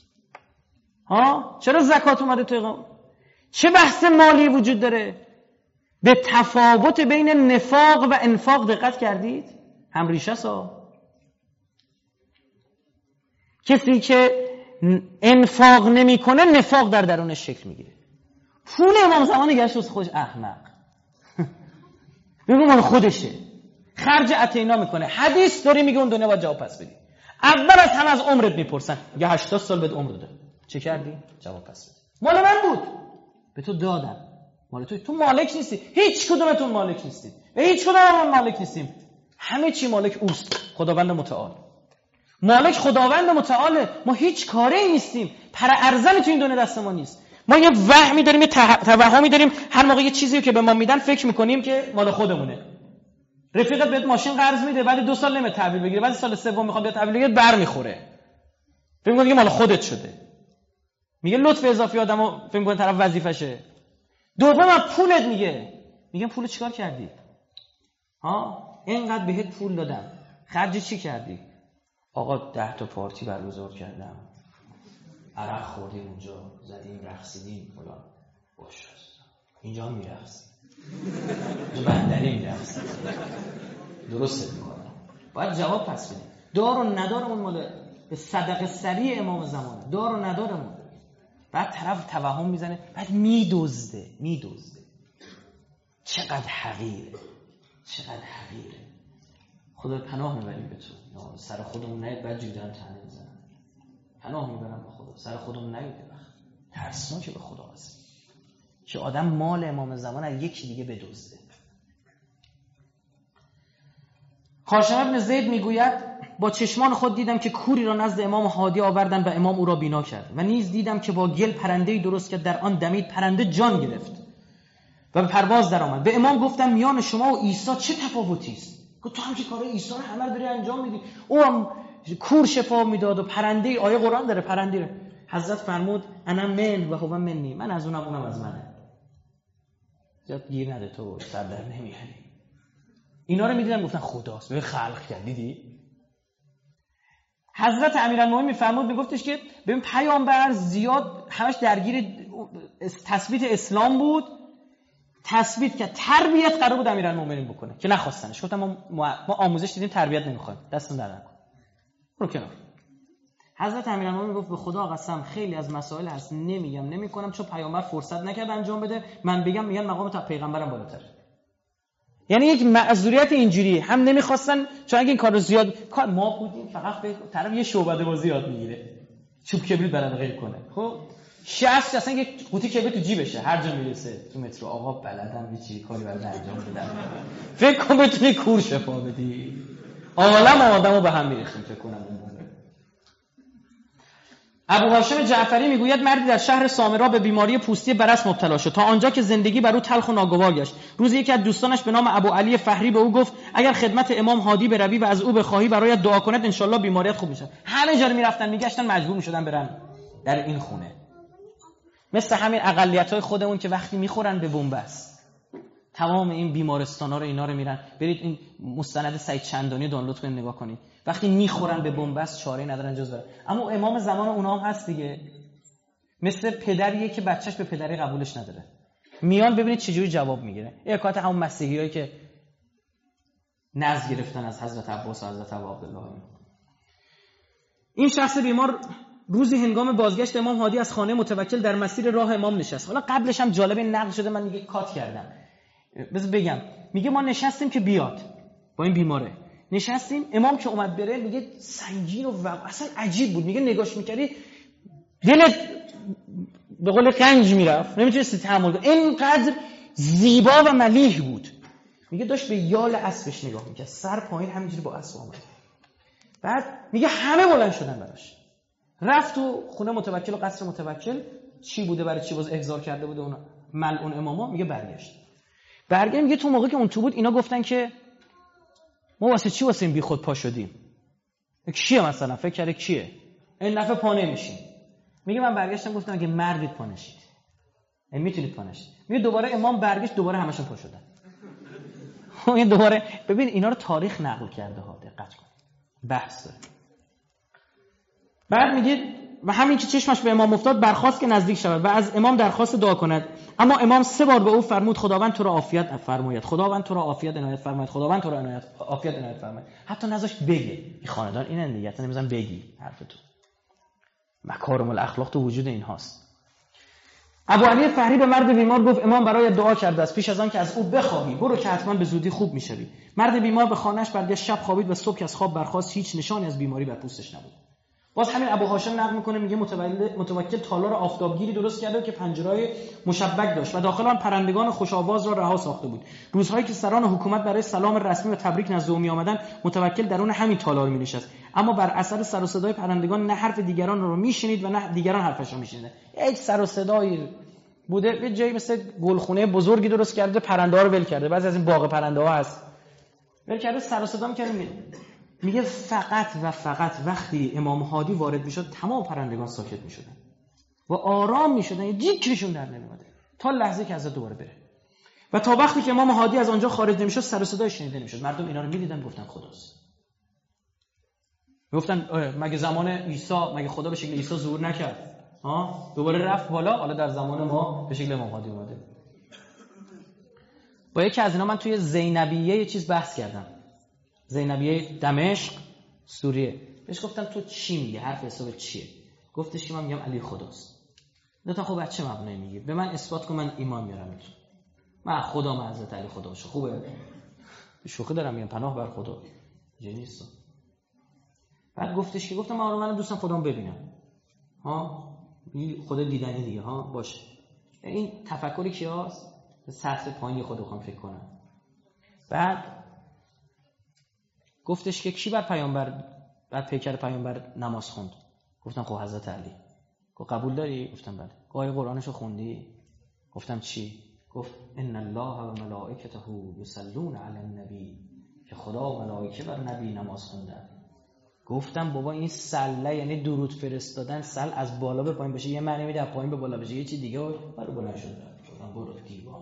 ها چرا زکات اومده تو اقامه؟ چه بحث مالی وجود داره؟ به تفاوت بین نفاق و انفاق دقت کردید؟ هم ریشه سا. کسی که انفاق نمیکنه نفاق در درونش شکل میگیره. پول امام زمان گشت واسه خودش احمق. میگه مال خودشه. خرج اتینا میکنه. حدیث داری میگه اون دنیا باید جواب پس بدی. اول از همه از عمرت میپرسن. میگه هشتاد سال بهت عمر داده. چه کردی؟ جواب پس بدی. مال من بود. به تو دادم. مال تو. تو مالک نیستی. هیچ کدومتون مالک نیستید. و هیچ کدوممون مالک نیستیم. همه چی مالک اوست. خداوند متعال. مالک خداوند متعاله. ما هیچ کاری نیستیم. پر ارزن تو این دنیا دست ما نیست. ما یه وهمی داریم، یه توهمی داریم، هر موقع یه چیزی که به ما میدن فکر میکنیم که مال خودمونه. رفیقت بهت ماشین قرض میده، بعد دو سال نمیاد تحویل بگیره، بعد سال سوم میخواد بیاد تحویل بگیره برمیخوره. فکر میکنه مال خودت شده. میگه لطف اضافی آدمو فکر میکنه طرف وظیفشه. دوم پولت میگه. میگم پول چیکار کردی؟ ها؟ اینقدر بهت پول دادم. خرج چی کردی؟ آقا ده تا پارتی برگزار کردم. عرق خوردیم اونجا، زدیم، رقصیدیم فلان. باشه. اینجا میرقصیم. تو بندری میرقصیم. درسته میکنم. باید جواب پس بدیم. دار و ندارمون مال به صدقه سریع امام زمانه. دار و ندارمون. بعد طرف توهم میزنه، بعد میدزده، میدزده. چقدر حقیره. چقدر حقیره. خدا پناه میبریم به تو. سر خودمون نید بعد جوری دارم تنه میزنم. پناه میبرم به خدا. سر خودمون نید بخ. ترسناکه به خدا هست. که آدم مال امام زمان از یکی دیگه بدزده. هاشم ابن زید میگوید با چشمان خود دیدم که کوری را نزد امام هادی آوردن و امام او را بینا کرد و نیز دیدم که با گل پرنده‌ای درست کرد، در آن دمید، پرنده جان گرفت و به پرواز در آمد. به امام گفتم میان شما و عیسی چه تفاوتی است؟ گفت تو هم که کار عیسی رو همه رو داری انجام میدی. او هم کور شفا میداد و پرنده، آیه قرآن داره پرنده. حضرت فرمود انا من و هو منی، من از اونم اونم از منه. زیاد گیر نده تو سر در نمیاری. اینا رو میدیدم گفتن خداست، به خلق کرد. دیدی؟ حضرت امیرالمومنین میفرمود میگفتش که ببین پیامبر زیاد همش درگیر تثبیت اسلام بود، تثبیت که تربیت قرار بود امیرالمومنین بکنه که نخواستنش. گفتم ما, ما آموزش دیدیم تربیت نمیخوایم، دستون در نکن، برو کنار. حضرت امیرالمومنین گفت به خدا قسم خیلی از مسائل هست نمیگم نمیکنم چون پیامبر فرصت نکرد انجام بده، من بگم میگن مقام تا پیغمبرم بالاتر. یعنی یک معذوریت اینجوری هم نمیخواستن، چون اگه این کارو زیاد کار ما بودیم فقط به طرف یه شعبده بازی یاد میگیره، چوب کبریت بلد غیر کنه. خب شخص اصلا یک قوطی کبریت تو جیبشه، هر جا میرسه تو مترو آقا بلدم یه چیزی کاری برات انجام بدم. فکر کن بتونی کور شفا بدی. عالم آدمو به هم میریختیم فکر کنم اون موقع. ابو هاشم جعفری میگوید مردی در شهر سامرا به بیماری پوستی برص مبتلا شد تا آنجا که زندگی بر او تلخ و ناگوار گشت. روزی یکی از دوستانش به نام ابو علی فهری به او گفت اگر خدمت امام هادی بروی و از او بخواهی برایت دعا کند انشالله بیماریت خوب میشه. همه جا میرفتن میگشتن مجبور میشدن برن در این خونه. مثل همین اقلیت‌های خودمون که وقتی میخورن به بنبست تمام این بیمارستانا رو اینا رو میرن. برید این مستند سعید چندانی دانلود کنید نگاه کنید. وقتی میخورن به بنبست چاره‌ای ندارن جز برن. اما امام زمان اونها هم هست دیگه. مثل پدریه که بچهش به پدری قبولش نداره. میان ببینید چجوری جواب میگیره. یکات همون مسیحیایی که نذر گرفتن از حضرت عباس و حضرت عبدالله. این شخص بیمار روزی هنگام بازگشت امام هادی از خانه متوکل در مسیر راه امام نشست. حالا قبلش هم جالب نقل شده، من دیگه کات کردم. بذار بگم. میگه ما نشستیم که بیاد با این بیماره. نشستیم امام که اومد بره میگه سنگین و, و اصلا عجیب بود. میگه نگاش میکردی دلت به قول قنج میرفت، نمیتونستی تحمل کنی. اینقدر زیبا و ملیح بود. میگه داشت به یال اسبش نگاه میکرد، سر پایین همینجوری با اسب اومد. بعد میگه همه بلند شدن براش. رفت تو خونه متوکل و قصر متوکل، چی بوده برای چی باز احضار کرده بوده اون ملعون اماما. میگه برگشت. برگشت میگه تو موقع که اون تو بود اینا گفتن که ما واسه چی واسه این بی خود پا شدیم؟ کیه مثلا فکر کرده کیه؟ این نفع پا نمیشین. میگه من برگشتم گفتم اگه مردید پا نشید. این میتونید پا نشید. میگه دوباره امام برگشت، دوباره همشون پا شدن. این دوباره ببین اینا رو تاریخ نقل کرده ها، دقت کن. بحث داره. بعد میگه و همین که چشمش به امام افتاد برخاست که نزدیک شود و از امام درخواست دعا کند، اما امام سه بار به او فرمود خداوند تو را عافیت فرماید، خداوند تو را عافیت عنایت فرماید، خداوند تو را عنایت عافیت عنایت فرماید. حتی نذاشت بگه. این خاندان اینن دیگه، اصلا نمیذارن بگی حرف تو. مکارم الاخلاق تو وجود اینهاست. ابو علی فهری به مرد بیمار گفت امام برای دعا کرده است، پیش از آن که از او بخواهی برو که حتما به زودی خوب میشوی. مرد بیمار به خانه‌اش برگشت، شب خوابید و صبح که از خواب برخاست هیچ نشانی از بیماری بر پوستش نبود. باز همین ابو هاشم نقل میکنه، میگه متوکل تالار آفتابگیری درست کرده که پنجره‌های مشبک داشت و داخل آن پرندگان خوش آواز را رها ساخته بود. روزهایی که سران حکومت برای سلام رسمی و تبریک نزد او میآمدند متوکل درون همین تالار مینشست، اما بر اثر سر و صدای پرندگان نه حرف دیگران را میشنید و نه دیگران حرفش را میشنیدند. یک سر و صدایی بوده، یه جایی مثل گلخونه بزرگی درست کرده، پرنده ها رو ول کرده، بعضی از این باغ پرنده ها هست ول کرده، سر و صدا میکنه. میگه فقط و فقط وقتی امام هادی وارد میشد تمام پرندگان ساکت میشدن و آرام میشدن، یه جیکشون در نمیومد تا لحظه که حضرت دوباره بره. و تا وقتی که امام هادی از آنجا خارج نمیشد سر و صدای شنیده نمیشد. مردم اینا رو میدیدن گفتن خداست. گفتن مگه زمان عیسی مگه خدا به شکل عیسی ظهور نکرد؟ ها دوباره رفت بالا، حالا در زمان ما به شکل امام هادی اومده. با یکی از اینا من توی زینبیه یه چیز بحث کردم. زینبیه دمشق سوریه. بهش گفتم تو چی میگه؟ حرف حساب چیه؟ گفتش که من میگم علی خداست. گفتم خب بچه مبنایی میگه؟ به من اثبات کن من ایمان میارم تو. من خدا من حضرت علی خدا باشه. خوبه؟ شوخی دارم میگم پناه بر خدا. جنیسا. بعد گفتش که گفتم من من دوستم خودم ببینم. ها خدا دیدنی دیگه ها باشه. این تفکری کیاست؟ سطح پایینی خود بخوام فکر کنم. بعد گفتش که کی بر پیامبر بر پیکر پیامبر نماز خوند؟ گفتم خب حضرت علی. گفت قبول داری؟ گفتم بله. آیه قرآنشو خوندی؟ گفتم چی؟ گفت ان الله و ملائکته یصلون علی النبی، که خدا و ملائکه بر نبی نماز خوندن. گفتم بابا این سله یعنی درود فرستادن، سل از بالا به پایین بشه یه معنی میده، از پایین به بالا بشه یه چیز دیگه. برو بلند شد گفتم برو دیوانه.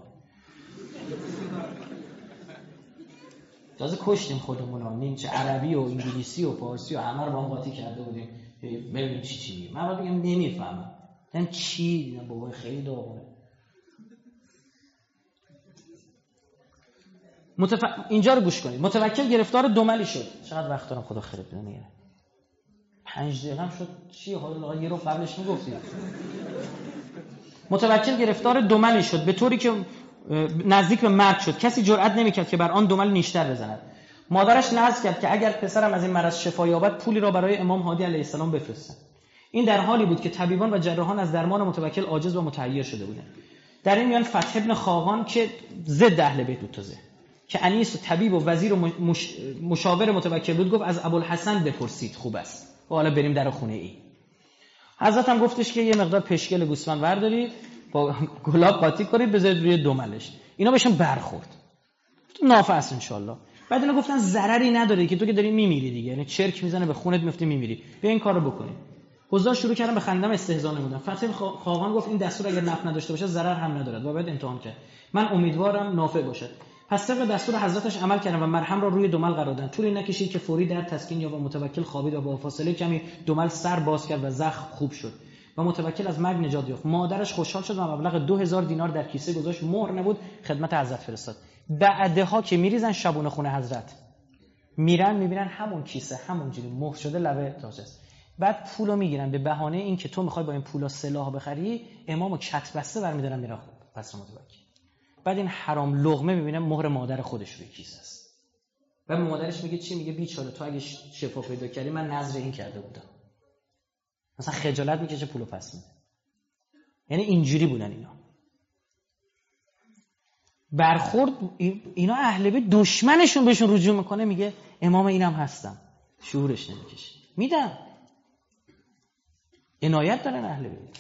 تازه کشتیم خودمون ها، نیمچه عربی و انگلیسی و فارسی و همه رو با هم قاطی کرده بودیم ببین چی چی. من باید بگم نمیفهمم این چی. بابا خیلی داغونه. متف... اینجا رو گوش کنید. متوکل گرفتار دملی شد. چقدر وقت دارم خدا خیرت بده نگه. پنج دقیقه شد چی حالا یه رو قبلش میگفتید. متوکل گرفتار دملی شد به طوری که نزدیک به مرگ شد. کسی جرئت نمیکرد که بر آن دمل نیشتر بزند. مادرش نذر کرد که اگر پسرم از این مرض شفا یابد پولی را برای امام هادی علیه السلام بفرستند. این در حالی بود که طبیبان و جراحان از درمان متوکل عاجز و متحیر شده بودند. در این میان فتح ابن خاقان که ضد اهل بیت بود تازه، که انیس و طبیب و وزیر و مش... مشاور متوکل بود، گفت از ابوالحسن بپرسید خوب است و حالا بریم در خونه ای. حضرت هم گفتش که یه مقدار پشکل گوسفند بردارید با گلاب قاطی کنید بذارید روی دملش. اینا بهشون برخورد. نافع است ان شاء الله. بعد اینا گفتن ضرری نداره که تو که داری میمیری دیگه، یعنی چرک میزنه به خونت میفته میمیری، بیا این کارو بکنی. حضار شروع کردن به خندم استهزا نمودن. فتح خاقان گفت این دستور اگر نفع نداشته باشه ضرر هم ندارد و باید امتحان کرد. من امیدوارم نافع باشد. پس طبق دستور حضرتش عمل کردن و مرهم را روی دمل قرار دادن. طولی نکشید که فوری در تسکین یا و متوکل خوابید و با فاصله کمی دمل سر باز کرد و زخم خوب شد و متوکل از مرگ نجات یافت. مادرش خوشحال شد و مبلغ دو هزار دینار در کیسه گذاشت، مهر نبود، خدمت حضرت فرستاد. بعدها که میریزن شبونه خونه حضرت، میرن میبینن همون کیسه همونجوری مهر شده لبه تاج است. بعد پولو میگیرن به بهانه این که تو میخوای با این پولا سلاح بخری، امامو کت بسته برمی‌دارن میرن قصر متوکل. بعد این حرام لقمه میبینه مهر مادر خودش روی کیسه است. و مادرش میگه چی؟ میگه بیچاره تو اگه شفا پیدا کردی من نذر این کرده بودم. مثلا خجالت میکشه پولو پس میده. یعنی اینجوری بودن اینا. برخورد اینا اهل بیت، دشمنشون بهشون رجوع میکنه میگه امام اینم هستم، شعورش نمیکشه، میدم. عنایت دارن اهل بیت.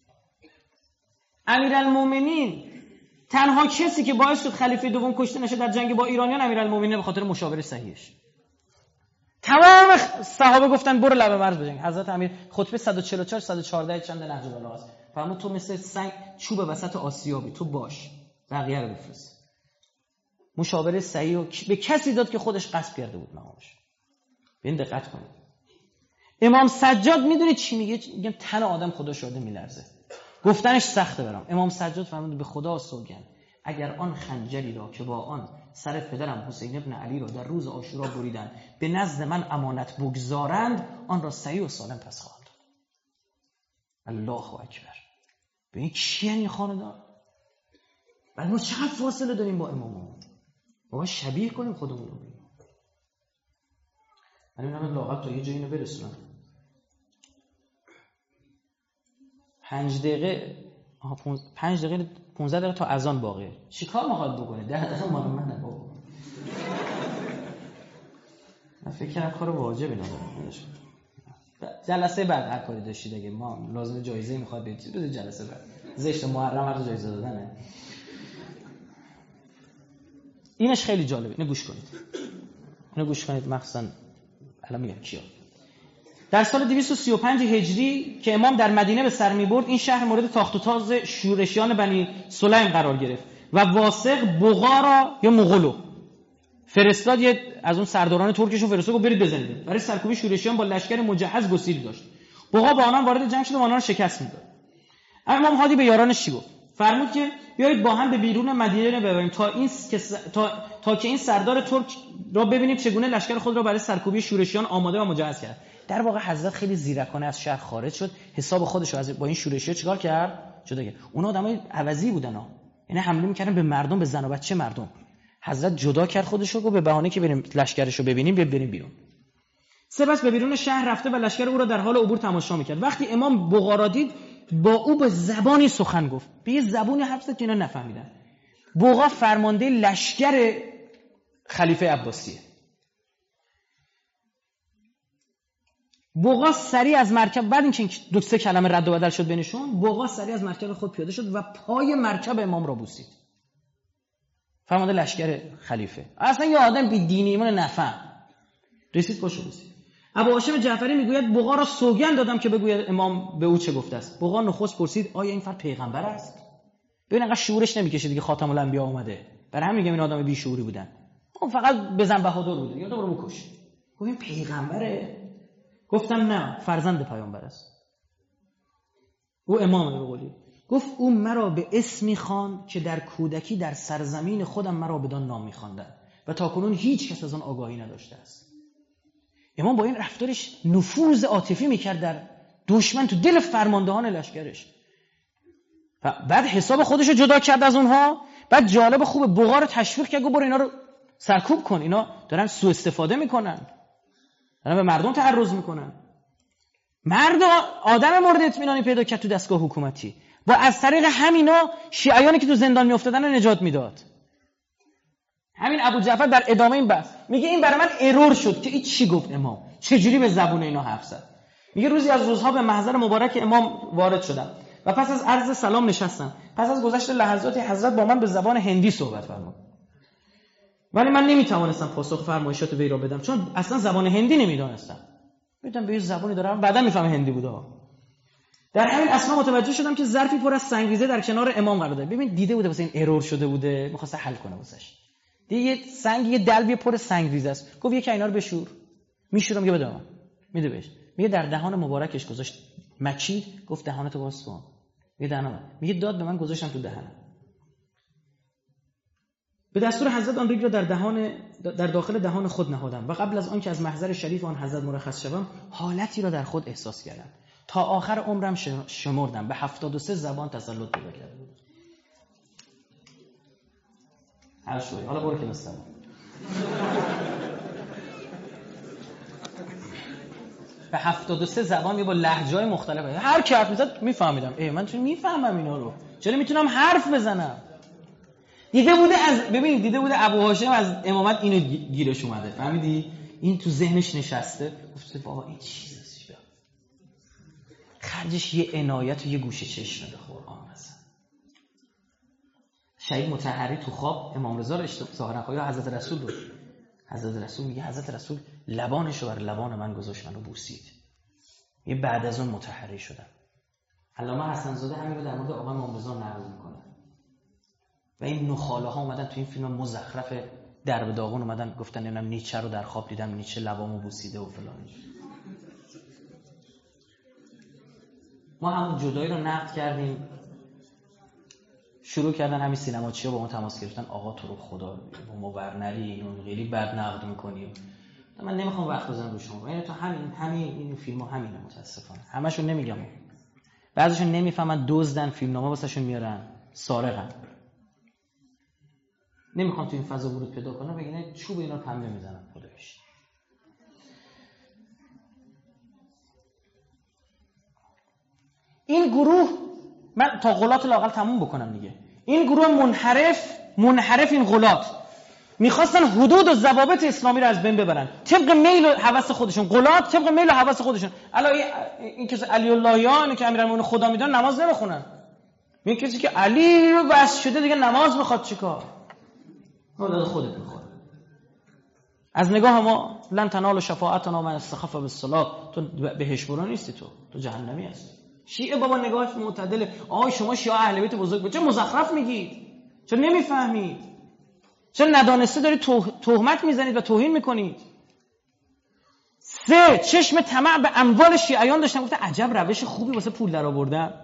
امیرالمومنین تنها کسی که باعث شد خلیفه دوم کشته نشه در جنگ با ایرانیان امیرالمومنین به خاطر مشاوره صحیحش. تمام صحابه گفتن برو لبه مرز بجنگ. حضرت امیر خطبه صد و چهل و چهار صد و چهارده چند نهج البلاغه است. فرمود تو مثل سنگ چوب وسط آسیابی، تو باش، بقیه رو بفرست. مشاوره صحیح رو به کسی داد که خودش قصد کرده بود مقامش. ببین دقت کنید. امام سجاد میدونید چی میگه؟ میگن تن آدم خدا شده میلرزه. گفتنش سخته برام. امام سجاد فرمود به خدا سوگند اگر آن خنجری را که با آن سر پدرم حسین ابن علی را در روز عاشورا بریدند به نزد من امانت بگذارند، آن را صحیح و سالم پس خواهم داد. الله اکبر. ببین چی یعنی خاندان؟ بعد ما چقدر فاصله داریم با اماممون؟ ما شبیه کنیم خودمون رو. من اینم لااقل تا یه جایی اینو برسونم. پنج دقیقه آها پونز... پنج دقیقه پونزده دقیقه تا اذان باقیه. چیکار میخواد بکنه؟ ده دقیقه مال منه بابا. من فکر کردم کار واجبی نداره. جلسه بعد هر کاری داشتید اگه ما لازم جایزه میخواد بدید بده جلسه بعد. زشت محرم هر جایزه دادنه. اینش خیلی جالبه. اینو گوش کنید. اینو گوش کنید مخصوصا الان میگم کیا. در سال دویست و سی و پنج هجری که امام در مدینه به سر میبرد، این شهر مورد تاخت و تاز شورشیان بنی سلیم قرار گرفت و واسق بغارا یا مغولو فرستاد، یه از اون سرداران ترکشون فرستاد گفت برید بزنید. برای سرکوبی شورشیان با لشکر مجهز گسیل داشت. بغا با آنان وارد جنگ شد و آنان شکست میداد. امام هادی به یارانش چی گفت؟ فرمود که بیایید با هم به بیرون مدینه ببریم تا این که س... تا... تا که این سردار ترک را ببینیم چگونه لشکر خود را برای سرکوبی شورشیان آماده و مجهز کرد. در واقع حضرت خیلی زیرکانه از شهر خارج شد، حساب خودش رو از با این شورشی‌ها چیکار کرد؟ جدا کرد. اونا آدمای عوضی بودن ها، یعنی حمله می‌کردن به مردم، به زن و بچه مردم. حضرت جدا کرد خودش رو، به بهانه که بریم لشکرش رو ببینیم بریم بیرون. سپس به بیرون شهر رفته و لشکر او را در حال عبور تماشا می‌کرد. وقتی امام بغارا دید با او به زبانی سخن گفت، به یه زبانی حرف زد که اینا نفهمیدن. بغا فرمانده لشکر خلیفه عباسیه. بغا سریع از مرکب، بعد اینکه دو سه کلمه رد و بدل شد بینشون، بغا سریع از مرکب خود پیاده شد و پای مرکب امام را بوسید. فرمانده لشکر خلیفه. اصلا یه آدم بی دین ایمان نفهم. رسید پاشو بوسید. ابو هاشم جعفری میگوید بغا را سوگند دادم که بگوید امام به او چه گفته است. بغا نخست پرسید آیا این فرد پیغمبر است؟ ببین انقدر شعورش نمیکشه دیگه، خاتم الانبیا اومده. برای همین میگم این آدم بی شعوری بودن. اون فقط بزن بهادر بوده. یا تو برو بکش. گفت این پیغمبره؟ گفتم نه، فرزند پیامبر است. او امامه به قولی. گفت او مرا به اسمی خواند که در کودکی در سرزمین خودم مرا بدان نام می‌خواندند و تاکنون هیچ کس از آن آگاهی نداشته است. امام با این رفتارش نفوذ عاطفی میکرد در دشمن، تو دل فرماندهان لشکرش. و بعد حساب خودش رو جدا کرد از اونها. بعد جالب خوبه بغا رو تشویق کرد، گفت برو اینا رو سرکوب کن، اینا دارن سوء استفاده میکنن، دارن به مردم تعرض میکنن. مرد آدم مورد اطمینانی پیدا کرد تو دستگاه حکومتی، با از طریق همینا شیعیانی که تو زندان میافتادن رو نجات میداد. همین ابو جعفر در ادامه این بحث میگه این برای من ارور شد که این چی گفت امام، چجوری به زبون اینا حرف زد. میگه روزی از روزها به محضر مبارک امام وارد شدم و پس از عرض سلام نشستم. پس از گذشت لحظاتی حضرت با من به زبان هندی صحبت فرمود، ولی من نمیتوانستم پاسخ فرمایشات وی را بدم چون اصلا زبان هندی نمیدانستم. میدونم به یه زبانی دارم بعدا میفهمم هندی بوده. در همین اثنا متوجه شدم که ظرفی پر از سنگریزه در کنار امام قرار داره. ببین دیده بوده واسه این ارور شده بوده، می‌خواسته حل کنه واسش. دیگه یه سنگ یه دلوی پر سنگریزه است. گفت یکی اینا رو بشور. میشورم میگه بده من. میده بهش. میگه در دهان مبارکش گذاشت مچید، گفت دهانتو باز کن. میگه دهانم. میگه داد به من گذاشتم تو دهنم. به دستور حضرت آن ریگ را در دهان در داخل دهان خود نهادم و قبل از آن که از محضر شریف آن حضرت مرخص شوم حالتی را در خود احساس کردم. تا آخر عمرم شمردم به هفتاد و سه زبان تسلط پیدا کرده بود. هر شوی حالا برو کلاس سلام. به هفتاد و سه زبان یه با لهجه‌های مختلف، هر کی حرف میزد میفهمیدم. ای من چون میفهمم اینا رو، چرا میتونم حرف بزنم؟ دیده بوده از ببین دیده بوده ابو هاشم از امامت اینو گیرش اومده، فهمیدی؟ این تو ذهنش نشسته، گفته بابا این چیزه، خرجش یه عنایت و یه گوشه چشم به قرآن بزن. شهید مطهری تو خواب امام رضا رو ظاهرا خواهی حضرت رسول رو حضرت رسول میگه حضرت رسول لبانش رو بر لبان من گذاشت، منو بوسید. یه بعد از اون مطهری شدم. علامه حسن زاده همین رو در مورد آقا امام رضا نقل میکنه و این نخاله ها اومدن تو این فیلم مزخرف درب داغون اومدن گفتن نمیدونم نیچه رو در خواب دیدم، نیچه لبامو بوسیده و فلان. ما همون جدایی رو نقد کردیم، شروع کردن همین سینماچی‌ها با ما تماس گرفتن، آقا تو رو خدا با ما ورنری اون خیلی بد نقد می‌کنیم. من نمیخوام وقت بزنم رو شما، یعنی تو همین همین این فیلم‌ها همینه متاسفانه. همشون نمیگم، بعضیشون نمیفهمن، دزدن، فیلمنامه واسهشون میارن، سارقن. نمیخوام تو این فضا ورود پیدا کنم، بگین چوب اینا رو پنبه میزنن خودش. این گروه، من تا غلات لااقل تموم بکنم دیگه، این گروه منحرف منحرف این غلات میخواستن حدود و ضوابط اسلامی رو از بین ببرن طبق میل و هوس خودشون. غلات طبق میل و هوس خودشون. الان این کسی علی اللهیان که امیرالمومنین خدا میدن نماز نمیخونن، این کسی که علی رو بس شده دیگه نماز میخواد چیکار؟ اولاد خودت میخواد. از نگاه ما لن تنالوا شفاعتنا من استخف بالصلاه، تو بهش برو نیستی، تو تو جهنمی هستی. شیعه بابا نگاهش معتدله. آهای شما شیعه اهل بیت بزرگ بود، چه مزخرف میگید؟ چه نمیفهمید؟ چه ندانسته دارید تهمت میزنید و توهین میکنید؟ سه، چشم طمع به اموال شیعیان داشتن، گفته عجب روش خوبی واسه پول در آوردن.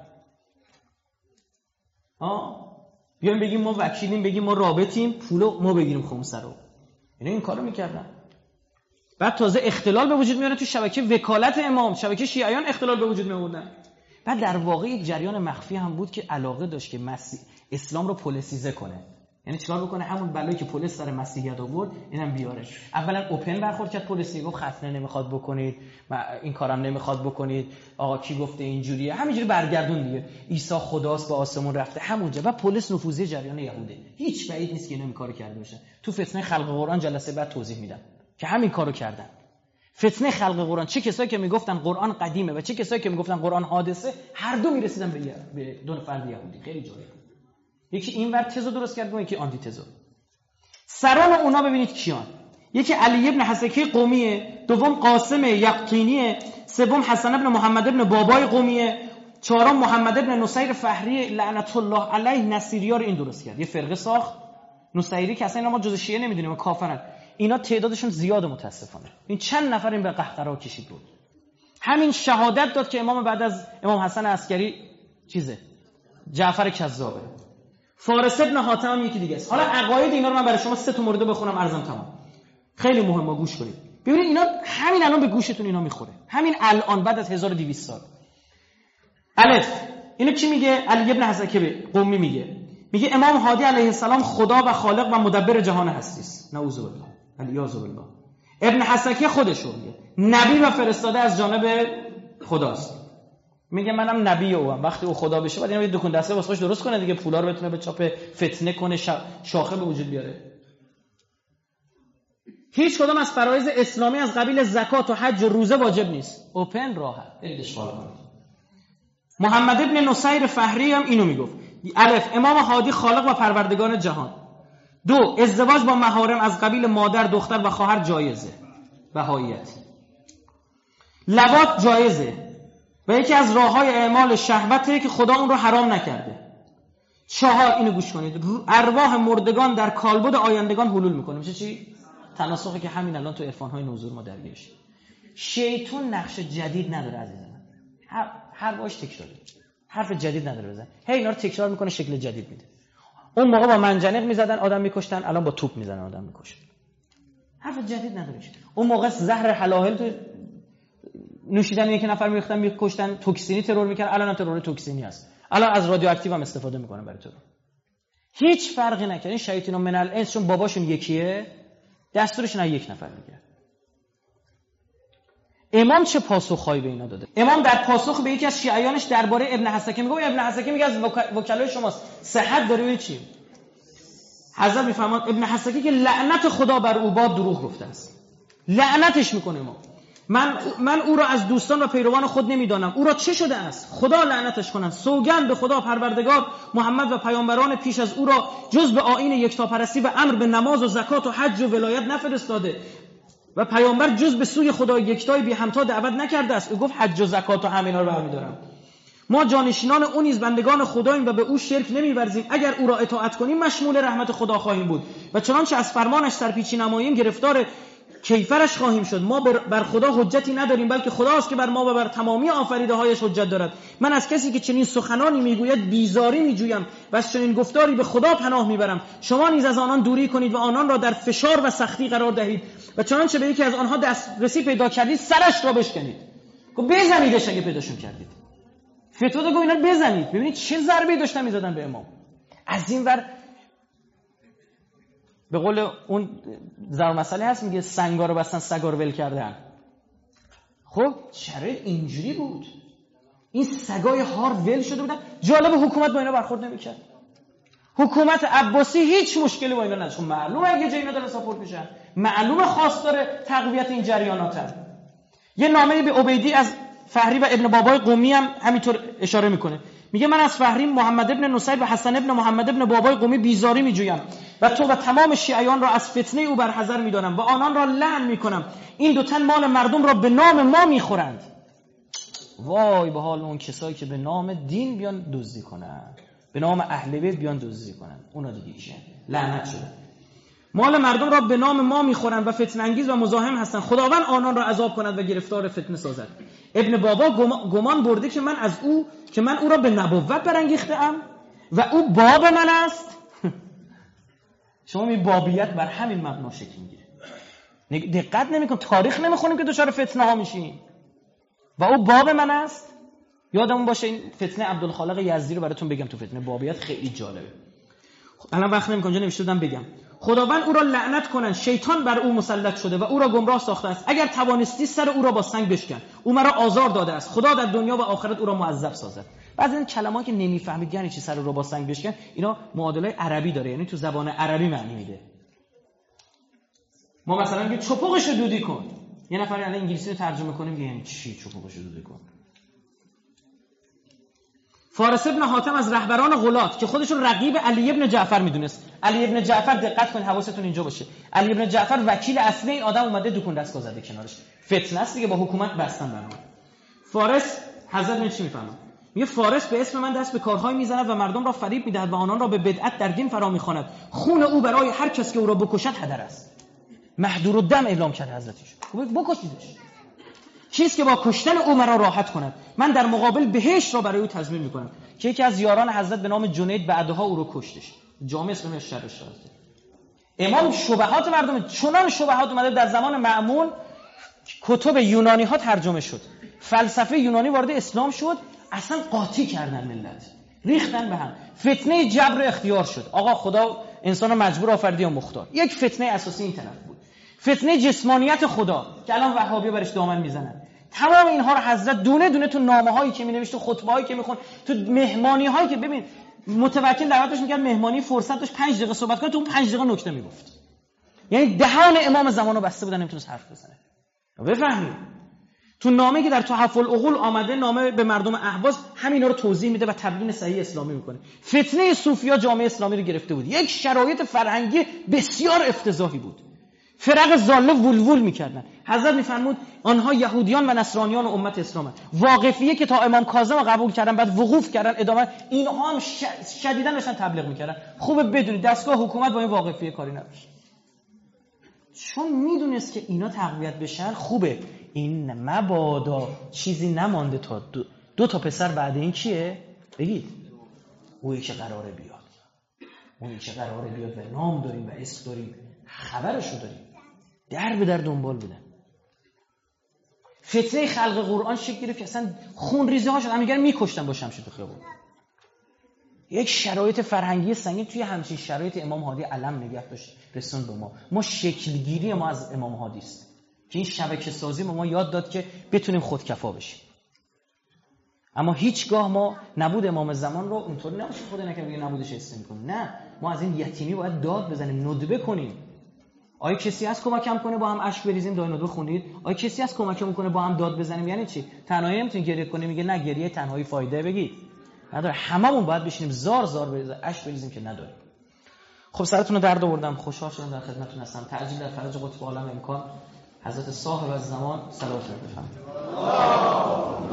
ها بیایم بگیم ما وکیلیم، بگیم ما رابطیم، پولو ما بگیریم خمسه رو. یعنی این کارو میکردن. بعد تازه اختلال به وجود میاره تو شبکه وکالت امام، شبکه شیعیان اختلال به وجود میآوردن. بعد در واقع یک جریان مخفی هم بود که علاقه داشت که مسیح اسلام رو پلیسیزه کنه. یعنی چیکار بکنه؟ همون بلایی که پلیس سر مسیحیت آورد اینم بیاره. اولا اوپن برخورد کرد پلیسی، گفت ختنه نمیخواد بکنید، این کارم نمیخواد بکنید، آقا کی گفته اینجوریه، همینجوری برگردون دیگه، عیسی خداست به آسمون رفته همونجا. و پلیس نفوذی جریان یهوده، هیچ بعید نیست که اینا این کارو کرده باشه. تو فتنه خلق قرآن جلسه بعد توضیح میدم که همین کارو کردن. فتنه خلق قرآن، چه کسایی که میگفتن قرآن قدیمه و چه کسایی که میگفتن قرآن حادثه، هر دو میرسیدن به به دو فرد یهودی. خیلی جالب. یکی اینور تزو درست کرد و یکی آنتی تزو. سران اونا ببینید کیان. یکی علی ابن حسکی قومیه، دوم قاسم یقطینیه، سوم حسن ابن محمد ابن بابای قومیه، چهارم محمد ابن نصیر فهری لعنت الله علیه نصیری‌ها رو این درست کرد. یه فرقه ساخت نصیری که اصلا اینا ما جز شیعه نمیدونیم، کافرن. اینا تعدادشون زیاده متاسفانه. این چند نفر این به قهقرا کشید بود. همین شهادت داد که امام بعد از امام حسن عسکری چیزه، جعفر کذابه. فارس ابن حاتم هم یکی دیگه است. حالا عقاید اینا رو من برای شما سه تا مورد بخونم عرضم تمام. خیلی مهمه گوش کنید. ببینید اینا همین الان به گوشتون اینا میخوره. همین الان بعد از هزار و دویست سال. الف اینو کی میگه؟ علی ابن حسکی قمی میگه. میگه امام هادی علیه السلام خدا و خالق و مدبر جهان هستی است. نعوذ بالله. الیاذ بالله. ابن حسکی خودش رو میگه نبی و فرستاده از جانب خداست. میگه منم نبی اوام، وقتی او خدا بشه بعد اینا یه دکون دسته واسش درست کنه دیگه، پولا رو بتونه به چاپ فتنه کنه، شاخه به وجود بیاره. هیچ کدام از فرایض اسلامی از قبیل زکات و حج و روزه واجب نیست. اوپن راحت برید اشغال کنید. محمد ابن نصیر فهری هم اینو میگفت. الف امام هادی خالق و پروردگار جهان. دو ازدواج با محارم از قبیل مادر، دختر و خواهر جایزه. بهاییت. لواط جایزه و یکی از راه‌های اعمال شهوته که خدا اون رو حرام نکرده. چهار اینو گوش کنید، ارواح مردگان در کالبد آیندگان حلول میکنه. میشه چی؟ تناسخی که همین الان تو عرفان‌های نوزور ما درگیرش. شیطان نقش جدید نداره عزیزان. هر هر واش تکراری. حرف جدید نداره بزن. هی اینا رو تکرار میکنه، شکل جدید میده. اون موقع با منجنیق میزدن آدم میکشتن، الان با توپ میزنن آدم میکشن. حرف جدید نداره. اون موقع زهر حلاهل تو نوشیدن یک نفر میریختن میکشتن، توکسینی ترور میکردن، الان هم ترور توکسینی هست. الان از رادیواکتیو هم استفاده میکنن برای ترور. هیچ فرقی نکنه. این شیاطین من الانس چون باباشون یکیه، دستورشون از یک نفر میگه. امام چه پاسخهایی به اینا داده؟ امام در پاسخ به یکی از شیعیانش درباره ابن حسکه میگه ابن حسکه میگه از وکلای شماست، صحت داره و چی؟ حضرت میفرماد ابن حسکه که لعنت خدا بر او باد دروغ گفته است، لعنتش میکنه امام. من من او را از دوستان و پیروان خود نمیدانم، او را چه شده است؟ خدا لعنتش کنند. سوگند به خدا پروردگار محمد و پیامبران پیش از او را جز به آیین یکتاپرستی و امر به نماز و زکات و حج و ولایت نفرستاده و پیامبر جز به سوی خدای یکتای بی همتا دعوت نکرده است. او گفت حج و زکات و همینا رو برمی‌دارم. ما جانشینان او نیز بندگان خداییم و به او شرک نمی‌ورزیم. اگر او را اطاعت کنیم مشمول رحمت خدا خواهیم بود و چنانچه از فرمانش سرپیچی نماییم گرفتار کیفرش خواهیم شد. ما بر خدا حجتی نداریم بلکه خداست که بر ما و بر تمامی آفریده هایش حجت دارد. من از کسی که چنین سخنانی میگوید بیزاری میجویم و از چنین گفتاری به خدا پناه میبرم. شما نیز از آنان دوری کنید و آنان را در فشار و سختی قرار دهید و چنانچه به یکی از آنها دسترسی پیدا کردید سرش را بشکنید. گفت بزنیدش اگه پیداشون کردید. فتوا داد گفت اینا بزنید. ببینید چه ضربه‌ای داشتن میزدن به امام. از این ور به قول اون ضرب مسئله هست میگه سنگا رو بستن سگا رو ول کردن. خب شرایط اینجوری بود، این سگای هار ول شده بودن. جالب حکومت با اینا برخورد نمیکرد. حکومت عباسی هیچ مشکلی با اینا نداشت. معلومه اگه جای اینا داره ساپورت میشن، معلومه خواستار تقویت این جریاناتن. یه نامه به عبیدی از فهری و ابن بابای قمی هم همینطور اشاره میکنه. میگه من از فهری محمد ابن نصیر و حسن ابن محمد ابن بابای قمی بیزاری میجویم و تو و تمام شیعیان را از فتنه او برحذر میدانم و آنان را لعن میکنم. این دو تن مال مردم را به نام ما میخورند. وای به حال اون کسایی که به نام دین بیان دزدی کنن، به نام اهل بیت بیان دزدی کنن، اونا دیگه ایشه لعنت شده. مال مردم را به نام ما میخورند و فتنه انگیز و مزاحم هستند. خداوند آنان را عذاب کند و گرفتار فتنه سازد. ابن بابا گمان برده که من از او که من او را به نبوت برانگیخته‌ام و او باب من است. شما می بابیت بر همین مبنا شکل میگیره. دقت نمی‌کنید تاریخ نمیخونیم که دچار فتنه ها میشیم. و او باب من است. یادمون باشه این فتنه عبدالخالق یزدی رو براتون بگم. تو فتنه بابیت خیلی جالبه. الان وقت نمی‌کنم جا نوشته بودم بگم. خداوند او را لعنت کنند. شیطان بر او مسلط شده و او را گمراه ساخته است. اگر توانستی سر او را با سنگ بشکن. او مرا آزار داده است. خدا در دنیا و آخرت او را معذب سازد. بعضی این کلمات که نمیفهمید یعنی چی سر او را با سنگ بشکن، اینا معادله عربی داره، یعنی تو زبان عربی معنی میده. ما مثلا میگیم چپقش رو دودی کن. یه نفر الان انگلیسی رو ترجمه کنیم میگه یعنی چی چپقش رو دودی کن. فارس ابن حاتم از رهبران غلات که خودشون رقیب علی ابن جعفر میدونست. علی ابن جعفر دقت کنید حواستون اینجا باشه. علی ابن جعفر وکیل اصلی این آدم اومده دکون دستگاه زده کنارش. فتنه است دیگه، با حکومت بستن برام. فارس حضرت من چی میفهمه؟ میگه فارس به اسم من دست به کارهای میزند و مردم را فریب میدهد و آنان را به بدعت در دین فرا میخواند. خون او برای هر کس که او را بکشد هدر است. محدور الدم اعلام کرد حضرتش. بکشیدش. چیزی که با کشتن او مرا راحت کند. من در مقابل بهشت را برای او تضمین میکنم. که یکی از یاران حضرت به نام جنید بعدها او رو کشتش. جامعه اسلامی شرش شد. امام شبهات مردم چنان شبهات اومده در زمان مأمون کتب یونانی ها ترجمه شد. فلسفه یونانی وارد اسلام شد، اصلا قاطی کردن ملت. ریختن به هم. فتنه جبر اختیار شد. آقا خدا انسان مجبور آفریده یا مختار. یک فتنه اساسی این طرف بود. فتنه جسمانیت خدا که الان وهابی‌ها برش دامن میزنن. تمام اینها رو حضرت دونه دونه تو نامه‌هایی که می‌نوشت، تو خطبه‌هایی که می‌خوند، تو مهمانی‌هایی که ببین متوکل دعوتش می‌کرد مهمانی فرصت داشت پنج دقیقه صحبت کنه، تو اون پنج دقیقه نکته میگفت. یعنی دهان امام زمانو بسته بودن نمیتونست حرف بزنه. بفهمید تو نامه‌ای که در تحف العقول آمده، نامه به مردم اهواز همینا رو توضیح میده و تبیین صحیح اسلامی میکنه. فتنه صوفیا جامعه اسلامی رو گرفته بود. یک شرایط فرهنگی بسیار افتضاحی بود. فرق ضاله ولول میکردن. حضرت میفرمود آنها یهودیان و نصرانیان و امت اسلام. واقفیه که تا امام کاظم رو قبول کردن بعد وقوف کردن ادامه، اینها هم شدیداً داشتن تبلیغ میکردن. خوبه بدونید دستگاه حکومت با این واقفیه کاری نداشت. چون میدونست که اینا تقویت بشن خوبه. این مبادا چیزی نمانده تا دو, دو تا پسر بعد این کیه؟ بگید. اون که قراره بیاد. اون که قراره بیاد و نام داریم و اسم داریم، خبرشو داریم. در به در دنبال بودن. فتنه خلق قرآن شکل گرفت که اصلا خون ریزه ها شد. همینگر میکشتن با شمشیر تو خیابون. یک شرایط فرهنگی سنگین توی همچین شرایط امام هادی علم نگه داشت رسون به ما. ما شکلگیری ما از امام هادی است. که این شبکه سازی به ما یاد داد که بتونیم خودکفا بشیم. اما هیچگاه ما نبود امام زمان رو اونطور نباشه خود نکنه بگه نبودش حس می‌کنیم. نه، ما از این یتیمی باید داد بزنیم، ندبه کنیم. آیا کسی هست کمکم کنه با هم اشک بریزیم؟ دای ندبه خوندید؟ آیا کسی هست کمکمون کنه با هم داد بزنیم؟ یعنی چی؟ تنهایی نمیتونی گریه کنی؟ میگه نه، گریه تنهایی فایده بگید نداره. هممون باید بشینیم زار زار بریزیم، اشک بریزیم که نداره. خب سرتون رو درد آوردم، خوشحال شدم در خدمتتون هستم. تعجیل در فرج قطب عالم امکان حضرت صاحب الزمان صلوات بفرمایید.